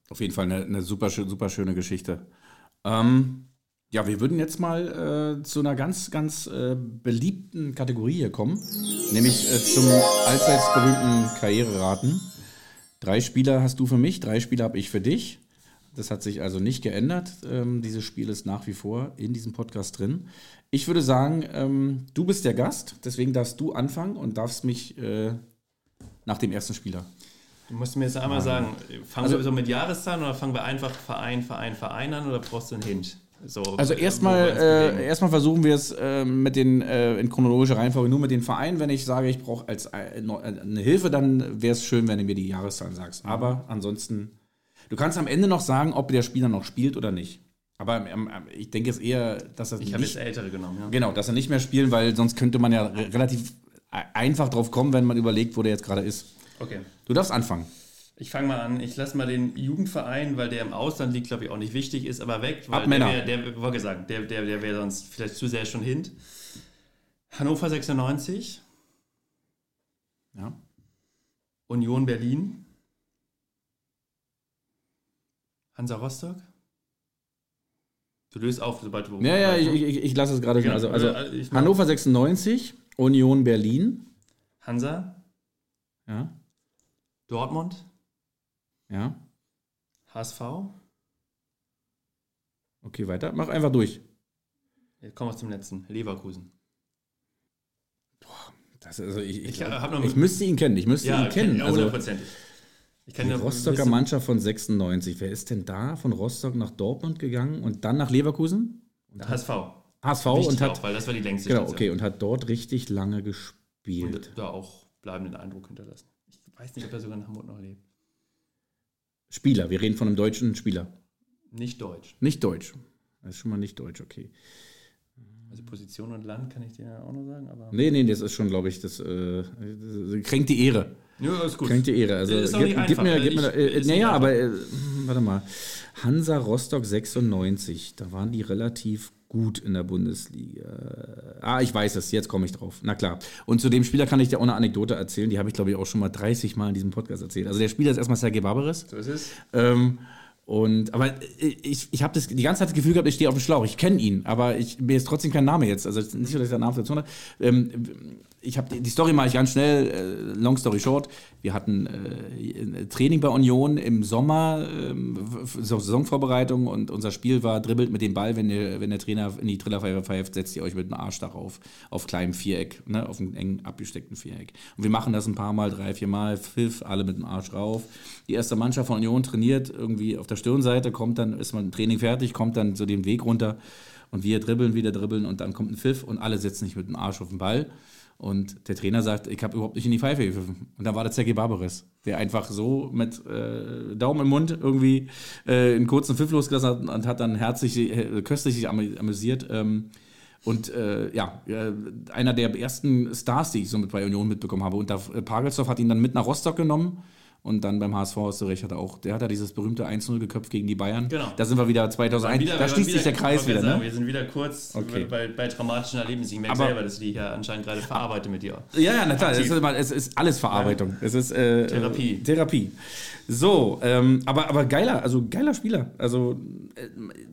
Auf jeden Fall eine, eine super, super schöne Geschichte. Ähm, ja, wir würden jetzt mal äh, zu einer ganz, ganz äh, beliebten Kategorie hier kommen, nämlich äh, zum allseits berühmten Karriereraten. Drei Spieler hast du für mich, drei Spieler habe ich für dich. Das hat sich also nicht geändert. Ähm, dieses Spiel ist nach wie vor in diesem Podcast drin. Ich würde sagen, ähm, du bist der Gast, deswegen darfst du anfangen und darfst mich äh, nach dem ersten Spieler. Du musst mir jetzt einmal sagen, fangen also, wir so mit Jahreszahlen oder fangen wir einfach Verein, Verein, Verein an oder brauchst du einen Hint? So, also erstmal äh, erstmal versuchen wir es äh, mit den äh, in chronologischer Reihenfolge nur mit den Vereinen. Wenn ich sage, ich brauche als äh, eine Hilfe, dann wäre es schön, wenn du mir die Jahreszahlen sagst. Aber ansonsten, du kannst am Ende noch sagen, ob der Spieler noch spielt oder nicht. Aber ähm, ich denke es eher, dass er ich habe jetzt Ältere genommen. Ja. Genau, dass er nicht mehr spielen, weil sonst könnte man ja re- relativ einfach drauf kommen, wenn man überlegt, wo der jetzt gerade ist. Okay. Du darfst anfangen. Ich fange mal an. Ich lasse mal den Jugendverein, weil der im Ausland liegt, glaube ich, auch nicht wichtig ist, aber weg. Weil Ab Männer. Der, der, der, gesagt, der, der, der wäre sonst vielleicht zu sehr schon hint. Hannover sechsundneunzig. Ja. Union Berlin. Hansa Rostock. Du löst auf, sobald du... Ja, ja, ich, ich, ich lasse es gerade schon. Genau. Also, also ich Hannover sechsundneunzig, Union Berlin. Hansa. Ja. Dortmund. Ja. H S V. Okay, weiter. Mach einfach durch. Jetzt kommen wir zum letzten. Leverkusen. Boah, das ist, also ich, ich, ich, glaub, noch ich müsste ihn kennen. Ich müsste ja, ihn kennen. Ja, hundertprozentig. Also, ich kann die Rostocker Mannschaft von sechsundneunzig. Wer ist denn da von Rostock nach Dortmund gegangen und dann nach Leverkusen? Und H S V. H S V Wichtig und hat... auch, weil das war die längste Genau, Station. okay. Und hat dort richtig lange gespielt. Und da auch bleibenden Eindruck hinterlassen. Ich weiß nicht, ob er sogar in Hamburg noch lebt. Spieler, wir reden von einem deutschen Spieler. Nicht deutsch. Nicht deutsch. Das ist schon mal nicht deutsch, okay. Also Position und Land kann ich dir auch noch sagen, aber... Nee, nee, das ist schon, glaube ich, das, äh, das kränkt die Ehre. Ja, ist gut. Kränkt die Ehre. Also, ist auch gib, nicht gib einfach. mir, gib ich, mir, äh, naja, aber, äh, warte mal. Hansa Rostock sechsundneunzig, da waren die relativ gut in der Bundesliga. Ah, ich weiß es, jetzt komme ich drauf. Na klar. Und zu dem Spieler kann ich dir auch eine Anekdote erzählen, die habe ich, glaube ich, auch schon mal dreißig Mal in diesem Podcast erzählt. Also der Spieler ist erstmal Sergej Barbares. So ist es. Ähm, und, aber ich, ich habe die ganze Zeit das Gefühl gehabt, ich stehe auf dem Schlauch. Ich kenne ihn, aber ich, mir ist trotzdem kein Name jetzt. Also nicht so, dass ich den Namen dazu habe. Ähm, ich habe die, die Story mache ich ganz schnell, äh, long story short. Wir hatten äh, Training bei Union im Sommer, äh, Saisonvorbereitung, und unser Spiel war, dribbelt mit dem Ball, wenn der, wenn der Trainer in die Trillerpfeife pfeift, setzt ihr euch mit dem Arsch darauf, auf kleinem Viereck, ne, auf einem eng abgesteckten Viereck. Und wir machen das ein paar Mal, drei, vier Mal, Pfiff, alle mit dem Arsch rauf. Die erste Mannschaft von Union trainiert irgendwie auf der Stirnseite, kommt dann, ist man im Training fertig, kommt dann so den Weg runter und wir dribbeln, wieder dribbeln und dann kommt ein Pfiff und alle sitzen nicht mit dem Arsch auf dem Ball. Und der Trainer sagt, ich habe überhaupt nicht in die Pfeife gepfiffen. Und dann war das Sergej Barbares, der einfach so mit äh, Daumen im Mund irgendwie äh, einen kurzen Pfiff losgelassen hat und hat dann herzlich, äh, köstlich sich amüsiert. Ähm, und äh, ja, äh, einer der ersten Stars, die ich so mit bei Union mitbekommen habe. Und da, äh, Pagelsdorf hat ihn dann mit nach Rostock genommen. Und dann beim H S V, hast du recht, hat er auch, der hat ja dieses berühmte eins null geköpft gegen die Bayern. Genau. Da sind wir wieder zweitausendeins, wieder, da schließt wieder, sich der Kreis wieder, sagen, ne? Wir sind wieder kurz okay. bei, bei traumatischen Erlebnissen. Ich merke aber, selber, dass ich die hier anscheinend gerade verarbeite mit dir. Ja, ja, na klar, es ist, immer, es ist alles Verarbeitung. Ja. Es ist äh, Therapie. Äh, Therapie. So, ähm, aber, aber geiler, also geiler Spieler. Also äh,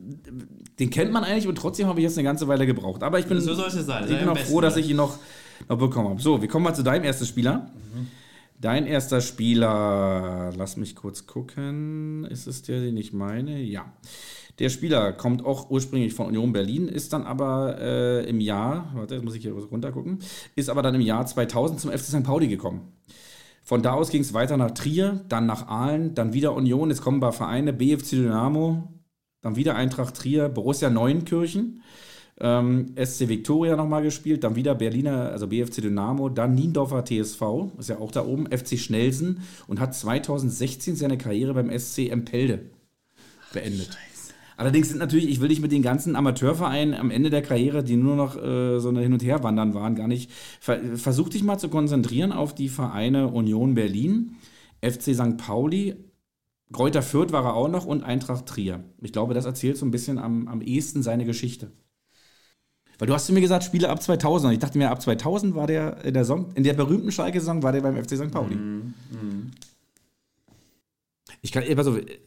den kennt man eigentlich und trotzdem habe ich jetzt eine ganze Weile gebraucht. Aber ich bin, so soll es sein. Ich bin auch froh, dass ich ihn noch, noch bekommen habe. So, wir kommen mal zu deinem ersten Spieler. Mhm. Dein erster Spieler, lass mich kurz gucken, ist es der, den ich meine? Ja. Der Spieler kommt auch ursprünglich von Union Berlin, ist dann aber äh, im Jahr, warte, jetzt muss ich hier runter gucken, ist aber dann im Jahr zweitausend zum F C Sankt Pauli gekommen. Von da aus ging es weiter nach Trier, dann nach Aalen, dann wieder Union, jetzt kommen ein paar Vereine, B F C Dynamo, dann wieder Eintracht Trier, Borussia Neunkirchen. Ähm, S C Viktoria nochmal gespielt, dann wieder Berliner, also B F C Dynamo, dann Niendorfer T S V, ist ja auch da oben, F C Schnelsen und hat zweitausendsechzehn seine Karriere beim S C Empelde beendet. Scheiße. Allerdings sind natürlich, ich will dich mit den ganzen Amateurvereinen am Ende der Karriere, die nur noch äh, so eine Hin- und Herwandern waren, gar nicht, ver- versuch dich mal zu konzentrieren auf die Vereine Union Berlin, F C Sankt Pauli, Greuther Fürth war er auch noch und Eintracht Trier. Ich glaube, das erzählt so ein bisschen am, am ehesten seine Geschichte. Weil du hast zu mir gesagt, Spiele ab zweitausend. Und ich dachte mir, ab zweitausend war der in der, Saison, in der berühmten Schalke-Saison war der beim F C Sankt Pauli. Mm, mm. Ich kann, also,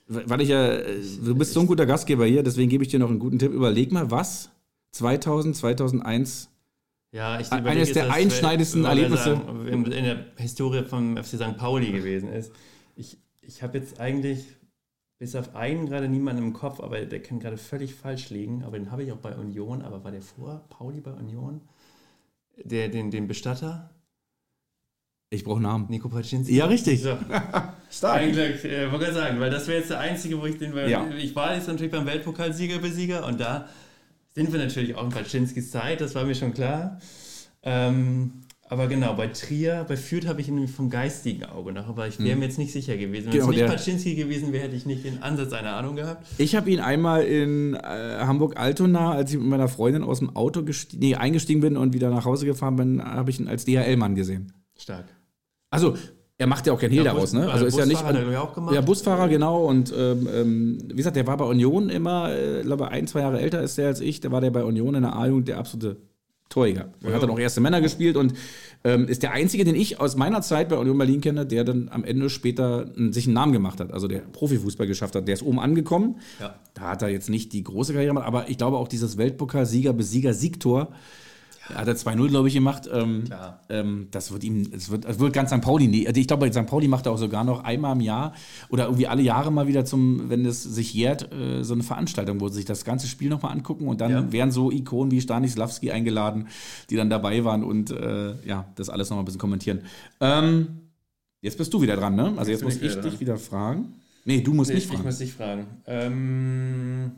weil ich ja, du bist so ein guter Gastgeber hier, deswegen gebe ich dir noch einen guten Tipp. Überleg mal, was zweitausend, zweitauneins ja, ich eines der einschneidendsten Erlebnisse sagen, in, in der Historie vom F C Sankt Pauli gewesen ist. Ich, ich habe jetzt eigentlich bis auf einen gerade niemanden im Kopf, aber der kann gerade völlig falsch liegen. Aber den habe ich auch bei Union. Aber war der vor Pauli bei Union? Der, den, den Bestatter? Ich brauche Namen. Nico Paczynski. Ja, richtig. So. Stark. Eigentlich, äh, wollte ich sagen, weil das wäre jetzt der einzige, wo ich den, weil ja. ich war jetzt natürlich beim Weltpokalsieger-Besieger und da sind wir natürlich auch in Paczynskis Zeit, das war mir schon klar. Ähm, aber genau, bei Trier, bei Fürth habe ich ihn nämlich vom geistigen Auge nach, aber ich wäre mir jetzt nicht sicher gewesen. Wenn genau, es nicht Paczynski gewesen wäre, hätte ich nicht den Ansatz einer Ahnung gehabt. Ich habe ihn einmal in äh, Hamburg-Altona, als ich mit meiner Freundin aus dem Auto gesti- nee, eingestiegen bin und wieder nach Hause gefahren bin, habe ich ihn als D H L-Mann gesehen. Stark. Also, er macht ja auch kein Hehl ja, daraus, ne? Also ist ja nicht. Hat er auch gemacht. Ja, Busfahrer, genau. Und ähm, wie gesagt, der war bei Union immer, äh, glaube ein, zwei Jahre älter ist der als ich. Der war der bei Union in der A-Jugend der absolute Torjäger. Und ja. hat dann auch erste Männer gespielt und ähm, ist der einzige, den ich aus meiner Zeit bei Union Berlin kenne, der dann am Ende später n- sich einen Namen gemacht hat. Also der Profifußball geschafft hat. Der ist oben angekommen. Ja. Da hat er jetzt nicht die große Karriere gemacht, aber ich glaube auch dieses Weltpokal-Sieger-Besieger-Siegtor. Ja. Hat er zwei null, glaube ich, gemacht. Ähm, ähm, das wird ihm, das wird, das wird ganz Sankt Pauli nie. Ich glaube, bei Sankt Pauli macht er auch sogar noch einmal im Jahr oder irgendwie alle Jahre mal wieder zum, wenn es sich jährt, äh, so eine Veranstaltung, wo sie sich das ganze Spiel nochmal angucken und dann ja. werden so Ikonen wie Stanislavski eingeladen, die dann dabei waren und äh, ja, das alles nochmal ein bisschen kommentieren. Ähm, jetzt bist du wieder dran, ne? Also jetzt, jetzt muss ich wieder dich dran. wieder fragen. Nee, du musst nee, nicht fragen. Ich muss dich fragen. Ähm,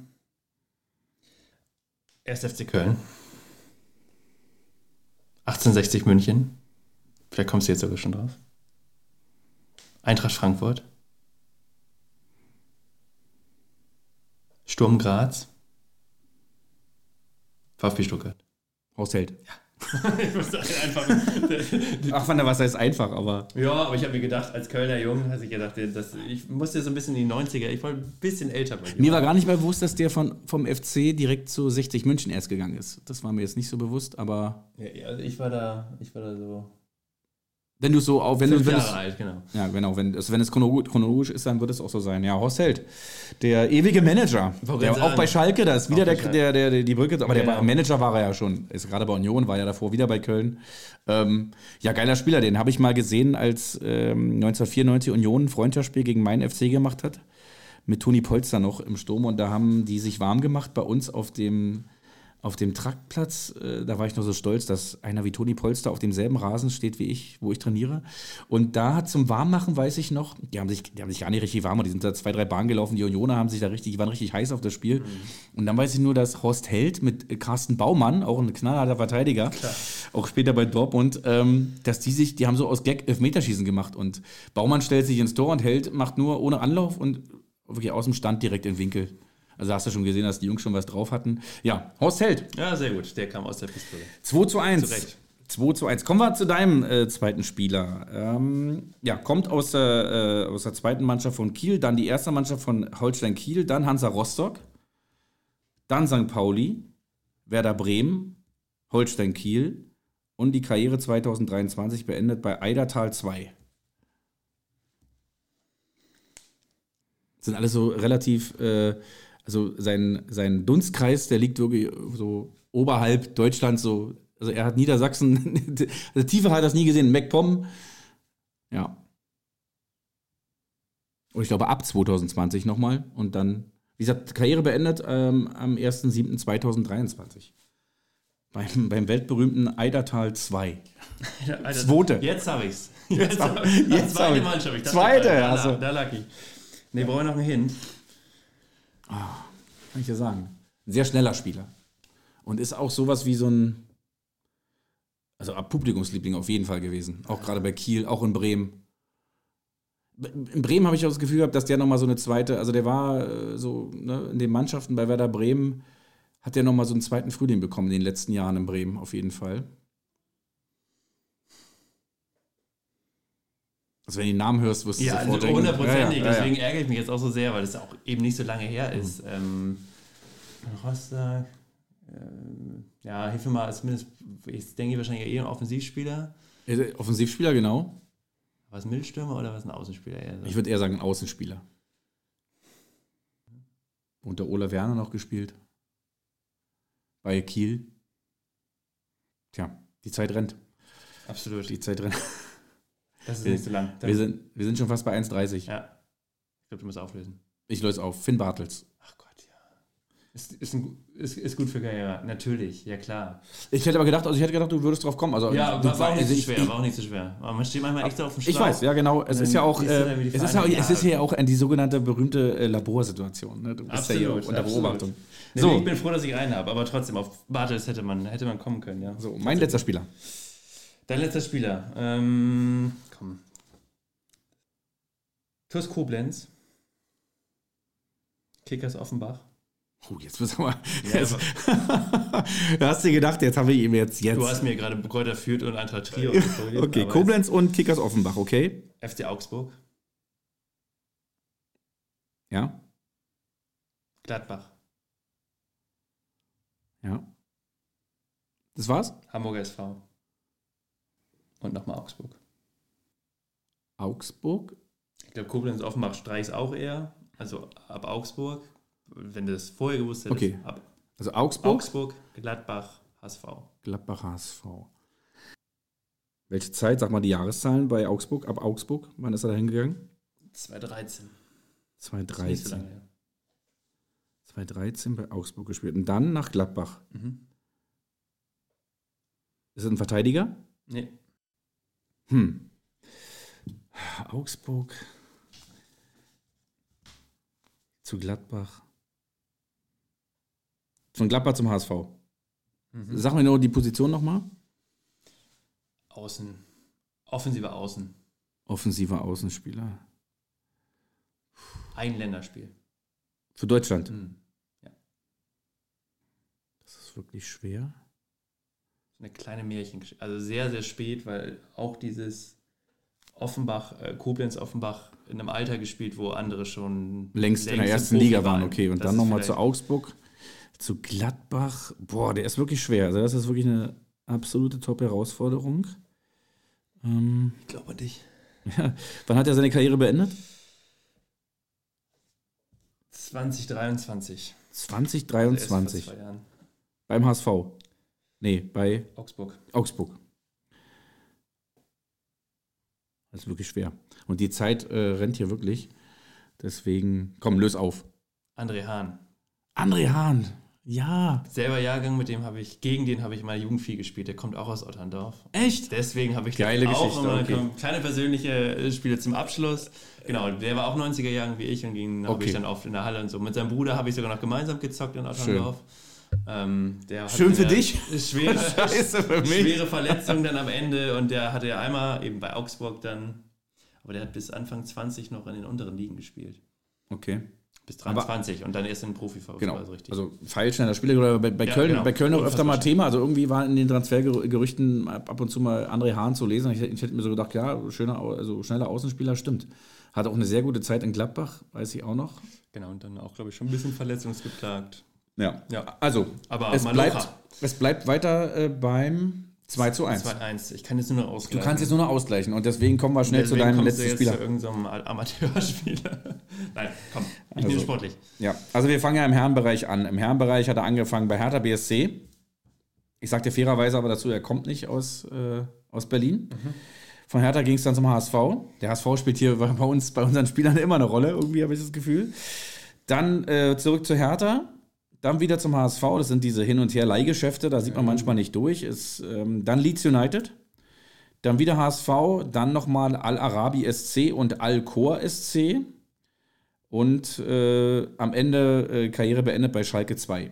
erster F C Köln. achtzehnhundertsechzig München. Vielleicht kommst du jetzt sogar schon drauf. Eintracht Frankfurt. Sturm Graz. VfB Stuttgart. Horst Held. Ja. Ich muss einfach. Ach, Mann, was heißt einfach, aber. Ja, aber ich habe mir gedacht, als Kölner Jung, habe ich gedacht, das, ich musste so ein bisschen in die neunziger, ich wollte ein bisschen älter bei mir. Mir war gar nicht mehr bewusst, dass der von, vom F C direkt zu sechzig München erst gegangen ist. Das war mir jetzt nicht so bewusst, aber. Ja, also ich war da, ich war da so. Wenn du so auch, wenn Fünf du wenn Jahre es, alt, genau. Ja, genau, wenn es wenn es chronologisch ist, dann wird es auch so sein. Ja, Horst Held, der ewige Manager, der auch bei Schalke, da ist wieder der, der, der, der die Brücke, aber der genau. war, Manager war er ja schon, ist gerade bei Union, war ja davor wieder bei Köln. Ähm, ja, geiler Spieler, den habe ich mal gesehen, als ähm, neunzehnhundertvierundneunzig Union ein Freundschaftsspiel gegen meinen F C gemacht hat, mit Toni Polster noch im Sturm und da haben die sich warm gemacht bei uns auf dem Auf dem Traktplatz, äh, da war ich noch so stolz, dass einer wie Toni Polster auf demselben Rasen steht wie ich, wo ich trainiere. Und da hat zum Warmmachen, weiß ich noch, die haben sich, die haben sich gar nicht richtig warm, die sind da zwei, drei Bahnen gelaufen, die Unioner haben sich da richtig, die waren richtig heiß auf das Spiel. Mhm. Und dann weiß ich nur, dass Horst Held mit Carsten Baumann, auch ein knallharter Verteidiger, Klar. auch später bei Dortmund, ähm, dass die sich, die haben so aus Gag Elfmeterschießen gemacht und Baumann stellt sich ins Tor und Held macht nur ohne Anlauf und wirklich aus dem Stand direkt in den Winkel. Also hast du schon gesehen, dass die Jungs schon was drauf hatten. Ja, Horst Held. Ja, sehr gut. Der kam aus der Pistole. zwei zu eins. zwei zu eins. Kommen wir zu deinem äh, zweiten Spieler. Ähm, ja, kommt aus der, äh, aus der zweiten Mannschaft von Kiel, dann die erste Mannschaft von Holstein Kiel, dann Hansa Rostock, dann Sankt Pauli, Werder Bremen, Holstein Kiel und die Karriere zwanzig dreiundzwanzig beendet bei Eidertal zwei. Das sind alles so relativ... Äh, Also sein, sein Dunstkreis, der liegt wirklich so oberhalb Deutschlands, so, also er hat Niedersachsen, also tiefer hat er das nie gesehen, MacPom, ja. Und ich glaube ab zwanzig zwanzig nochmal und dann, wie gesagt, Karriere beendet ähm, am erster siebter zweitausenddreiundzwanzig. Beim, beim weltberühmten Eidertal zwei. Zweite. Jetzt habe ich's. Jetzt, jetzt, hab, jetzt zweite Mannschaft. Ich Zweite, da, also. Da, da lag ich. Ne, brauchen wir noch einen Hint. Oh, kann ich dir sagen. Ein sehr schneller Spieler. Und ist auch sowas wie so ein, also Publikumsliebling auf jeden Fall gewesen. Auch gerade bei Kiel, auch in Bremen. In Bremen habe ich auch das Gefühl gehabt, dass der nochmal so eine zweite, also der war so, ne, in den Mannschaften bei Werder Bremen, hat der nochmal so einen zweiten Frühling bekommen in den letzten Jahren in Bremen, auf jeden Fall. Also wenn du den Namen hörst, wirst du ja, sofort denken. Hundertprozentig, ja, ja, ja, deswegen ärgere ich mich jetzt auch so sehr, weil es auch eben nicht so lange her ist. Mhm. Ähm, Rostock, ähm, ja, hilf mir mal, zumindest, ich denke wahrscheinlich eher ein Offensivspieler. Offensivspieler, genau. Was ein Mittelstürmer oder was ein Außenspieler? Eher so? Ich würde eher sagen ein Außenspieler. Unter Ola Werner noch gespielt. Bei Kiel. Tja, die Zeit rennt. Absolut. Die Zeit rennt. Das ist wir, nicht so lang. Wir sind, wir sind schon fast bei eins dreißig. Ja. Ich glaube, du musst auflösen. Ich löse auf. Finn Bartels. Ach Gott, ja. Ist, ist, ein, ist, ist gut für Karriere. Natürlich, ja klar. Ich hätte aber gedacht, also ich hätte gedacht, du würdest drauf kommen. Also, ja, du, war, war auch nicht also so ich, schwer. ich, war auch nicht so schwer. Aber man steht manchmal echt so auf dem Schlauch. Ich weiß, ja genau. Es ist ja auch, äh, es ist ja, es ist ja auch die sogenannte berühmte äh, Laborsituation. Ne? Du bist absolut, ja hier unter absolut. Beobachtung. Nee, So. Ich bin froh, dass ich einen habe, aber trotzdem, auf Bartels hätte man, hätte man kommen können. Ja. So, mein letzter Spieler. Dein letzter Spieler. Ähm, komm. T U S Koblenz. Kickers Offenbach. Oh, jetzt müssen wir mal. Ja, Jetzt, da hast du dir gedacht, jetzt habe ich ihm jetzt. jetzt. Du hast mir gerade Kräuter Fürth und Eintracht Trier. Okay, Koblenz und Kickers Offenbach, okay? F C Augsburg. Ja. Gladbach. Ja. Das war's? Hamburger S V. Und nochmal Augsburg. Augsburg. Ich glaube, Koblenz Offenbach streichst auch eher. Also ab Augsburg. Wenn du das vorher gewusst hättest. Okay. Ab Also Augsburg. Augsburg, Gladbach, H S V. Gladbach, H S V. Welche Zeit? Sag mal die Jahreszahlen bei Augsburg. Ab Augsburg. Wann ist er da hingegangen? zweitausenddreizehn. zweitausenddreizehn. Nicht so lange her. zweitausenddreizehn bei Augsburg gespielt. Und dann nach Gladbach. Mhm. Ist es ein Verteidiger? Nee. Hm. Augsburg. Zu Gladbach. Von Gladbach zum H S V. Mhm. Sag mir nur die Position nochmal. Außen. Offensiver Außen. Offensiver Außenspieler. Ein Länderspiel. Für Deutschland. Mhm. Ja. Das ist wirklich schwer. Eine kleine Märchengeschichte. Also sehr, sehr spät, weil auch dieses Offenbach, äh, Koblenz Offenbach in einem Alter gespielt, wo andere schon Längst, in der im ersten Profi Liga waren, okay. Und Das dann ist nochmal zu vielleicht- Augsburg, zu Gladbach. Boah, der ist wirklich schwer. Also das ist wirklich eine absolute Top-Herausforderung. Ähm, Ich glaube an dich. ja. Wann hat er seine Karriere beendet? zwanzig dreiundzwanzig. zwanzig Also erst vor dreiundzwanzig. zwei Jahren. Beim H S V. Nee, bei Augsburg. Augsburg. Das ist wirklich schwer. Und die Zeit äh, rennt hier wirklich. Deswegen, komm, löse auf. André Hahn. André Hahn. Ja. Selber Jahrgang, mit dem habe ich, gegen den habe ich in meiner Jugend viel gespielt. Der kommt auch aus Otterndorf. Echt? Deswegen habe ich Geile auch Geschichte, immer okay. kleine persönliche Spiele zum Abschluss. Genau, der war auch neunziger Jahren wie ich und gegen habe Okay. ich dann oft in der Halle und so. Mit seinem Bruder habe ich sogar noch gemeinsam gezockt in Otterndorf. Ähm, der hatte Schön für eine dich. Schwere, Scheiße für mich. schwere Verletzung dann am Ende und der hatte ja einmal eben bei Augsburg dann, aber der hat bis Anfang zwanzig noch in den unteren Ligen gespielt. Okay. Bis dreiundzwanzig und dann erst in den Profifußball, Genau. also richtig. Also feilschneller Spieler oder bei, bei Ja, Köln, genau. bei Köln auch öfter mal Unfassbar Thema. Also irgendwie war in den Transfergerüchten ab ab und zu mal André Hahn zu lesen. Ich, ich hätte mir so gedacht, ja, schöner, Au- also schneller Außenspieler, stimmt. Hat auch eine sehr gute Zeit in Gladbach, weiß ich auch noch. Genau, und dann auch, glaube ich, schon ein bisschen verletzungsgeplagt. Ja. Ja. Also, Aber es Malocha. bleibt, es bleibt weiter äh, beim zwei zu eins. zwei eins. Ich kann jetzt nur noch Du ausgleichen. kannst jetzt nur noch ausgleichen und deswegen kommen wir schnell Deswegen zu deinem kommst letzten du jetzt Spieler. zu irgendeinem Amateurspieler. Nein, komm, ich Also. nehme sportlich. Ja, also wir fangen ja im Herrenbereich an. Im Herrenbereich hat er angefangen bei Hertha B S C. Ich sagte fairerweise aber dazu, er kommt nicht aus, äh, aus Berlin. Mhm. Von Hertha ging es dann zum H S V. Der H S V spielt hier bei uns, bei unseren Spielern immer eine Rolle, irgendwie habe ich das Gefühl. Dann äh, zurück zu Hertha. Dann wieder zum H S V. Das sind diese Hin- und Her-Leihgeschäfte, da sieht man manchmal nicht durch. Ist, ähm, dann Leeds United. Dann wieder H S V. Dann nochmal Al-Arabi S C und Al-Khor S C. Und äh, am Ende äh, Karriere beendet bei Schalke zwei.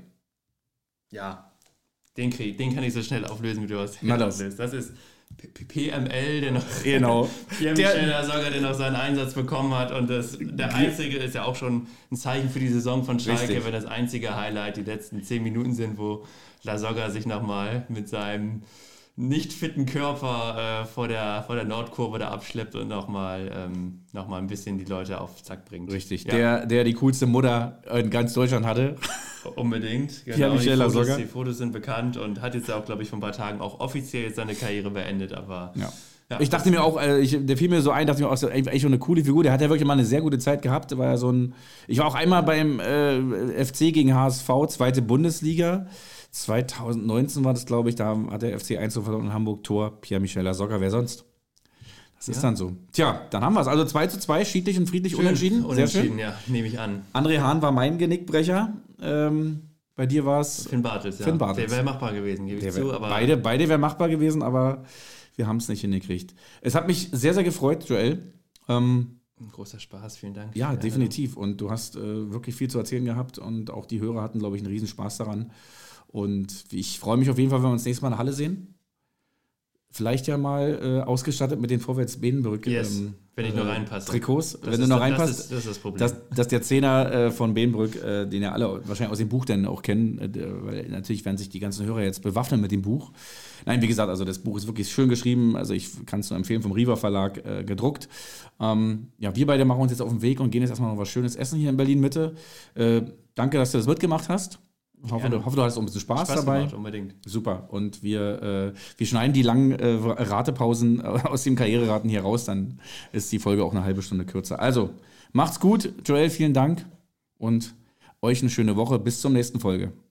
Ja, den, krieg, den kann ich so schnell auflösen, wie du es Na, das. auflöst. Das ist P- P- P M L, der noch Genau. Pierre Der- Michel Lasogga, der noch seinen Einsatz bekommen hat. Und das, der einzige ist ja auch schon ein Zeichen für die Saison von Schalke, Richtig. wenn das einzige Highlight die letzten zehn Minuten sind, wo Lasogga sich nochmal mit seinem nicht fitten Körper äh, vor, der, vor der Nordkurve da abschleppt und nochmal ähm, noch mal ein bisschen die Leute auf Zack bringt. Richtig. Ja. Der, der die coolste Mutter in ganz Deutschland hatte. Unbedingt. Pierre Genau, die Michel Fotos, Lasogga. die Fotos sind bekannt und hat jetzt auch, glaube ich, vor ein paar Tagen auch offiziell jetzt seine Karriere beendet, aber Ja. Ja. Ich dachte mir auch, äh, ich, der fiel mir so ein, dachte mir auch, so, echt eine coole Figur. Der hat ja wirklich mal eine sehr gute Zeit gehabt. War ja so ein, ich war auch einmal beim äh, F C gegen H S V, zweite Bundesliga. zwanzig neunzehn war das, glaube ich. Da hat der F C eins verloren in Hamburg, Tor, Pierre-Michel Lasogga. Wer sonst? Das ist ja. dann so. Tja, dann haben wir es. Also zwei zu zwei, schiedlich und friedlich, schön. unentschieden. Unentschieden, sehr schön. Ja, nehme ich an. André Hahn war mein Genickbrecher. Ähm, bei dir war es Finn Bartels, ja. Finn Bartels. Der wäre machbar gewesen, gebe ich wär, zu. Aber beide beide wären machbar gewesen, aber wir haben es nicht hingekriegt. Es hat mich sehr, sehr gefreut, Joel. Ähm, Ein großer Spaß, vielen Dank. Ja, definitiv. Und du hast äh, wirklich viel zu erzählen gehabt und auch die Hörer hatten, glaube ich, einen riesen Spaß daran. Und ich freue mich auf jeden Fall, wenn wir uns nächstes Mal in der Halle sehen. Vielleicht ja mal äh, ausgestattet mit den Vorwärts-Bedenbrück yes, ähm, wenn ich nur reinpasse. Trikots. Das wenn du noch das, reinpasst, das ist, das ist das Problem. Dass, dass der Zehner äh, von Bedenbrück, äh, den ja alle wahrscheinlich aus dem Buch dann auch kennen, äh, weil natürlich werden sich die ganzen Hörer jetzt bewaffnen mit dem Buch. Nein, wie gesagt, also das Buch ist wirklich schön geschrieben. Also ich kann es nur empfehlen, vom Riva Verlag äh, gedruckt. Ähm, ja, wir beide machen uns jetzt auf den Weg und gehen jetzt erstmal noch was Schönes essen hier in Berlin-Mitte. Äh, danke, dass du das mitgemacht hast. Ich hoffe, du, hoffe, du hattest auch ein bisschen Spaß, Spaß dabei. Gemacht, unbedingt. Super. Und wir, äh, wir schneiden die langen äh, Ratepausen aus dem Karriereraten hier raus, dann ist die Folge auch eine halbe Stunde kürzer. Also, macht's gut. Joel, vielen Dank und euch eine schöne Woche. Bis zur nächsten Folge.